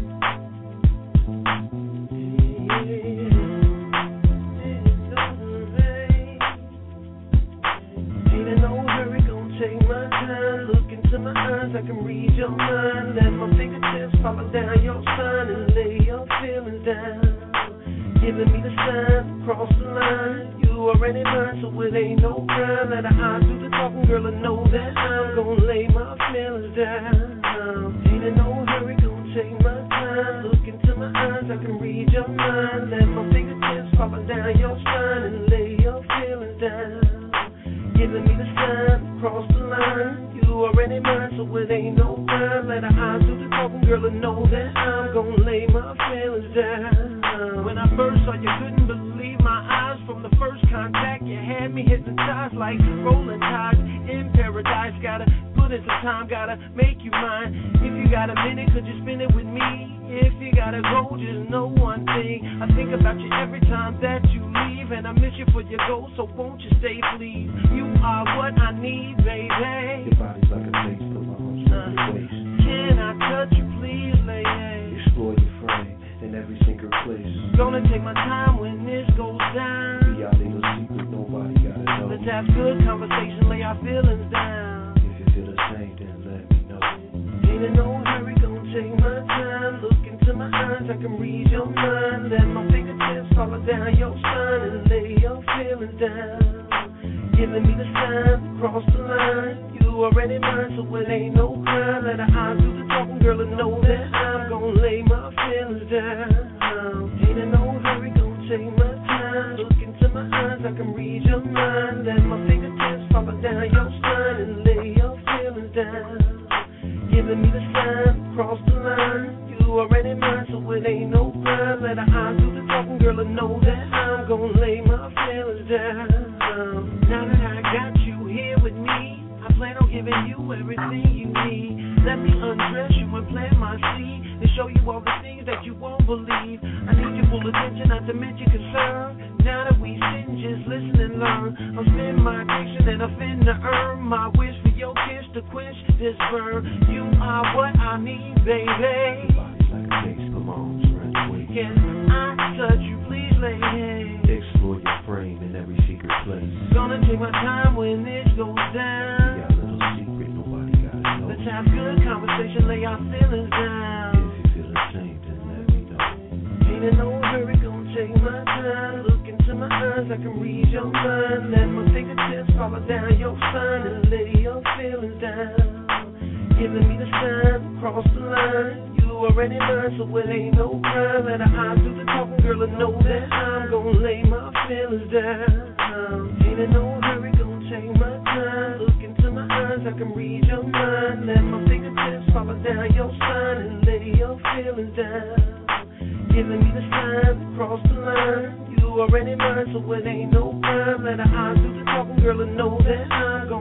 I can read your mind. Let my fingertips follow down your spine and lay your feelings down. Giving me the sign, cross the line. You already mine, so it ain't no crime. Let her eyes do the talking, girl, and know that I'm gonna lay my feelings down. Ain't in no hurry, gonna take my time. Look into my eyes, I can read your mind. Let my fingertips follow down your spine and lay your feelings down. Giving me the sign, cross the line. You already mine, so it ain't no crime. Let her eyes do the talking, girl, and know that I'm gonna lay my feelings down. When I first saw you, couldn't believe my eyes. From the first contact, you had me hypnotized like rolling tides in paradise. Gotta put in some time, gotta make you mine. If you got a minute, could you spend it with me? If you gotta go, just know one thing. I think about you every time that you leave, and I miss you for your go, so won't you stay, please? You are what I need, baby. Your body's like a taste of my arms from your waist. Can I touch you, please, lady? Explore your frame in every single place. Gonna take my time when this goes down. Be our little secret, nobody gotta know. Let's have good conversation, lay our feelings down. If you feel the same, then let me know. Ain't in no hurry, gonna take my time. Look into my eyes, I can read your mind. Let my fingertips follow down your spine and lay your feelings down. Giving me the sign, cross the line. You already mine, so it ain't no crime. Let her eyes do the talking, girl, and know that I'm gonna lay my feelings down. your sun and lay your feelings down. Giving me the sign, cross the line. You already mine, so it ain't no crime. Let her eyes do the talking, girl, and know that I'm gonna lay my feelings down. Now that I got you here with me, I plan on giving you everything you need. Let me undress you and plant my seed and show you all the things that you won't believe. I need your full attention, not to mention concern. Now that we sitting, just listen and learn. I'm spending my addiction and I'm finna earn my wish for your kiss to quench this burn. You are what I need, baby. Body's like a taste of arms around your waist. Can I touch you, please, lady? Explore your frame in every secret place. Gonna take my time when it goes down. We got a little secret, nobody gotta know. Let's have good conversation, lay our feelings down. If you feel the same, then let me know. Ain't in no hurry, gonna take my time. Look into my eyes, I can read your mind. Let my fingertips follow down your spine and lay your feelings down. Giving me the sign, cross the line. You already mine, so it ain't no crime. Let her eyes do the talking, girl, and know that I'm gonna lay my feelings down. Ain't in no hurry, gonna take my time. Look into my eyes, I can read your mind. Let my fingertips follow down your spine and lay your feelings down. Giving me the sign, cross the line. You already mine, so it ain't no crime. Let her eyes do the talking, girl, and know that I'm gonna